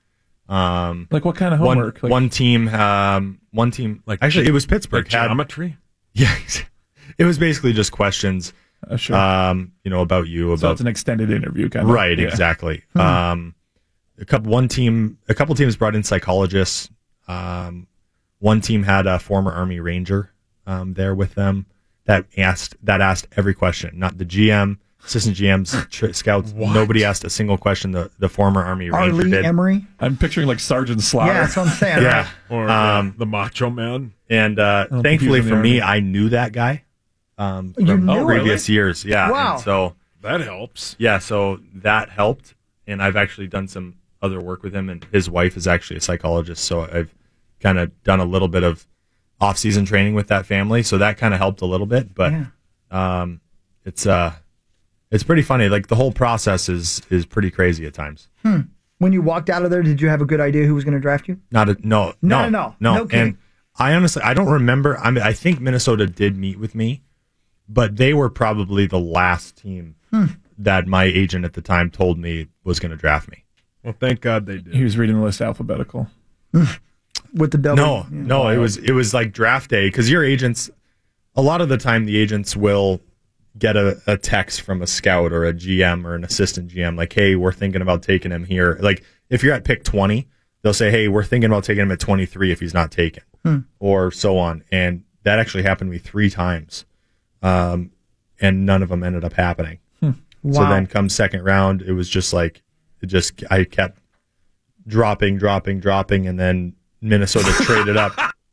um, like what kind of one homework? Like, one team, um, one team, Like actually, ge- it was Pittsburgh. Like had- geometry? yeah, it was basically just questions. uh, sure. Um, you know, about you, so about it's an extended interview kind of. right, yeah. exactly. Um, a couple, one team, a couple teams brought in psychologists. Um, one team had a former Army Ranger um, there with them that asked that asked every question, not the G M, assistant G Ms, tr- scouts. Nobody asked a single question. The the former Army Ranger Arlie did. Emery. I'm picturing like Sergeant Slaughter. Yeah, that's what I'm saying. Yeah. Right? Or Um, the, the Macho Man. And uh, Oh, thankfully confusing for the me, Army. I knew that guy um, You from knew previous him? years. Yeah. Wow. And so That helps. yeah, so that helped. And I've actually done some other work with him. And his wife is actually a psychologist, so I've kind of done a little bit of off-season training with that family. So that kind of helped a little bit. But Yeah. um, it's uh, it's pretty funny. Like the whole process is is pretty crazy at times. Hmm. When you walked out of there, did you have a good idea who was going to draft you? Not a no, No, no, no, no. no kidding. And I honestly, I don't remember. I mean, I think Minnesota did meet with me, but they were probably the last team Hmm. that my agent at the time told me was going to draft me. Well, thank God they did. He was reading the list alphabetical. With the double. No, yeah. no, it was it was like draft day because your agents, a lot of the time, the agents will get a, a text from a scout or a G M or an assistant G M like, "Hey, we're thinking about taking him here." Like if you're at pick twenty, they'll say, "Hey, we're thinking about taking him at twenty-three if he's not taken," Hmm. or so on. And that actually happened to me three times, um, and none of them ended up happening. Hmm. So Wow. then, come second round, it was just like it just I kept dropping, dropping, dropping, and then Minnesota traded up.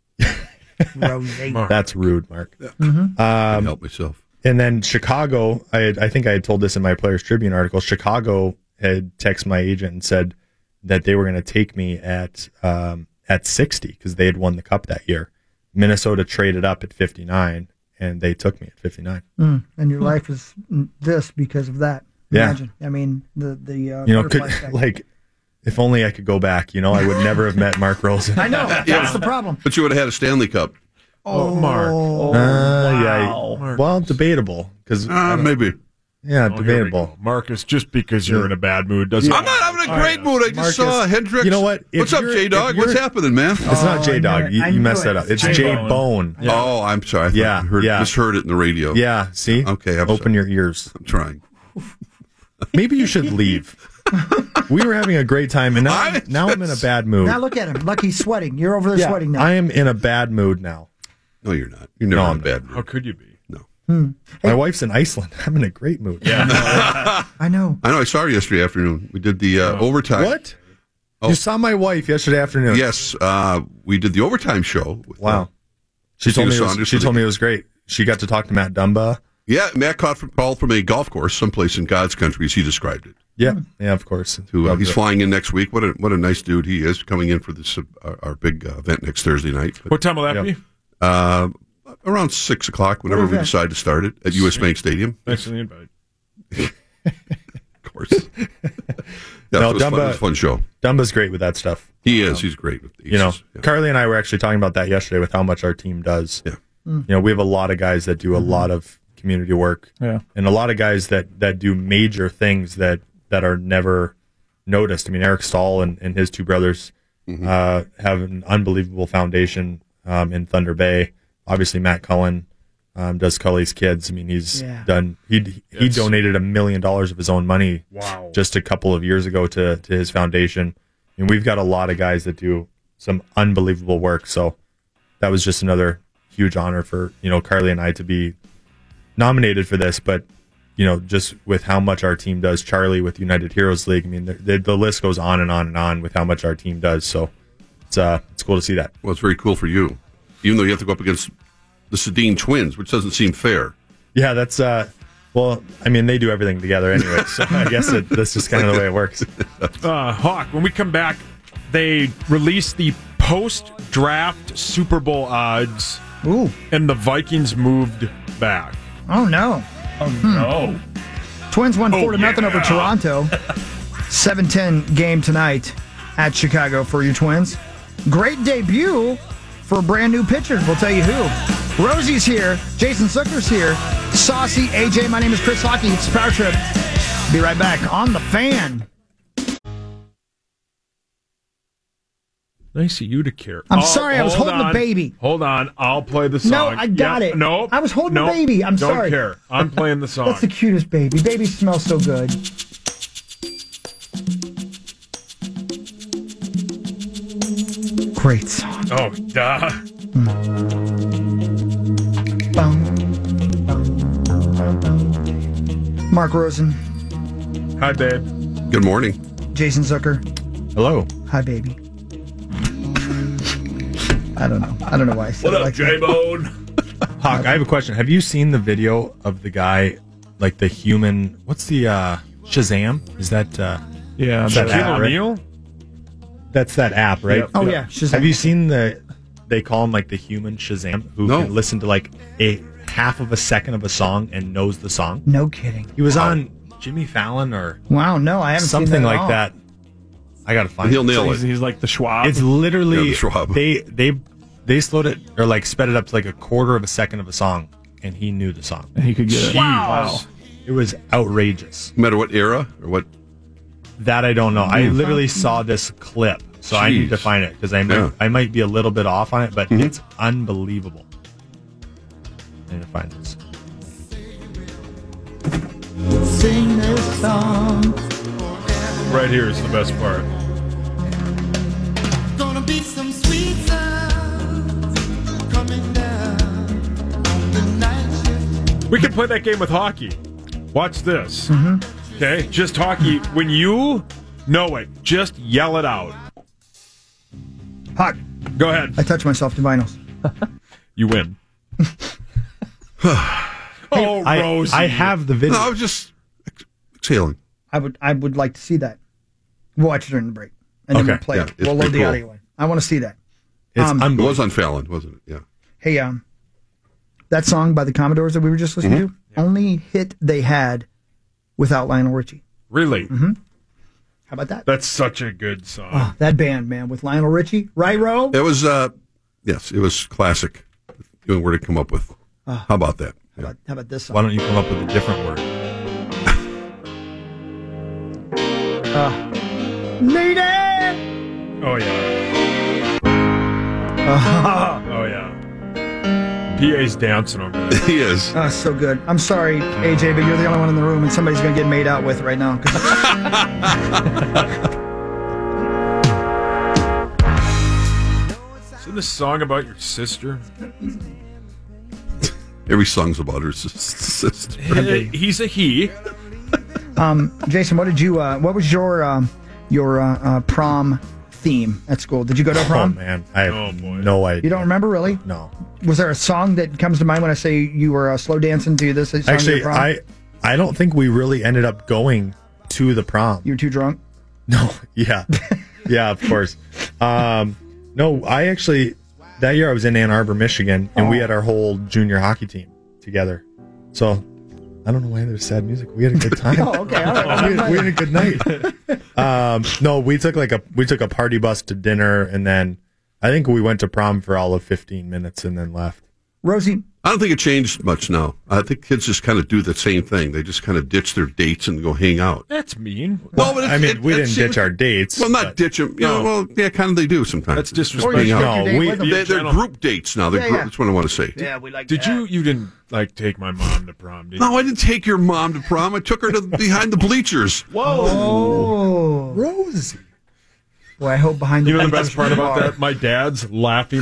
Rosie. That's rude, Mark. Mhm. Um, help myself. And then Chicago, I had, I think I had told this in my Players Tribune article. Chicago had texted my agent and said that they were going to take me at um, at sixty because they had won the Cup that year. Minnesota traded up at fifty-nine, and they took me at fifty-nine. Mm. And your life is mm, this because of that. Yeah. Imagine. I mean, the the uh, You know, could, butterfly effect. like if only I could go back. You know, I would never have met Mark Rosen. I know. That's the problem. But you would have had a Stanley Cup. Oh, Mark. Uh, yeah. Well, debatable because Uh, maybe. Yeah, Oh, here we debatable. go. Marcus, just because you're in a bad mood doesn't. I'm not having a great mood. I just Marcus, saw Hendricks. you know what? If What's up, you're- J if Dog? you're- What's happening, man? It's not J Dog. You, I you knew messed it. that up. It's J J Bone. Bone. Yeah. Oh, I'm sorry. I thought Yeah, I heard, yeah. misheard it in the radio. Yeah. See. Okay. I'm Open sorry. your ears. I'm trying. Maybe you should leave. We were having a great time, and now I now I'm in a bad mood. Now look at him. Look, he's sweating. You're over there Yeah, sweating now. I am in a bad mood now. No, you're not. You're never No, in a I'm bad How mood. could you be? Hmm. My wife's in Iceland. I'm in a great mood. Yeah. I know. I know. I saw her yesterday afternoon. We did the uh, overtime. What? Oh. You saw my wife yesterday afternoon. Yes. Uh, we did the overtime show. With, Wow. uh, She told me. It Christina was, Saunders she for told the- me it was great. She got to talk to Matt Dumba. Yeah, Matt caught from, called from a golf course someplace in God's country, as he described it. Yeah. Yeah. Of course. Who uh, Loved he's it. flying in next week. What a what a nice dude he is, coming in for this uh, our, our big uh, event next Thursday night. But, What time will that Yep. be? uh, around six o'clock, whenever What we event? decide to start it at U S Bank Stadium. Thanks for the invite. Of course. yeah, No, it, was fun. Dumba- it was a fun show. Dumba's great with that stuff. He is. He's great with the You know, aces. Yeah. Carly and I were actually talking about that yesterday with how much our team does. Yeah. You know, we have a lot of guys that do a lot of community work. Yeah. And a lot of guys that, that do major things that, that are never noticed. I mean, Eric Stahl and, and his two brothers Mm-hmm. uh, have an unbelievable foundation um, in Thunder Bay. Obviously, Matt Cullen um, does Cully's Kids. I mean, he's Yeah. done. He he Yes. donated a million dollars of his own money Wow. just a couple of years ago to to his foundation. And we've got a lot of guys that do some unbelievable work. So that was just another huge honor for, you know, Carly and I to be nominated for this. But, you know, just with how much our team does, Charlie with United Heroes League, I mean, the, the, the list goes on and on and on with how much our team does. So it's uh, it's cool to see that. Well, it's very cool for you, even though you have to go up against the Sedin twins, which doesn't seem fair. Yeah, that's, uh, well, I mean, they do everything together anyway. So I guess it, that's just kind of the way it works. Uh, Hawk, when we come back, they released the post-draft Super Bowl odds, Ooh. and the Vikings moved back. Oh no. Oh no. Twins won Oh, four to nothing yeah. over Toronto. seven ten game tonight at Chicago for you Twins. Great debut for a brand new pitcher. We'll tell you who. Rosie's here. Jason Zucker's here. Saucy A J. My name is Chris Hockey. It's Power Trip. Be right back on the Fan. Nice of you to care. I'm Oh, sorry, I was hold holding the on. baby. Hold on, I'll play the song. No, I got Yeah, it. No, I was holding no, the baby. I'm don't sorry. care. I'm playing the song. That's the cutest baby. Baby smells so good. Great song. Oh, duh. Mark Rosen. Hi, babe. Good morning. Jason Zucker. Hello. Hi, baby. I don't know. I don't know why I said What it up, like that. J-Bone? Hawk, I have a question. Have you seen the video of the guy, like the human? What's the uh, Shazam? Is that uh, Yeah, is that Shaquille app, right? O'Neal? That's that app, right? Yep. Oh, yeah, Shazam. Have you seen the? They call him like the human Shazam, who No. can listen to like a half of a second of a song and knows the song. No kidding. He was on Jimmy Fallon or Wow, no, I haven't something seen that at like all. that. I gotta find. He'll it. nail He's, it. he's like the Schwab. It's Yeah, literally the Schwab. they they they slowed it or like sped it up to like a quarter of a second of a song, and he knew the song. he could get it. Wow, it was outrageous. No matter what era or what. That I don't know. I literally saw this clip, so I need to Jeez. find it because I might Yeah. I might be a little bit off on it, but Mhm. it's unbelievable. I need to find this. Sing this song. Right here is the best part. Gonna be some sweet sounds coming down the night shift. We can play that game with hockey. Watch this. Mm-hmm. Okay? Just hockey. When you know it, just yell it out. Hawk, Go ahead. I touched myself to vinyls. You win. Oh, I, Rosie. I have the video. No, I was just ex- exhaling. I would I would like to see that. We'll watch it during the break. And then Okay. we'll play Yeah, it. it's We'll load pretty the cool. audio in. I want to see that. It's Um, It unbelievable. was on Fallon, wasn't it? Yeah. Hey, um, that song by the Commodores that we were just listening to, only hit they had without Lionel Richie. Really? Mm-hmm. How about that? That's such a good song. Oh, that band, man, with Lionel Richie. Right, Ro? It was, uh, yes, it was classic. You know where to come up with. Oh. How about that? How about, how about this song? Why don't you come up with a different word? Uh, Need it! Oh, yeah. Uh, Oh, yeah. P A's dancing over there. He is. oh, so good. I'm sorry, A J, but you're the only one in the room, and somebody's going to get made out with right now. 'cause- Isn't this song about your sister? Every song's about her sis- sister. He's a he. um, Jason, what did you? Uh, what was your um, your uh, uh, prom theme at school? Did you go to a Oh prom? man, I have Oh, boy. no idea. You don't remember, really? No. Was there a song that comes to mind when I say you were uh, slow dancing to this song at Actually, your prom? I I don't think we really ended up going to the prom. You were too drunk? No, yeah, yeah, of course. Um, no, I actually that year I was in Ann Arbor, Michigan, and we Oh. had our whole junior hockey team together. So I don't know why there's sad music. We had a good time. Oh, okay. All right. we, had, we had a good night. Um, no, we took like a we took a party bus to dinner, and then I think we went to prom for all of fifteen minutes, and then left. Rosie, I don't think it changed much now. I think kids just kind of do the same thing. They just kind of ditch their dates and go hang out. That's mean. No, but I it's- mean, it- we it's- didn't ditch our dates. Well, not but- ditch them. You know, No. well, yeah, kind of they do sometimes. That's Or disrespectful. you No, took your date we- with them. They, they're Gentle- group dates now. They're Yeah, group, yeah. That's what I want to say. Yeah, we like Did that. you? You didn't like take my mom to prom, did you? No, I didn't take your mom to prom. I took her to behind the bleachers. Oh, Rosie. boy! I hope behind the You know the bleachers best part you about are. that? My dad's laughing.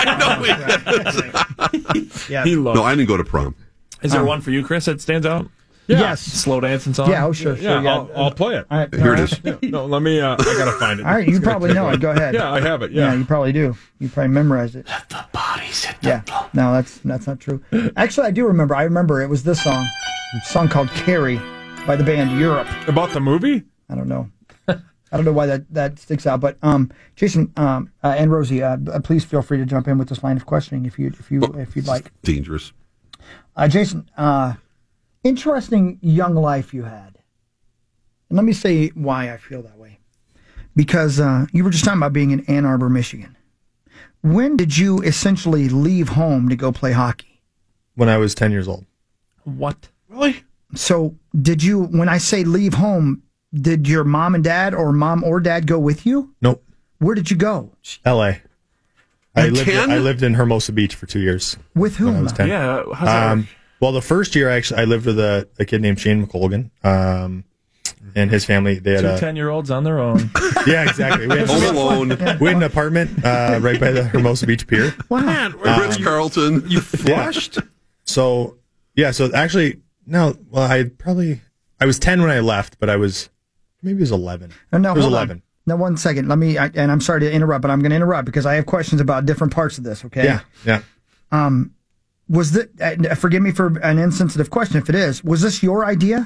Yeah. He loves. No, I didn't go to prom. Is there one for you, Chris, that stands out? Yeah. Yes. Slow dancing song? Yeah. Oh, sure. Yeah, Sure. I'll, I'll play it. All right. Here all it right. is. No, let me. Uh, I gotta find it. All right. You probably know it. Go ahead. Yeah, I have it. Yeah, Yeah. you probably do. You probably memorized it. Let the bodies hit the Yeah. No, that's that's not true. Actually, I do remember. I remember it was this song, a song called "Carrie" by the band Europe. About the movie? I don't know. I don't know why that, that sticks out, but um, Jason um, uh, and Rosie, uh, uh, please feel free to jump in with this line of questioning if you if you if you'd like. Dangerous. Uh, Jason, uh, interesting young life you had, and let me say why I feel that way. Because uh, you were just talking about being in Ann Arbor, Michigan. When did you essentially leave home to go play hockey? When I was ten years old. What? Really? So did you? When I say leave home, did your mom and dad, or mom or dad, go with you? Nope. Where did you go? L A. I At lived. ten? I lived in Hermosa Beach for two years. With When I whom? was ten. Yeah, how's that Um, work? well, the first year, actually, I lived with a, a kid named Shane McColgan, um, and his family. They had Two a ten-year-olds on their own. yeah, exactly. We had, Home Alone. we had an apartment uh, right by the Hermosa Beach Pier. Man, Ritz Carlton. you flushed? So yeah, so actually, no. Well, I probably I was ten when I left, but I was maybe it was eleven. Uh, no, it was hold eleven. on. Now, one second. Let me, I, and I'm sorry to interrupt, but I'm going to interrupt because I have questions about different parts of this, okay? Yeah, yeah. Um, was that, uh, forgive me for an insensitive question if it is, was this your idea?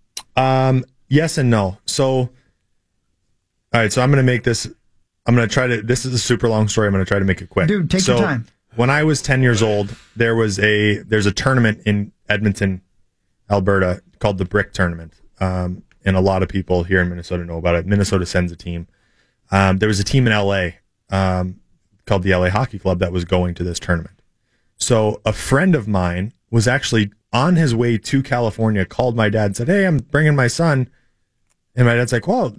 Um, yes and no. So, all right, so I'm going to make this, I'm going to try to, this is a super long story. I'm going to try to make it quick. Dude, take so, your time. When I was ten years old, there was a, there's a tournament in Edmonton, Alberta called the Brick Tournament. Um, and a lot of people here in Minnesota know about it. Minnesota sends a team. Um, there was a team in L A um, called the L A Hockey Club that was going to this tournament. So a friend of mine was actually on his way to California, called my dad and said, hey, I'm bringing my son. And my dad's like, well,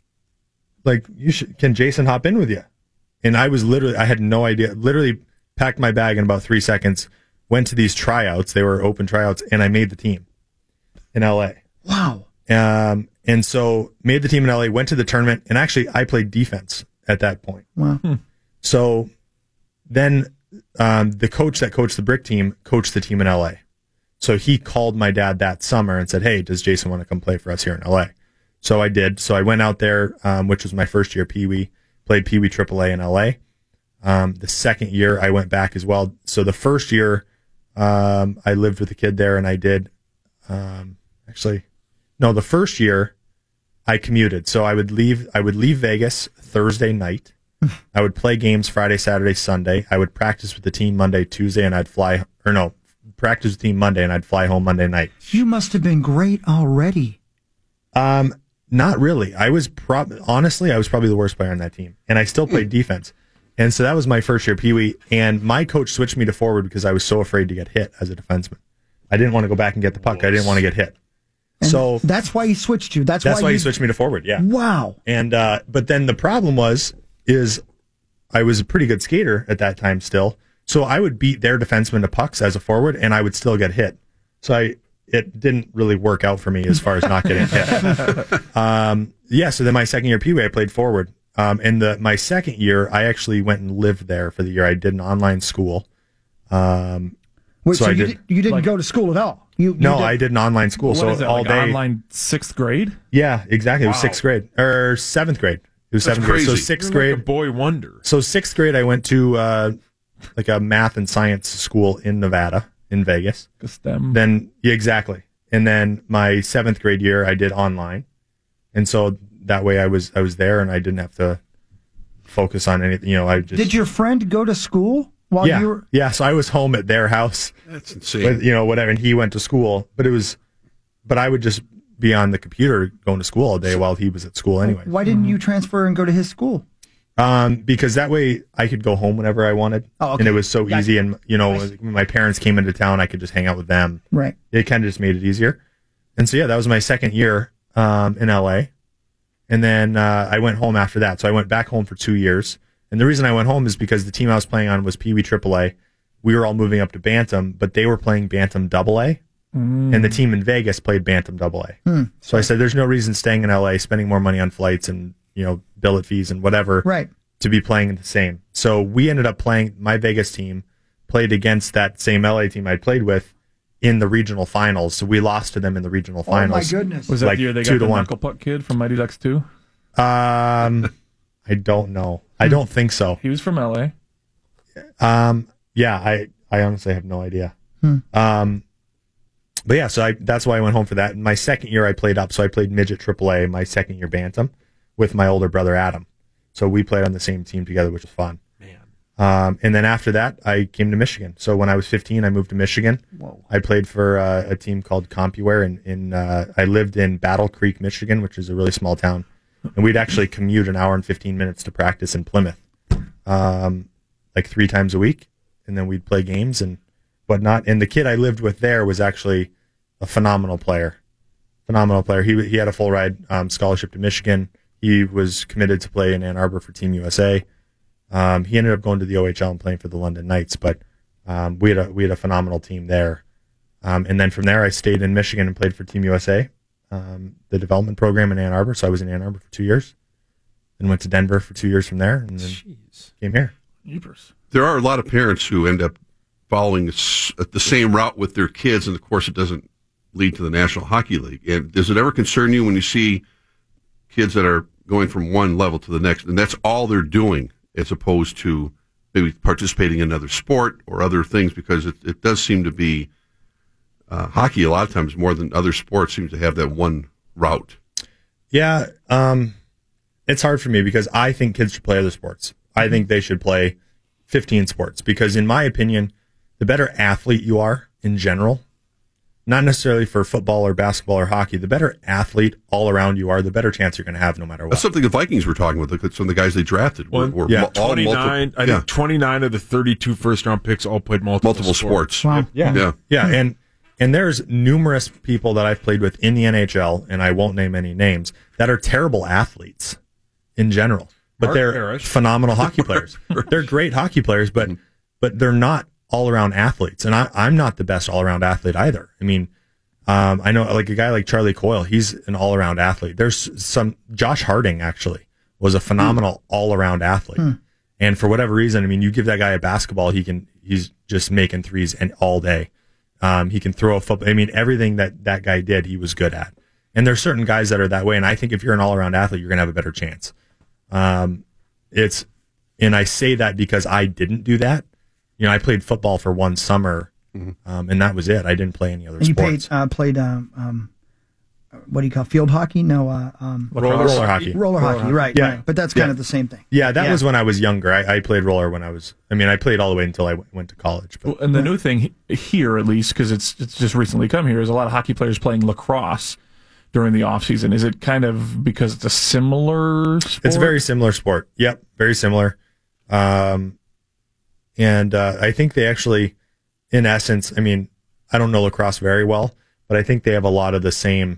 like, you should, can Jason hop in with you? And I was literally, I had no idea, literally packed my bag in about three seconds, went to these tryouts. They were open tryouts, and I made the team in L A. Wow. Um, and so made the team in L A, went to the tournament, and actually I played defense at that point. Wow. Hmm. So then um, the coach that coached the Brick team coached the team in L A. So he called my dad that summer and said, hey, does Jason want to come play for us here in L A? So I did. So I went out there, um, which was my first year Pee Wee, played Pee Wee triple A in L A. Um, the second year I went back as well. So the first year um, I lived with a kid there, and I did um, actually... No, the first year I commuted. So I would leave I would leave Vegas Thursday night. I would play games Friday, Saturday, Sunday. I would practice with the team Monday, Tuesday, and I'd fly or no, practice with the team Monday and I'd fly home Monday night. You must have been great already. Um not really. I was prob honestly, I was probably the worst player on that team. And I still played defense. And so that was my first year Pee Wee, and my coach switched me to forward because I was so afraid to get hit as a defenseman. I didn't want to go back and get the puck. I didn't want to get hit. And so that's why he switched you. That's, that's why, why he you switched me to forward. Yeah. Wow. And uh, but then the problem was is I was a pretty good skater at that time still, so I would beat their defensemen to pucks as a forward, and I would still get hit. So I it didn't really work out for me as far as not getting hit. um, yeah. So then my second year Pee Wee, I played forward. Um, and the my second year, I actually went and lived there for the year. I did an online school. Um, Wait, so, so I you, did, did, you didn't like, go to school at all? You, you no, did, I did an online school. What so is it, all like day online sixth grade? Yeah, exactly. It was Wow. sixth grade or seventh grade. It was That's seventh grade. So crazy. sixth You're like grade, a boy wonder. So sixth grade, I went to uh, like a math and science school in Nevada, in Vegas. STEM. Then yeah, exactly. And then my seventh grade year, I did online, and so that way I was I was there, and I didn't have to focus on anything. You know, I just Did your friend go to school while yeah you were? yeah. So I was home at their house. That's insane. With, you know, whatever, and he went to school, but it was, but I would just be on the computer going to school all day while he was at school anyway. Why didn't you transfer and go to his school? Um, because that way I could go home whenever I wanted, Oh, okay. and it was so Gotcha. easy. And you know, when my parents came into town, I could just hang out with them. Right. It kind of just made it easier. And so yeah, that was my second year um, in L A, and then uh, I went home after that. So I went back home for two years. And the reason I went home is because the team I was playing on was Pee Wee triple A. We were all moving up to Bantam, but they were playing Bantam double A, Mm. and the team in Vegas played Bantam double A. Hmm. So I said, there's no reason staying in L A, spending more money on flights and, you know, billet fees and whatever, Right. to be playing in the same. So we ended up playing, my Vegas team played against that same L A team I'd played with in the regional finals. So we lost to them in the regional Oh, my finals. goodness. Was that like the year they two got to the one. knuckle puck kid from Mighty Ducks two? Um, I don't know. I don't think so. He was from L A. Um, yeah, I, I honestly have no idea. Hmm. Um, but yeah, so I, that's why I went home for that. My second year I played up, so I played midget triple A my second year Bantam with my older brother Adam. So we played on the same team together, which was fun. Man. Um, and then after that, I came to Michigan. So when I was fifteen, I moved to Michigan. Whoa. I played for uh, a team called CompuWare, and in, in uh, I lived in Battle Creek, Michigan, which is a really small town. And we'd actually commute an hour and fifteen minutes to practice in Plymouth, um, like three times a week. And then we'd play games and whatnot. And the kid I lived with there was actually a phenomenal player. Phenomenal player. He he had a full ride um, scholarship to Michigan. He was committed to play in Ann Arbor for Team U S A. Um, he ended up going to the O H L and playing for the London Knights. But um, we had a we had a phenomenal team there. Um, and then from there, I stayed in Michigan and played for Team U S A, um, the development program in Ann Arbor. So I was in Ann Arbor for two years. Then went to Denver for two years from there, and then Jeez. came here. There are a lot of parents who end up following s- the same route with their kids, and of course, it doesn't lead to the National Hockey League. And does it ever concern you when you see kids that are going from one level to the next, and that's all they're doing, as opposed to maybe participating in another sport or other things? Because it, it does seem to be uh, hockey a lot of times more than other sports seems to have that one route. Yeah, um, it's hard for me because I think kids should play other sports. I think they should play fifteen sports because, in my opinion, the better athlete you are in general, not necessarily for football or basketball or hockey, the better athlete all around you are, the better chance you're going to have no matter what. That's something the Vikings were talking about. Some of the guys they drafted were, were yeah. all twenty-nine, multiple, I yeah. think twenty-nine of the thirty-two first-round picks all played multiple, multiple sports. sports. Wow. Yeah. yeah. Yeah. And, and there's numerous people that I've played with in the N H L, and I won't name any names, that are terrible athletes in general. But Mark they're Parrish. phenomenal hockey players. They're great hockey players, but but they're not all-around athletes. And I, I'm not the best all-around athlete either. I mean, um, I know like a guy like Charlie Coyle, he's an all-around athlete. There's some, Josh Harding actually was a phenomenal mm. all-around athlete. Mm. And for whatever reason, I mean, you give that guy a basketball, he can, he's just making threes and all day. Um, he can throw a football. I mean, everything that that guy did, he was good at. And there's certain guys that are that way. And I think if you're an all-around athlete, you're going to have a better chance. Um, it's, and I say that because I didn't do that. You know, I played football for one summer, mm-hmm. um, and that was it. I didn't play any other and you sports. Played, uh, played um, um, what do you call field hockey? No, uh, um, roller, roller hockey. Roller, roller hockey, hockey, right? Yeah. Right. But that's kind yeah. of the same thing. Yeah, that yeah. was when I was younger. I, I played roller when I was. I mean, I played all the way until I w- went to college. But. Well, and the new thing here, at least, because it's it's just recently come here, is a lot of hockey players playing lacrosse during the off season. Is it kind of because it's a similar sport? It's a very similar sport. Yep, very similar. Um, and uh, I think they actually, in essence, I mean, I don't know lacrosse very well, but I think they have a lot of the same,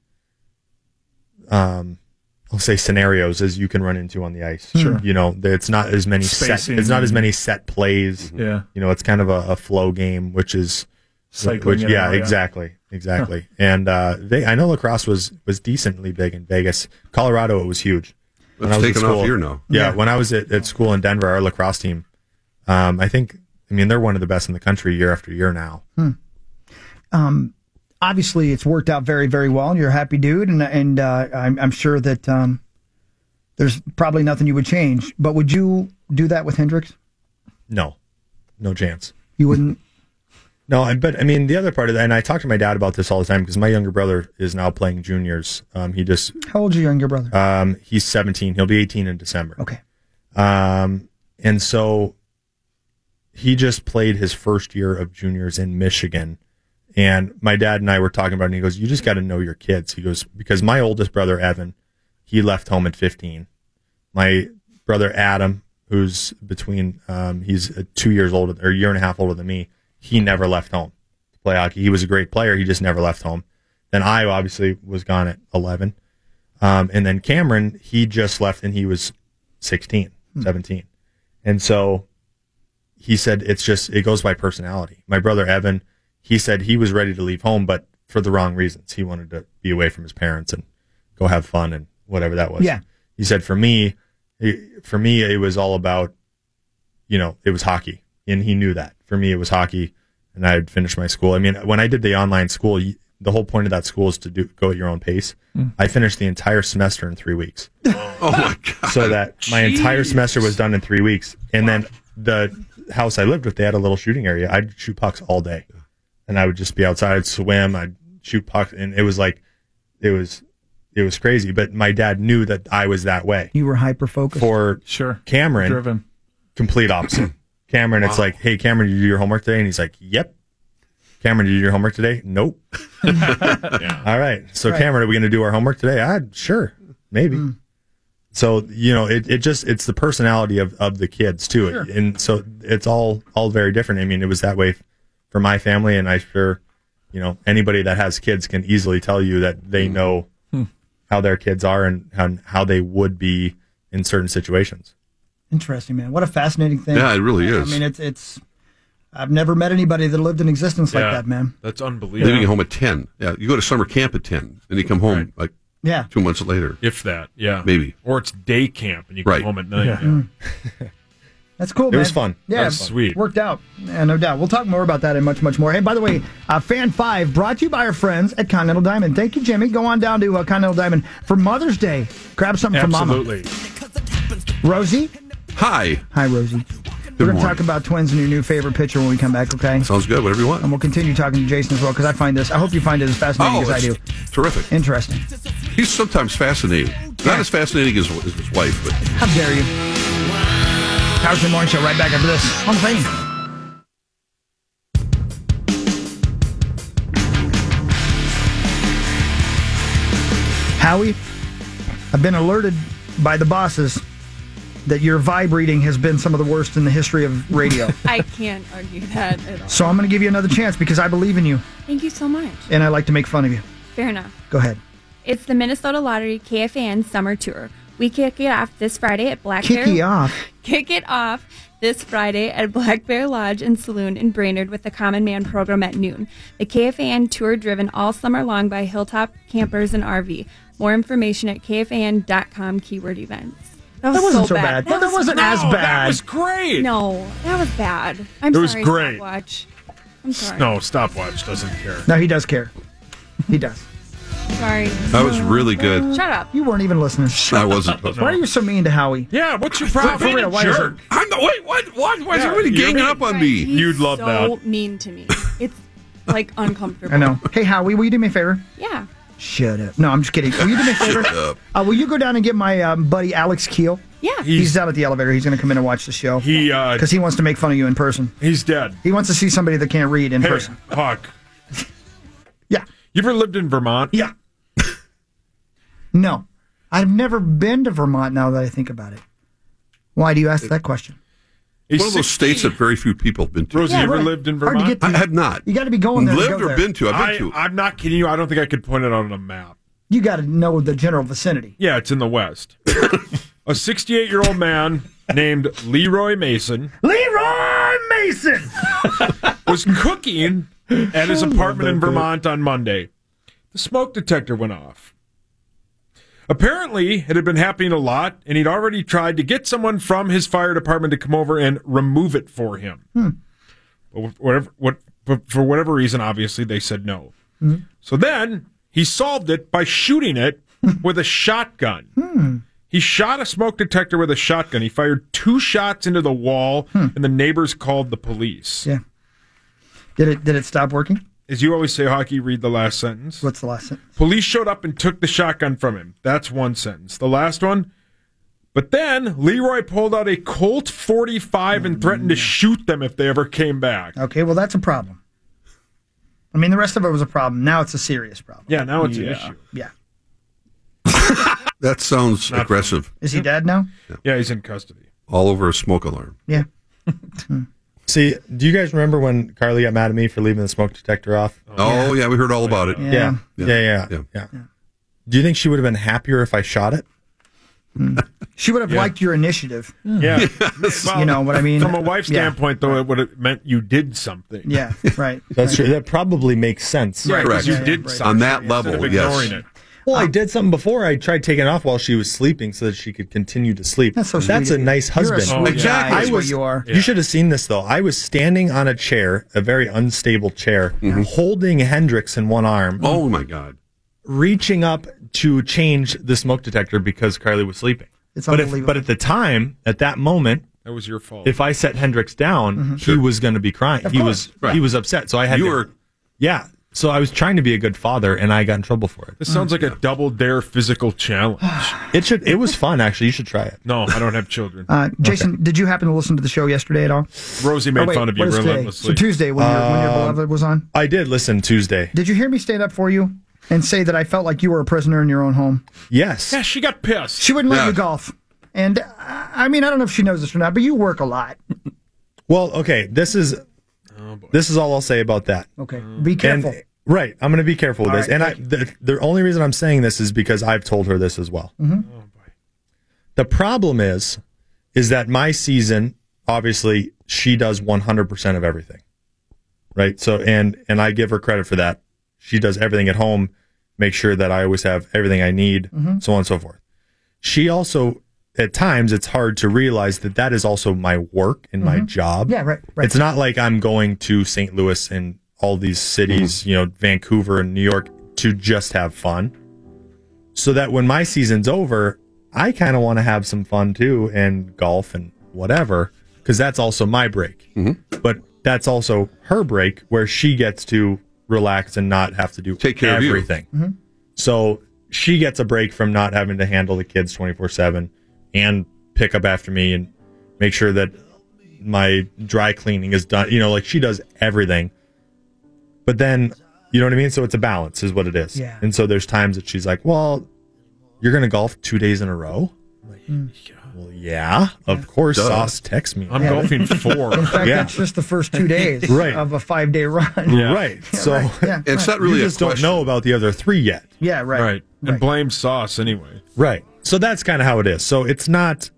um, I'll say scenarios as you can run into on the ice. Sure. You know, it's not as many Spacing. set. It's not as many set plays. Yeah. You know, it's kind of a, a flow game, which is. Cycling Which, it yeah, out, yeah. exactly, exactly. Huh. And uh, they, I know lacrosse was was decently big in Vegas. Colorado, it was huge. When it's taken off here now. Yeah, Yeah. when I was at, at school in Denver, our lacrosse team, um, I think, I mean, they're one of the best in the country year after year now. Hmm. Um, obviously, it's worked out very, very well, and you're a happy dude, and and uh, I'm, I'm sure that um, there's probably nothing you would change. But would you do that with Hendricks? No, no chance. You wouldn't. No, I- but I mean, the other part of that, and I talk to my dad about this all the time because my younger brother is now playing juniors. Um, he just, How old's your younger brother? um, he's seventeen. He'll be eighteen in December. Okay. Um, and so he just played his first year of juniors in Michigan. And my dad and I were talking about it, and he goes, you just got to know your kids. He goes, because my oldest brother, Evan, he left home at fifteen. My brother, Adam, who's between, um, he's uh, two years older, or a year and a half older than me, he never left home to play hockey. He was a great player. He just never left home. Then I obviously was gone at eleven. Um, and then Cameron, he just left and he was sixteen, seventeen. And so he said, it's just, it goes by personality. My brother, Evan, he said he was ready to leave home, but for the wrong reasons. He wanted to be away from his parents and go have fun and whatever that was. Yeah. He said, for me, it- for me, it was all about, you know, it was hockey. And he knew that. For me, it was hockey, and I had finished my school. I mean, when I did the online school, you- the whole point of that school is to do go at your own pace. Mm. I finished the entire semester in three weeks. Oh my god! So that my entire semester was done in three weeks. And then the house I lived with, they had a little shooting area. I'd shoot pucks all day, and I would just be outside, I'd swim, I'd shoot pucks, and it was like, it was, it was crazy. But my dad knew that I was that way. You were hyper focused. For sure, Cameron, driven, complete opposite. Cameron, it's Wow. like, hey, Cameron, did you do your homework today? And he's like, yep. Cameron, did you do your homework today? Nope. Yeah. All right. So, Right. Cameron, are we going to do our homework today? Ah, sure, maybe. So, you know, it, it just, it's the personality of, of the kids, too. Sure. And so it's all, all very different. I mean, it was that way for my family, and I'm sure, you know, anybody that has kids can easily tell you that they know Hmm. how their kids are and how, how they would be in certain situations. Interesting, man. What a fascinating thing. Yeah, it really is. I mean, it's it's. I've never met anybody that lived in existence like Yeah. that, man. That's unbelievable. Leaving home at ten. Yeah, you go to summer camp at ten, and you come home like Yeah. two months later. If that, yeah. Maybe. Or it's day camp and you come Right. home at night. Yeah. Yeah. That's cool, It man. was fun. Yeah, That's sweet. Worked out. Yeah, no doubt. We'll talk more about that and much, much more. Hey, by the way, uh, Fan five brought to you by our friends at Continental Diamond. Thank you, Jimmy. Go on down to uh, Continental Diamond for Mother's Day. Grab something Absolutely. for Mama. Rosie? Hi. Hi, Rosie. We're going to talk about Twins and your new favorite pitcher when we come back, okay? Sounds good. Whatever you want. And we'll continue talking to Jason as well, because I find this, I hope you find it as fascinating Oh, as I do. it's terrific. Interesting. He's sometimes fascinating. Not as fascinating as, as his wife, but How dare you? How's your morning show right back after this on the Fame. Howie, I've been alerted by the bosses that your vibe reading has been some of the worst in the history of radio. I can't argue that at all. So I'm going to give you another chance because I believe in you Thank you so much. and I like to make fun of you. Fair enough. Go ahead. It's the Minnesota Lottery K F A N Summer Tour. We kick it off this Friday at Black Kick Bear. you off. Kick it off this Friday at Black Bear Lodge and Saloon in Brainerd with the Common Man program at noon. The K F A N tour driven all summer long by Hilltop Campers and R V. More information at K F A N dot com keyword events. That, was That wasn't so bad. That, No, that was wasn't so as bad. bad. That was great. No, that was bad. I'm It was sorry, great. Stopwatch. I'm sorry. No, Stopwatch doesn't care. No, he does care. He does. Sorry. that was really good. Shut up. You weren't even listening. I wasn't. Why are you so mean to Howie? Yeah, what's your For, problem? for real, why is it? I'm the, wait, what? What? Why is Yeah, everybody you're ganging mean. up on me? He's You'd love so that. mean to me. It's like uncomfortable. I know. Hey, Howie, will you do me a favor? Yeah. Shut up. No, I'm just kidding. Will you do me a favor? Shut up. Uh, will you go down and get my um, buddy Alex Keel? Yeah. He's, He's- out at the elevator. He's going to come in and watch the show. He, uh, Because he wants to make fun of you in person. He's dead. He wants to see somebody that can't read in Hey, person. Hawk. Yeah. You ever lived in Vermont? Yeah. No. I've never been to Vermont now that I think about it. Why do you ask that question? He's One of those sixty states that very few people have been to. Rosie, Yeah, you ever right. lived in Hard to Vermont? get I have not. You got to be going there to Lived go or there. been to? I've I, been to. I'm not kidding you. I don't think I could point it out on a map. You got to know the general vicinity. Yeah, it's in the West. A sixty-eight-year-old man named Leroy Mason Leroy Mason! was cooking at his apartment in Vermont on Monday. The smoke detector went off. Apparently, it had been happening a lot, and he'd already tried to get someone from his fire department to come over and remove it for him. Hmm. But whatever, what, but for whatever reason, obviously, they said no. Hmm. So then he solved it by shooting it with a shotgun. Hmm. He shot a smoke detector with a shotgun. He fired two shots into the wall, and the neighbors called the police. Hmm. Yeah. Did it, did it stop working? As you always say, Hockey, read the last sentence. What's the last sentence? Police showed up and took the shotgun from him. That's one sentence. The last one. But then Leroy pulled out a Colt forty-five and threatened to shoot them if they ever came back. Okay, well, that's a problem. I mean, the rest of it was a problem. Now it's a serious problem. Yeah, now it's yeah. an issue. Yeah. That sounds Not aggressive. Is he dead now? Yeah, he's in custody. All over a smoke alarm. Yeah. See, do you guys remember when Carly got mad at me for leaving the smoke detector off? Oh, yeah, we heard all about it. Yeah. Yeah. Yeah, yeah, yeah. Yeah. yeah. Do you think she would have been happier if I shot it? She would have Yeah. liked your initiative. Yeah. Well, You know what I mean? From a wife's Yeah. standpoint, though, it would have meant you did something. Yeah, right. That's true. That probably makes sense. Right, 'cause Correct. you Yeah, did right. something On that instead level, of yes. ignoring it. Well, I did something before. I tried taking it off while she was sleeping so that she could continue to sleep. That's so That's sweet. a nice You're a husband. sweet Exactly. guy, I is what was. you are. You should have seen this though. I was standing on a chair, a very unstable chair, holding Hendrix in one arm, Oh, my God. reaching up to change the smoke detector because Carly was sleeping. It's But if, unbelievable. but at the time, at that moment, That was your fault. if I set Hendrix down, Mm-hmm. he was going to be crying. Of He course. was Right. he was upset. So I had You to. were. Yeah. So I was trying to be a good father, and I got in trouble for it. This sounds like a double dare physical challenge. It should. It was fun, actually. You should try it. No, I don't have children. Uh, Jason, did you happen to listen to the show yesterday at all? Rosie Oh, made wait, fun of you what is today? relentlessly. So Tuesday, when, your, when your Um, beloved was on? I did listen Tuesday. Did you hear me stand up for you and say that I felt like you were a prisoner in your own home? Yes. Yeah, she got pissed. She wouldn't let Yeah. you golf. And, uh, I mean, I don't know if she knows this or not, but you work a lot. Well, okay. This is. This is all I'll say about that. Okay. Be careful. And, right. I'm going to be careful with All this. right, And I, thank the, the only reason I'm saying this is because I've told her this as well. Mm-hmm. The problem is, is that my season, obviously, she does one hundred percent of everything. Right. So, and, and I give her credit for that. She does everything at home, make sure that I always have everything I need, Mhm. so on and so forth. She also at times it's hard to realize that that is also my work and my Mhm. job. Yeah, right, right. It's not like I'm going to Saint Louis and all these cities, Mm-hmm. you know, Vancouver and New York to just have fun. So that when my season's over, I kind of want to have some fun too and golf and whatever, because that's also my break. Mm-hmm. But that's also her break where she gets to relax and not have to do Take care of you. everything. Mhm. So she gets a break from not having to handle the kids twenty-four seven and pick up after me and make sure that my dry cleaning is done. You know, like she does everything. But then, you know what I mean? So it's a balance is what it is. Yeah. And so there's times that she's like, well, you're going to golf two days in a row? I'm like, Mm. well, yeah, of course. Duh. Sauce texts me. I'm golfing four. In fact, Yeah. that's just the first two days Right. of a five day run. Right. Yeah, So right. Yeah, It's right. not really you a just don't question. know about the other three yet. Yeah, right. Right. And blame Sauce anyway. Right. So that's kind of how it is. So it's not.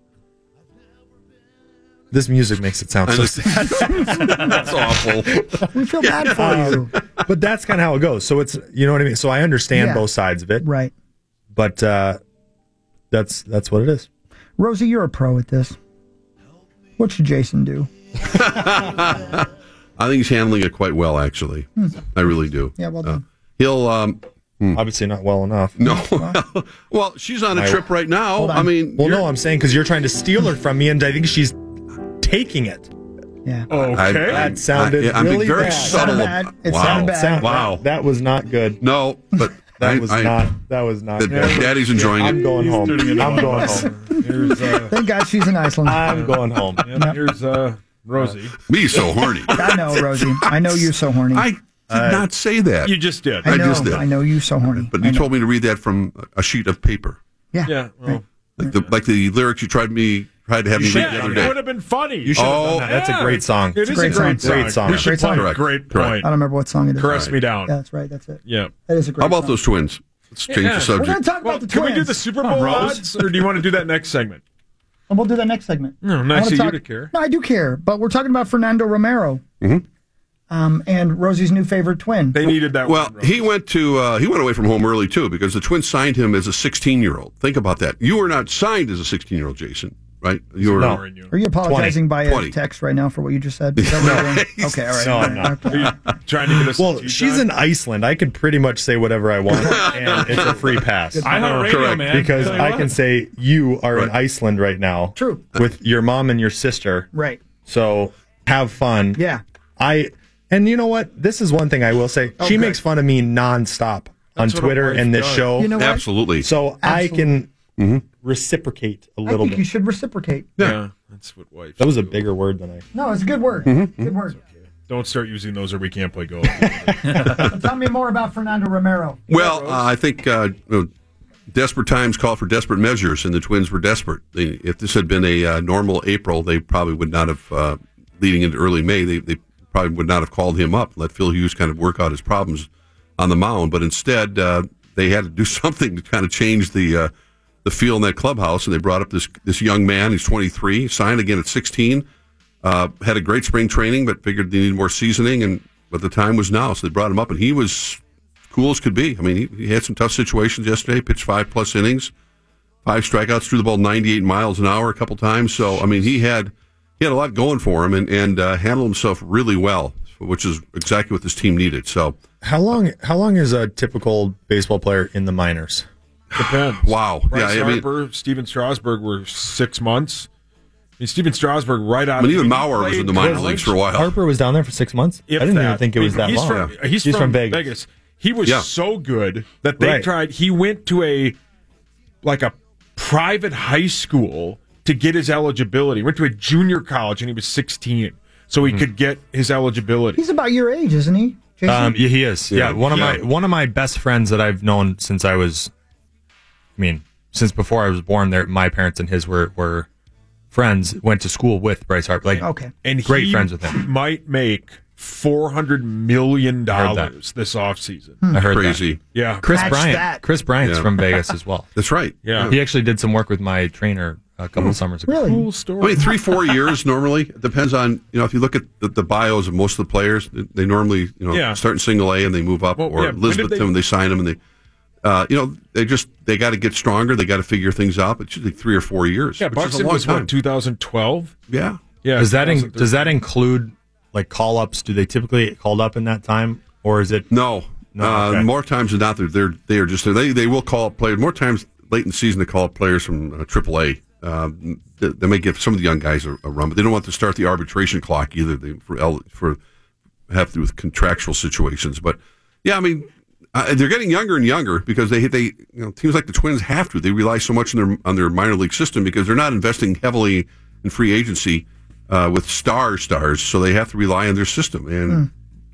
This music makes it sound I so know. sad. That's awful. We feel bad for you. Um, but that's kind of how it goes. So it's, you know what I mean? So I understand Yeah. both sides of it. Right. But uh, that's that's what it is. Rosie, you're a pro at this. What should Jason do? I think he's handling it quite well, actually. Hmm. I really do. Yeah, well Uh, done. he'll. Um, Obviously not well enough. No. Well, she's on a I- trip right now. Hold on. I mean, well, you're- no, I'm saying because you're trying to steal her from me, and I think she's taking it. Yeah. I- that sounded I, I'm being really very bad. subtle. Sounded ab- bad. It wow. sounded bad. Sound- wow. That, that was not good. No, but that I- was I- not. That was not. that- good. Daddy's enjoying I'm it. going He's home. turning it I'm on. going home. Here's, uh, Thank God she's in Iceland. I'm going home. Yep, here's uh, Rosie. Me so horny. I know, Rosie. I know you're so horny. I did Uh, not say that. You just did. I I know, just did. I know you so horny. But I you know. told me to read that from a sheet of paper. Yeah. Yeah. Well, Like the, like the lyrics you tried me tried to have me read yeah, the other it day. would have been funny. You should have Oh. done that. That's a great song. It is great a great song. song. Great song. We should Great play song. a Correct. great Correct. I point. don't remember what song it is. Caress me down. Yeah, that's right. That's it. Yeah. That is a great How about song. those twins? Let's change Yeah. the We're subject. going to talk Well, about the can twins. we do the Super Come on, Bowl Rose. odds, or do you want to do that next segment? And we'll do that next segment. No, I nice wanna of you talk- to care. No, I do care. But we're talking about Fernando Romero Mhm. um, and Rosie's new favorite twin. They needed that. Well, one, he went to uh, he went away from home early too because the Twins signed him as a sixteen year old. Think about that. You were not signed as a sixteen year old, Jason, right? You were. No. Are you apologizing by a twenty. text right now for what you just said? Is that what you're doing? Okay, all right. No, all I'm right, not. okay. Are you trying to get us. Well, some tea she's time? in Iceland. I could pretty much say whatever I want, and it's a free pass. I heart radio, Correct. man. Because Tell you I what. can say you are in Right. Iceland right now. True. With your mom and your sister. Right. So have fun. Yeah. I and you know what? This is one thing I will say. Oh, she good. makes fun of me nonstop on That's what a Twitter wife and this does. show. You know what? Absolutely. So I can reciprocate a I little think bit. you should reciprocate. Yeah, that's what wife. That was a bigger word than I. No, it's a good word. Mm-hmm. Good word. Don't start using those, or we can't play golf. Tell me more about Fernando Romero. Well, uh, I think uh, you know, desperate times call for desperate measures, and the Twins were desperate. They, if this had been a uh, normal April, they probably would not have, uh, leading into early May, they, they probably would not have called him up, let Phil Hughes kind of work out his problems on the mound. But instead, uh, they had to do something to kind of change the uh, the feel in that clubhouse, and they brought up this this young man. He's twenty-three, signed again at sixteen. Uh, had a great spring training, but figured they needed more seasoning, and but the time was now, so they brought him up, and he was cool as could be. I mean, he, he had some tough situations yesterday, pitched five plus innings, five strikeouts, threw the ball ninety-eight miles an hour a couple times. So, I mean, he had he had a lot going for him, and and uh, handled himself really well, which is exactly what this team needed. So, How long? How long is a typical baseball player in the minors? Depends. wow, Bryce yeah, I mean, Harper, Steven Strasburg were six months. I mean, Steven Strasburg right out. I mean, of even he Mauer was played in the minor college. leagues for a while. Harper was down there for six months. If I didn't that. even think it was that he's long. From, he's, he's from, from Vegas. Vegas. He was Yeah. so good that they Right. tried. He went to a like a private high school to get his eligibility. He went to a junior college and he was sixteen, so Mm-hmm. he could get his eligibility. He's about your age, isn't he, Jason? Um, yeah, he is. Yeah, Yeah. one of Yeah. my one of my best friends that I've known since I was, I mean, since before I was born. There, my parents and his were were friends. Went to school with Bryce Harper. Like, okay, and great he friends with him. Might make four hundred million I heard that. dollars this offseason. I heard crazy. that. Yeah, Chris Match Bryant. that. Chris Bryant's Yeah. from Vegas as well. That's right. Yeah. He actually did some work with my trainer a couple of summers ago. really? cool I story. mean, three, four years normally. It depends on, you know, if you look at the, the bios of most of the players, they normally, you know, Yeah. start in single A and they move up. Well, or yeah, when Elizabeth did they- Tim, they sign them and they Uh, you know, they just they got to get stronger. They got to figure things out. It's usually three or four years. Yeah, which is a Buxton long was time. what, two thousand twelve? Yeah. Yeah. Does that in, does that include like call ups? Do they typically get called up in that time, or is it no? No, uh, okay. More times than not, they're they're they are just they they will call up players more times late in the season. They call up players from uh, triple A. Um, they, they may give some of the young guys a, a run, but they don't want to start the arbitration clock either. They for L, for have to do with contractual situations. But yeah, I mean. Uh, they're getting younger and younger because they they you know teams like the Twins have to. They rely so much on their on their minor league system because they're not investing heavily in free agency uh, with star stars, so they have to rely on their system. And Mm.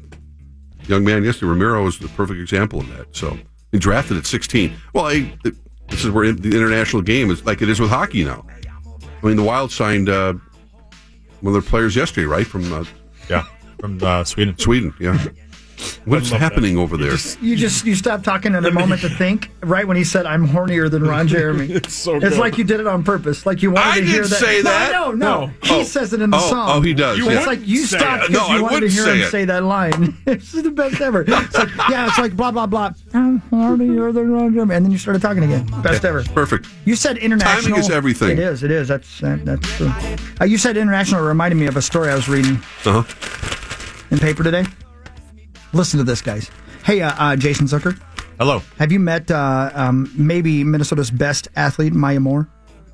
young man yesterday, Ramiro is the perfect example of that. So he drafted at sixteen. Well, I, this is where the international game is like it is with hockey now. I mean, the Wild signed uh, one of their players yesterday, right from uh, yeah from uh, Sweden. Sweden, yeah. What's happening over there? You just you stopped talking in a moment to think. Right when he said, "I'm hornier than Ron Jeremy," it's so. It's good. like you did it on purpose. Like you wanted I to hear didn't that. say that. No, no, no. No. He Oh. says it in the Oh, song. oh, he does, It's yeah. like you Say stopped it. because No, I you wanted to wouldn't hear say him it. say that line. This is the best ever. It's like, yeah, it's like blah blah blah. I'm hornier than Ron Jeremy, and then you started talking again. Best ever. Perfect. You said international. Timing is everything. It is. It is. That's uh, that's true. Uh, you said international. It reminded me of a story I was reading Uh huh. in paper today. Listen to this, guys. Hey, uh, uh, Jason Zucker. Hello. Have you met uh, um, maybe Minnesota's best athlete, Maya Moore?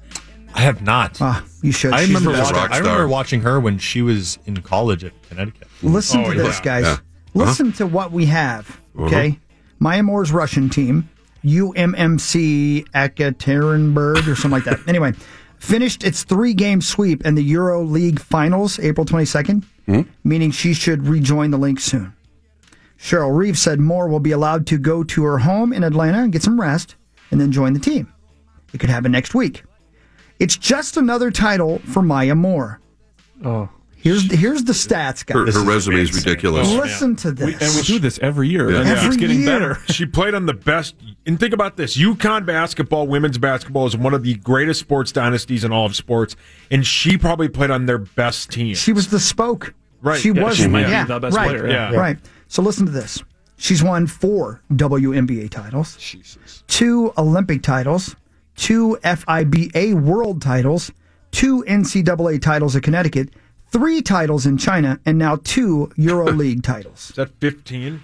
I have not. Ah, you should. I She's remember, the best. watching, I remember watching her when she was in college at Connecticut. Listen Oh, to this, yeah. guys. Yeah. Listen to what we have. Okay, Uh-huh. Maya Moore's Russian team, U M M C Ekaterinburg or something like that. Anyway, finished its three-game sweep in the Euro League Finals, April twenty-second, meaning she should rejoin the link soon. Cheryl Reeves said Moore will be allowed to go to her home in Atlanta and get some rest, and then join the team. It could happen next week. It's just another title for Maya Moore. Oh. Here's here's the stats, guys. Her, her resume is ridiculous. Listen to this. We, and we do this every year, Yeah. and Every it's getting year. better. She played on the best. And think about this: UConn basketball, women's basketball, is one of the greatest sports dynasties in all of sports, and she probably played on their best team. She was the spoke. Right. She Yeah, was. she might be yeah, the best right, player, yeah. Right. So listen to this. She's won four W N B A titles, Jesus. two Olympic titles, two F I B A world titles, two N C double A titles at Connecticut, three titles in China, and now two Euro League titles. Is that fifteen?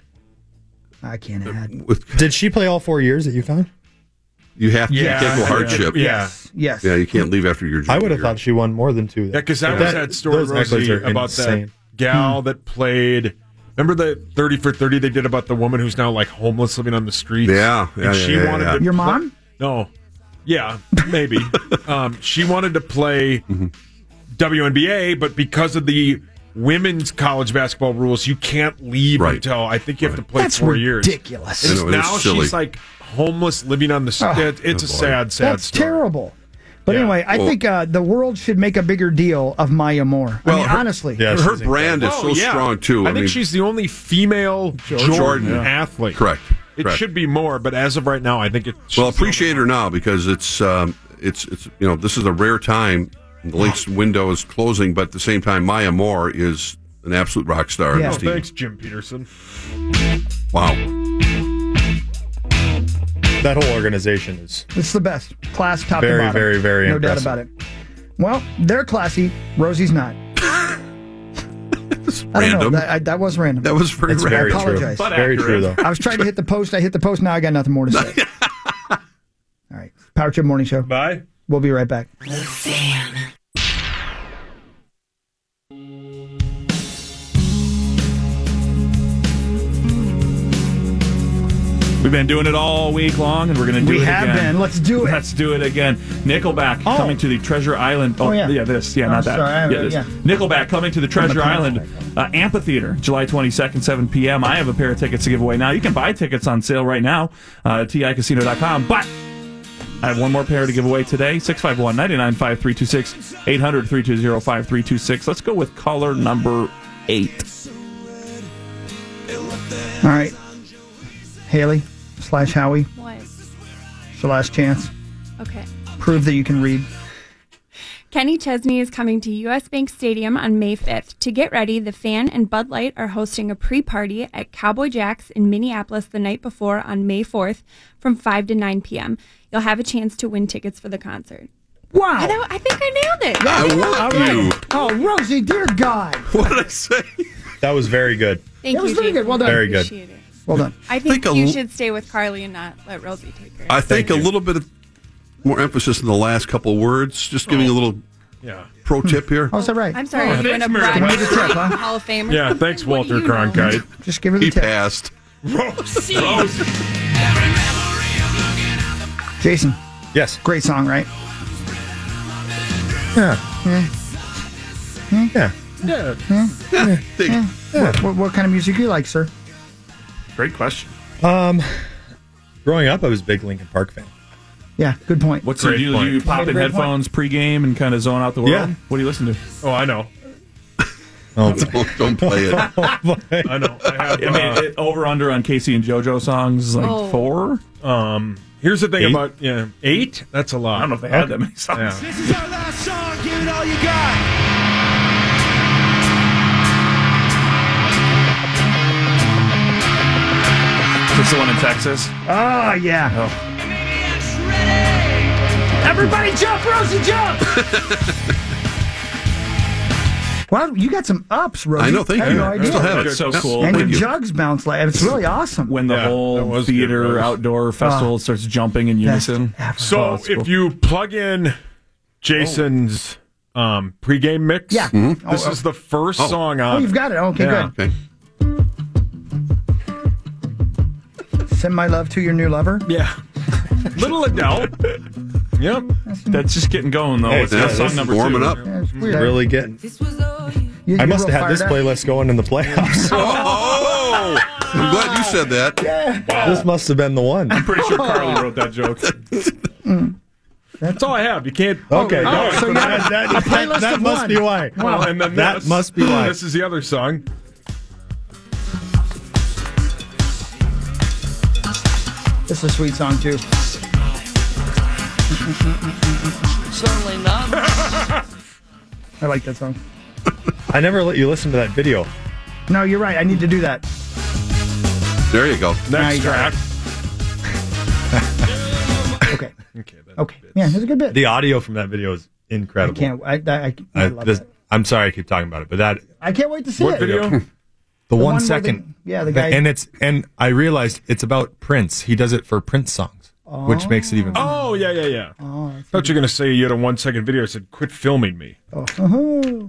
I can't add. Did she play all four years at UConn? You have to Yeah. take a hardship. Yeah. Yes. Yes. Yeah, you can't leave after your junior I would have year. thought she won more than two. Yeah, because that was that story, those accolades Rosie, are about insane. that gal that played. Remember the thirty for thirty they did about the woman who's now like homeless, living on the streets? Yeah, yeah, and yeah, she yeah, wanted yeah. to Your play- mom? No, yeah, maybe. um, she wanted to play W N B A, but because of the women's college basketball rules, you can't leave Right. until I think you have to play That's four years. ridiculous. And I know, it is now silly. she's like homeless, living on the street. Oh. it's a Oh, boy. sad, sad That's story. terrible. But Yeah. anyway, I Well- think uh, the world should make a bigger deal of Maya Moore. I Well, mean, her- honestly. Yeah, her she's brand is so Oh, yeah. strong too. I, I, think mean, she's the only female Jordan, Jordan. Yeah. athlete. correct. It correct. should be more, but as of right now, I think it. Well, she's appreciate her now because it's um, it's it's you know this is a rare time. The Lynx window is closing, but at the same time, Maya Moore is an absolute rock star in Yeah. this Oh, team. thanks, Jim Peterson. Wow. That whole organization is It's the best. Class top to Very, bottom. very, very No doubt impressive. about it. Well, they're classy. Rosie's not. I don't know. Random. That, I, that was random. That was very That's random. very I apologize. true. Very true, though. I was trying to hit the post. I hit the post. Now I got nothing more to say. All right. Power Trip Morning Show. Bye. We'll be right back. We've been doing it all week long, and we're going to do We it have again. been. Let's do it. Let's do it again. Nickelback Oh. coming to the Treasure Island. Oh, yeah. this. Yeah, Oh, not that. sorry, I- yeah, this. yeah. Nickelback coming to the Treasure I'm a Island uh, Amphitheater, July twenty-second, seven p.m. I have a pair of tickets to give away now. You can buy tickets on sale right now uh, at T I casino dot com, but I have one more pair to give away today. six five one, nine nine five, three two six, eight hundred, three two zero, five three two six. Let's go with caller number eight. All right. Haley slash Howie. What? It's your last chance. Okay. Prove that you can read. Kenny Chesney is coming to U S Bank Stadium on May fifth. To get ready, the Fan and Bud Light are hosting a pre-party at Cowboy Jack's in Minneapolis the night before on May fourth from five to nine p.m. You'll have a chance to win tickets for the concert. Wow. I, know, I think I nailed it. I want All right. you. Oh, Rosie, dear God. What did I say? That was very good. Thank That was you, very Jason. good. Well done. Very good. Appreciate it. Well done. I think, think a you l- should stay with Carly and not let Rosie take her. I think a little bit of more emphasis in the last couple of words. Just giving a little Yeah. pro tip here. Oh, is that right? I'm sorry, Oh, are you thanks, in a Mary. broadcast Give me the tip, huh? Hall of Famer? Yeah, thanks, What do Walter you know? Cronkite. Just give her the He tip. passed. Rose. Jason, Yes. great song, right? Yeah. Yeah. Yeah. Yeah. Yeah. Think- Yeah. What, what, what kind of music do you like, sir? Great question. Um, growing up, I was a big Linkin Park fan. Yeah, good point. What's so Great do you, point. do you pop Made a in great headphones pregame and kind of zone out the world? Yeah. What do you listen to? Oh, I know. Oh, don't, don't play it. I know. I have. I mean, uh, it, over under on Casey and JoJo songs is like Oh. four. um, here's the thing Eight? about yeah, eight. That's a lot. I don't know if they had that many songs. Yeah. This is our last song. Give it all you got. This is the one in Texas. Oh, yeah. Everybody jump, Rosie, jump! Well, you got some ups, Rosie. I know, thank I had you. no I idea. still have it. That's so Yeah. cool. And When your you- jugs bounce like it's really awesome. when the Yeah, that whole was good, theater Rose. outdoor festival starts jumping in Best unison. ever. So Oh, that's if cool. you plug in Jason's um, pregame mix, Yeah. Mhm. this Oh, is the first Oh. song Oh, on. you've got it. Okay, Yeah. good. Okay. Send my love to your new lover. Yeah. Little Adele. Yep. That's just getting going though. Hey, It's yeah, not this song is number warming two. up. Yeah, it's weird. Really getting. You- I you're must real have had this fired up. playlist going in the playoffs. Oh, I'm glad you said that. This must have been the one. I'm pretty sure Carly wrote that joke. That's all I have. You can't. Okay, Oh, no, so you that, have that, a that, playlist that of must one. be why. Well, and then that this- must be why. This is the other song. This is a sweet song, too. Certainly not. I like that song. I never let you listen to that video. No, you're right. I need to do that. There you go. Now Next you got track. Okay. Okay. that's Okay. bits. Yeah, it's a good bit. The audio from that video is I incredible. can't. I, I, I, I I, love this- that. I'm sorry I keep talking about it, but that I can't wait to see What it. video? the, The one one where second, the- yeah, the guy- and it's and I realized it's about Prince. He does it for Prince songs, which makes it even. Oh yeah, yeah, yeah. Oh, I thought you were gonna say you had a one second video. I said, "Quit filming me." oh. Uh-huh.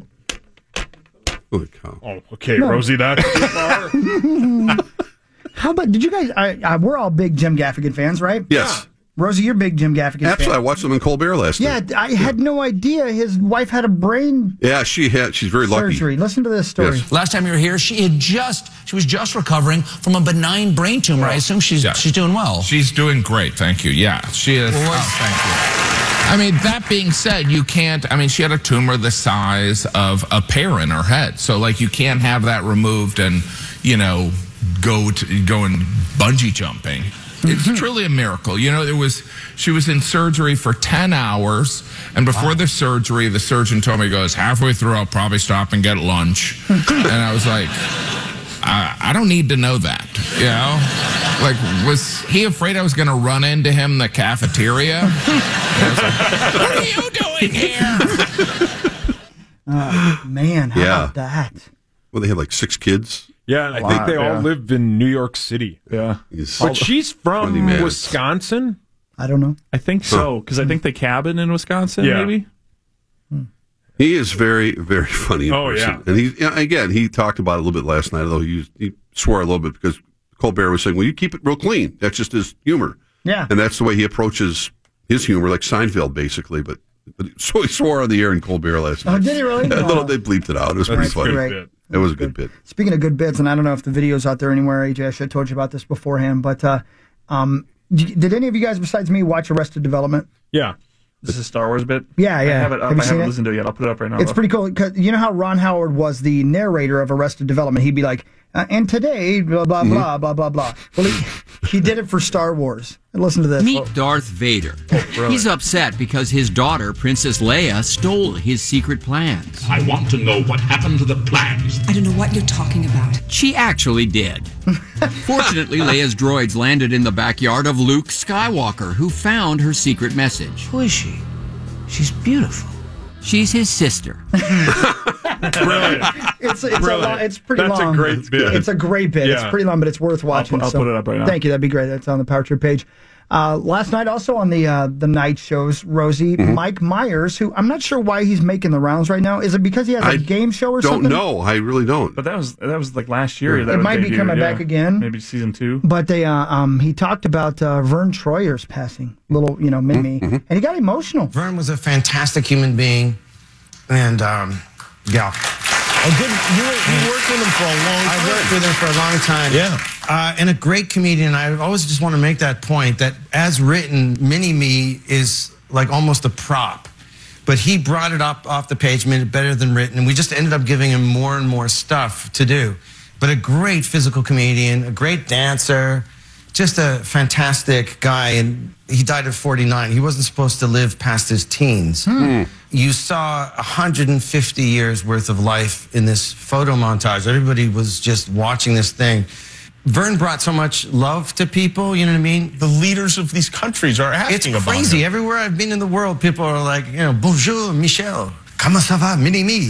Holy cow. Oh, okay, No. Rosie. That's too far. How about, did you guys, I, I, we're all big Jim Gaffigan fans, right? Yes. Rosie, you're a big Jim Gaffigan Absolutely. I fan. watched them in Colbert last Yeah, night. I had no idea his wife had a brain Yeah, she had. She's very lucky. surgery. Listen to this story. Yes. Last time you were here, she had just she was just recovering from a benign brain tumor. I assume she's Yeah. she's doing well. She's doing great, thank you. Yeah, she is. Well, oh, thank you. I mean, that being said, you can't. I mean, she had a tumor the size of a pear in her head, so like you can't have that removed and you know go to go and bungee jumping. It's truly a miracle. You know, it was she was in surgery for ten hours, and before the surgery, the surgeon told me, he goes, halfway through, I'll probably stop and get lunch. And I was like, I, I don't need to know that, you know? Like, was he afraid I was going to run into him in the cafeteria? I was like, what are you doing here? Oh, man, how Yeah. about that? Well, they had like six kids. Yeah, and I Wow, think they yeah. all live in New York City. Yeah. He's- But she's from Funny man. Wisconsin. I don't know. I think so, because I think they cabin in Wisconsin, Yeah. maybe. He is very, very funny in Oh, person. yeah. And he, yeah, again, he talked about it a little bit last night, although he, used, he swore a little bit because Colbert was saying, well, you keep it real clean. That's just his humor. Yeah. And that's the way he approaches his humor, like Seinfeld, basically. But, but so he swore on the air in Colbert last night. Oh, did he really? A little, Oh. they bleeped it out. It was pretty That's funny. great. It was a good bit. Speaking of good bits, and I don't know if the video's out there anywhere, A J, I should have told you about this beforehand, but uh, um, did, did any of you guys besides me watch Arrested Development? Yeah. This is a Star Wars bit? Yeah, yeah. I have it up. Have you I seen haven't it? listened to it yet. I'll put it up right now. It's though. pretty cool. 'Cause you know how Ron Howard was the narrator of Arrested Development? He'd be like, uh, and today, blah, blah, Mm-hmm. blah, blah, blah, blah. Well, he, he did it for Star Wars. And listen to this. Meet Darth Vader. He's upset because his daughter, Princess Leia, stole his secret plans. I want to know what happened to the plans. I don't know what you're talking about. She actually did. Fortunately, Leia's droids landed in the backyard of Luke Skywalker, who found her secret message. Who is she? She's beautiful. She's his sister. Brilliant. It's, it's, a Brilliant. lot, it's pretty That's long. a great bit. It's a great bit. It's Yeah. pretty long, but it's worth watching. I'll so put it up right now. Thank you. That'd be great. That's on the Power Trip page. Uh, last night, also on the uh, the night shows, Rosie, Mhm. Mike Myers, who I'm not sure why he's making the rounds right now. Is it because he has a I game show or Don't something? know. I really don't. But that was that was like last year. That It was might be debuted, coming yeah. back again. Maybe season two. But they, uh, um, he talked about uh, Vern Troyer's passing, little, you know, mini, Mm-hmm. and he got emotional. Vern was a fantastic human being, and um, yeah, a good. You, were, you worked with him for a long time. I worked with him for a long time. Yeah. Uh, and a great comedian. I always just want to make that point that, as written, Mini Me is like almost a prop, but he brought it up off the page, made it better than written, and we just ended up giving him more and more stuff to do. But a great physical comedian, a great dancer, just a fantastic guy, and he died at forty-nine. He wasn't supposed to live past his teens. Hmm. You saw one hundred fifty years worth of life in this photo montage. Everybody was just watching this thing. Vern brought so much love to people, you know what I mean? The leaders of these countries are asking It's about crazy. him. Everywhere I've been in the world, people are like, you know, bonjour, Michel. Comment ça va, mini me?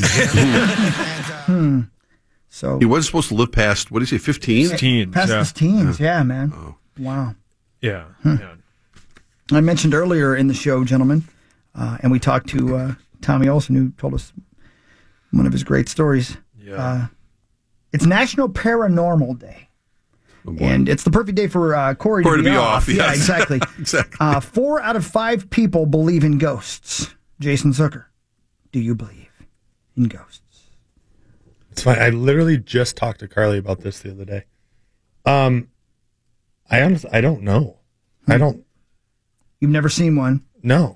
Hmm. So He was supposed to live past, what did he say, fifteen? Teens, past yeah. his teens, yeah, man. Wow. Yeah. Hmm. yeah. I mentioned earlier in the show, gentlemen, uh, and we talked to uh, Tommy Olson, who told us one of his great stories. Yeah. Uh, it's National Paranormal Day. And it's the perfect day for uh, Corey, Corey to be, off. Yeah, yes. exactly. Exactly. Uh, four out of five people believe in ghosts. Jason Zucker, do you believe in ghosts? It's fine. I literally just talked to Carly about this the other day. Um, I honestly, I don't know. I don't. You've never seen one? No.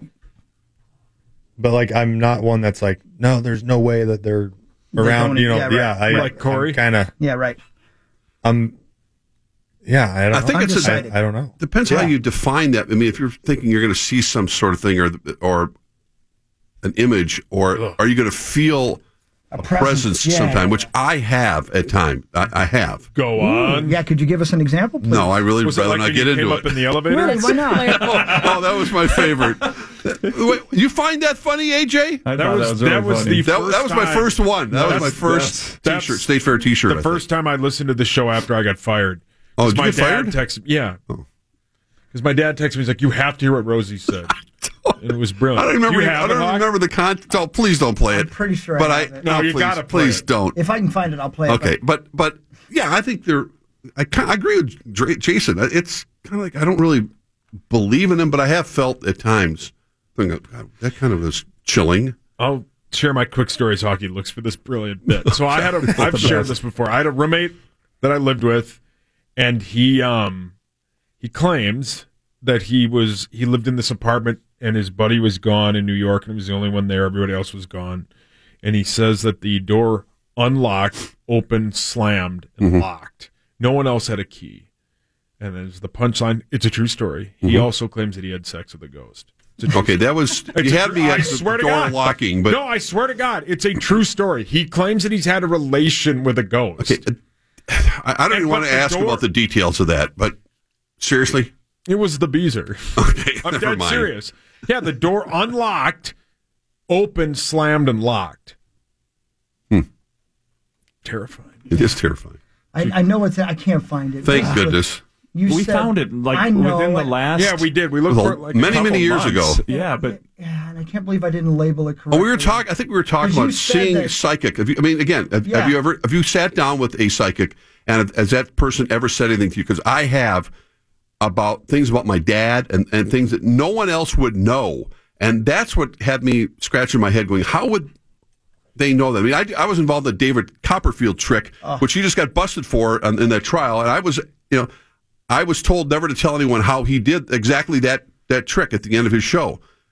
But like, I'm not one that's like, no, there's no way that they're They're around. going- You know, yeah, yeah. right. I, Like Corey? Kind of. Yeah, right. Um. Yeah, I don't. I think know. it's a, I, I don't know. Depends Yeah. how you define that. I mean, if you're thinking you're going to see some sort of thing or or an image, or are you going to feel a, presence, presence, yeah. sometime, which I have at time. I, I have. Go on. Yeah, could you give us an example, please? No, I really Was it rather like not when get you into came it. up in the elevator? Really? Why not? Oh, that was my favorite. Wait, you find that funny, A J? I That thought was, that was, really that was funny. the That, first that was my time- first one. That was That's- my first that's- T-shirt, State Fair T-shirt. The I first time I listened to the show after I got fired. Oh, 'Cause did you my get dad fired? texted, yeah. Because my dad texted me, he's like, you have to hear what Rosie said. And it was think. brilliant. I don't remember. You I have don't it, Hawk? remember the content. Oh, please don't play it. I'm pretty sure I But have I it. No, no, you please, gotta play please it. don't. If I can find it, I'll play it. Okay, but but yeah, I think they're. I kind I agree with Dra- Jason. It's kind of like I don't really believe in them, but I have felt at times thinking, God, that kind of is chilling. I'll share my quick stories. Hockey looks for this brilliant bit. So I had a. I've shared this before. I had a roommate that I lived with, and he um he claims that he was he lived in this apartment and his buddy was gone in New York and he was the only one there. Everybody else was gone, and he says that the door unlocked, opened, slammed, and Mhm. locked. No one else had a key. And there's the punchline. It's a true story. He Mhm. also claims that he had sex with a ghost. It's a true Okay, that was It's you a had tr- me I at the swear to door God. locking, but no, I swear to God, it's a true story. He claims that he's had a relation with a ghost. okay, I, I don't And even want but to the ask door- about the details of that. But seriously, It was the Beezer. okay, I'm never dead mind. serious. Yeah, the door unlocked, opened, slammed, and locked. Hmm. Terrifying. It is terrifying. I, I know it's. I can't find it. Thank This is goodness. what- You we said- found it like I know within the it. last. Yeah, we did. We looked Well, for it like a many, couple many years months. ago. Yeah, but Yeah, and I can't believe I didn't label it correctly. Oh, we were talking. I think we were talking Because you about said seeing that- psychic. Have you, I mean, again, have, Yeah. have you ever have you sat down with a psychic and has that person ever said anything to you? Because I have about things about my dad and, and things that no one else would know, and that's what had me scratching my head, going, "How would they know that?" I mean, I, I was involved in the David Copperfield trick, Oh. which he just got busted for in, in that trial, and I was, you know, I was told never to tell anyone how he did exactly that that trick at the end of his show.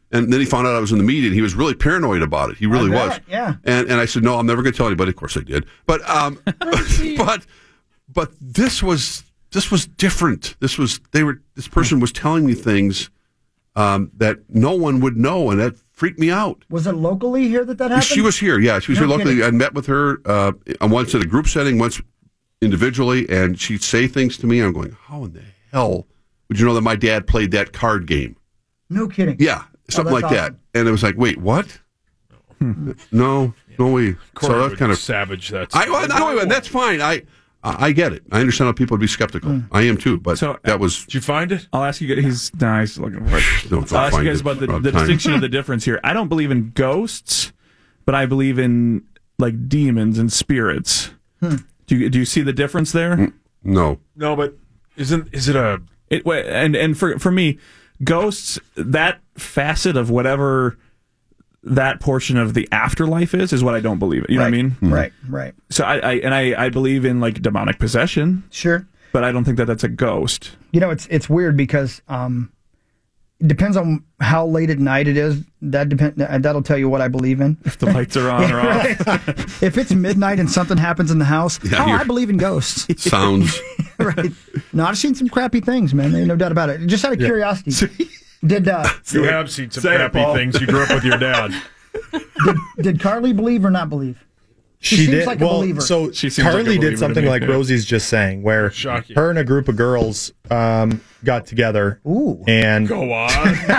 And then he found out I was in the media, and he was really paranoid about it. He really I was. bet, yeah. And and I said, no, I'm never going to tell anybody. Of course I did. But um, but but this was this was different. This was they were this person was telling me things um, that no one would know, and that freaked me out. Was it locally here that that happened? She was here. Yeah, she was No here locally. kidding. I met with her uh, once in a group setting, once individually, and she'd say things to me. I'm going, how in the hell would you know that my dad played that card game? No kidding. Yeah, something Oh, like that's that. And it was like, wait, what? No, no way. Corey So that's would kind of savage. That's I, well, no, and that's fine. I I get it. I understand how people would be skeptical. I am too. But that was. Did you find it? I'll ask you guys. He's nice looking for it. Don't I'll ask you find guys it. about the, Wrong the time. distinction of the difference here. I don't believe in ghosts, but I believe in like demons and spirits. Hmm. Do you do you see the difference there? No. No, but isn't is it a It wa- and and for for me, ghosts, that facet of whatever that portion of the afterlife is, is what I don't believe in. You know what I mean? Right, right. So I, I and I, I believe in like demonic possession. Sure. But I don't think that that's a ghost. You know, it's it's weird because um, it depends on how late at night it is. That depend. That'll tell you what I believe in. If the lights are on or off. Right. If it's midnight and something happens in the house, Yeah, oh, you're- I believe in ghosts. Sounds. Right. No, I've seen some crappy things, man. There's no doubt about it. Just out of Yeah. curiosity, did uh, You have seen some Say it, crappy Paul. things. You grew up with your dad. did, did Carly believe or not believe? She, She seems did. like a well, believer. so She seems like a Carly believer to did something me, like yeah. Rosie's just saying, where Shocking. her and a group of girls um, got together, Ooh. and Go on.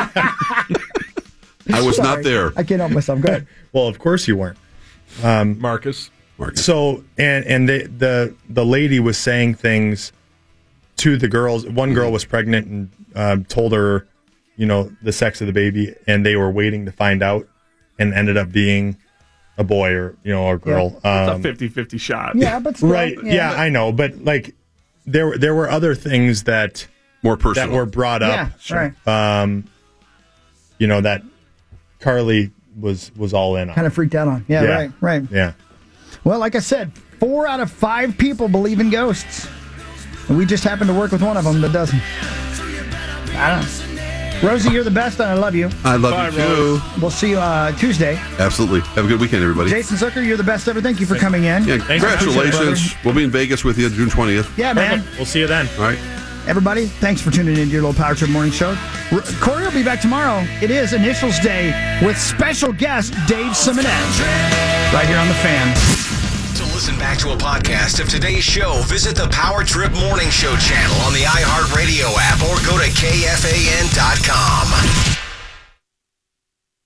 I was Sorry. not there. I can't help myself. Go ahead. well, of course you weren't. Um, Marcus. Marcus. So and and the the the lady was saying things to the girls. One girl was pregnant and um, told her, you know, the sex of the baby, and they were waiting to find out, and ended up being a boy or you know or girl. It's a Um, fifty-fifty shot. Yeah, but still, right? Yeah, I know, but like there were there were other things that More personal. that were brought up. Yeah, sure. Um, you know that Carly was was all in on. Kind of freaked out on. Yeah, Yeah. right, right. Yeah. Well, like I said, four out of five people believe in ghosts. And we just happen to work with one of them that doesn't. I don't know. Rosie, you're the best, and I love you. I love Bye, you too. We'll see you uh, Tuesday. Absolutely. Have a good weekend, everybody. Jason Zucker, you're the best ever. Thank you for coming in. Yeah, congratulations. We'll be in Vegas with you June twentieth. Yeah, man. We'll see you then. All right. Everybody, thanks for tuning in to your little Power Trip Morning Show. R- Corey will be back tomorrow. It is Initials Day with special guest Dave Simonette. Right here on The Fan. To listen back to a podcast of today's show, visit the Power Trip Morning Show channel on the iHeartRadio app or go to K F A N dot com.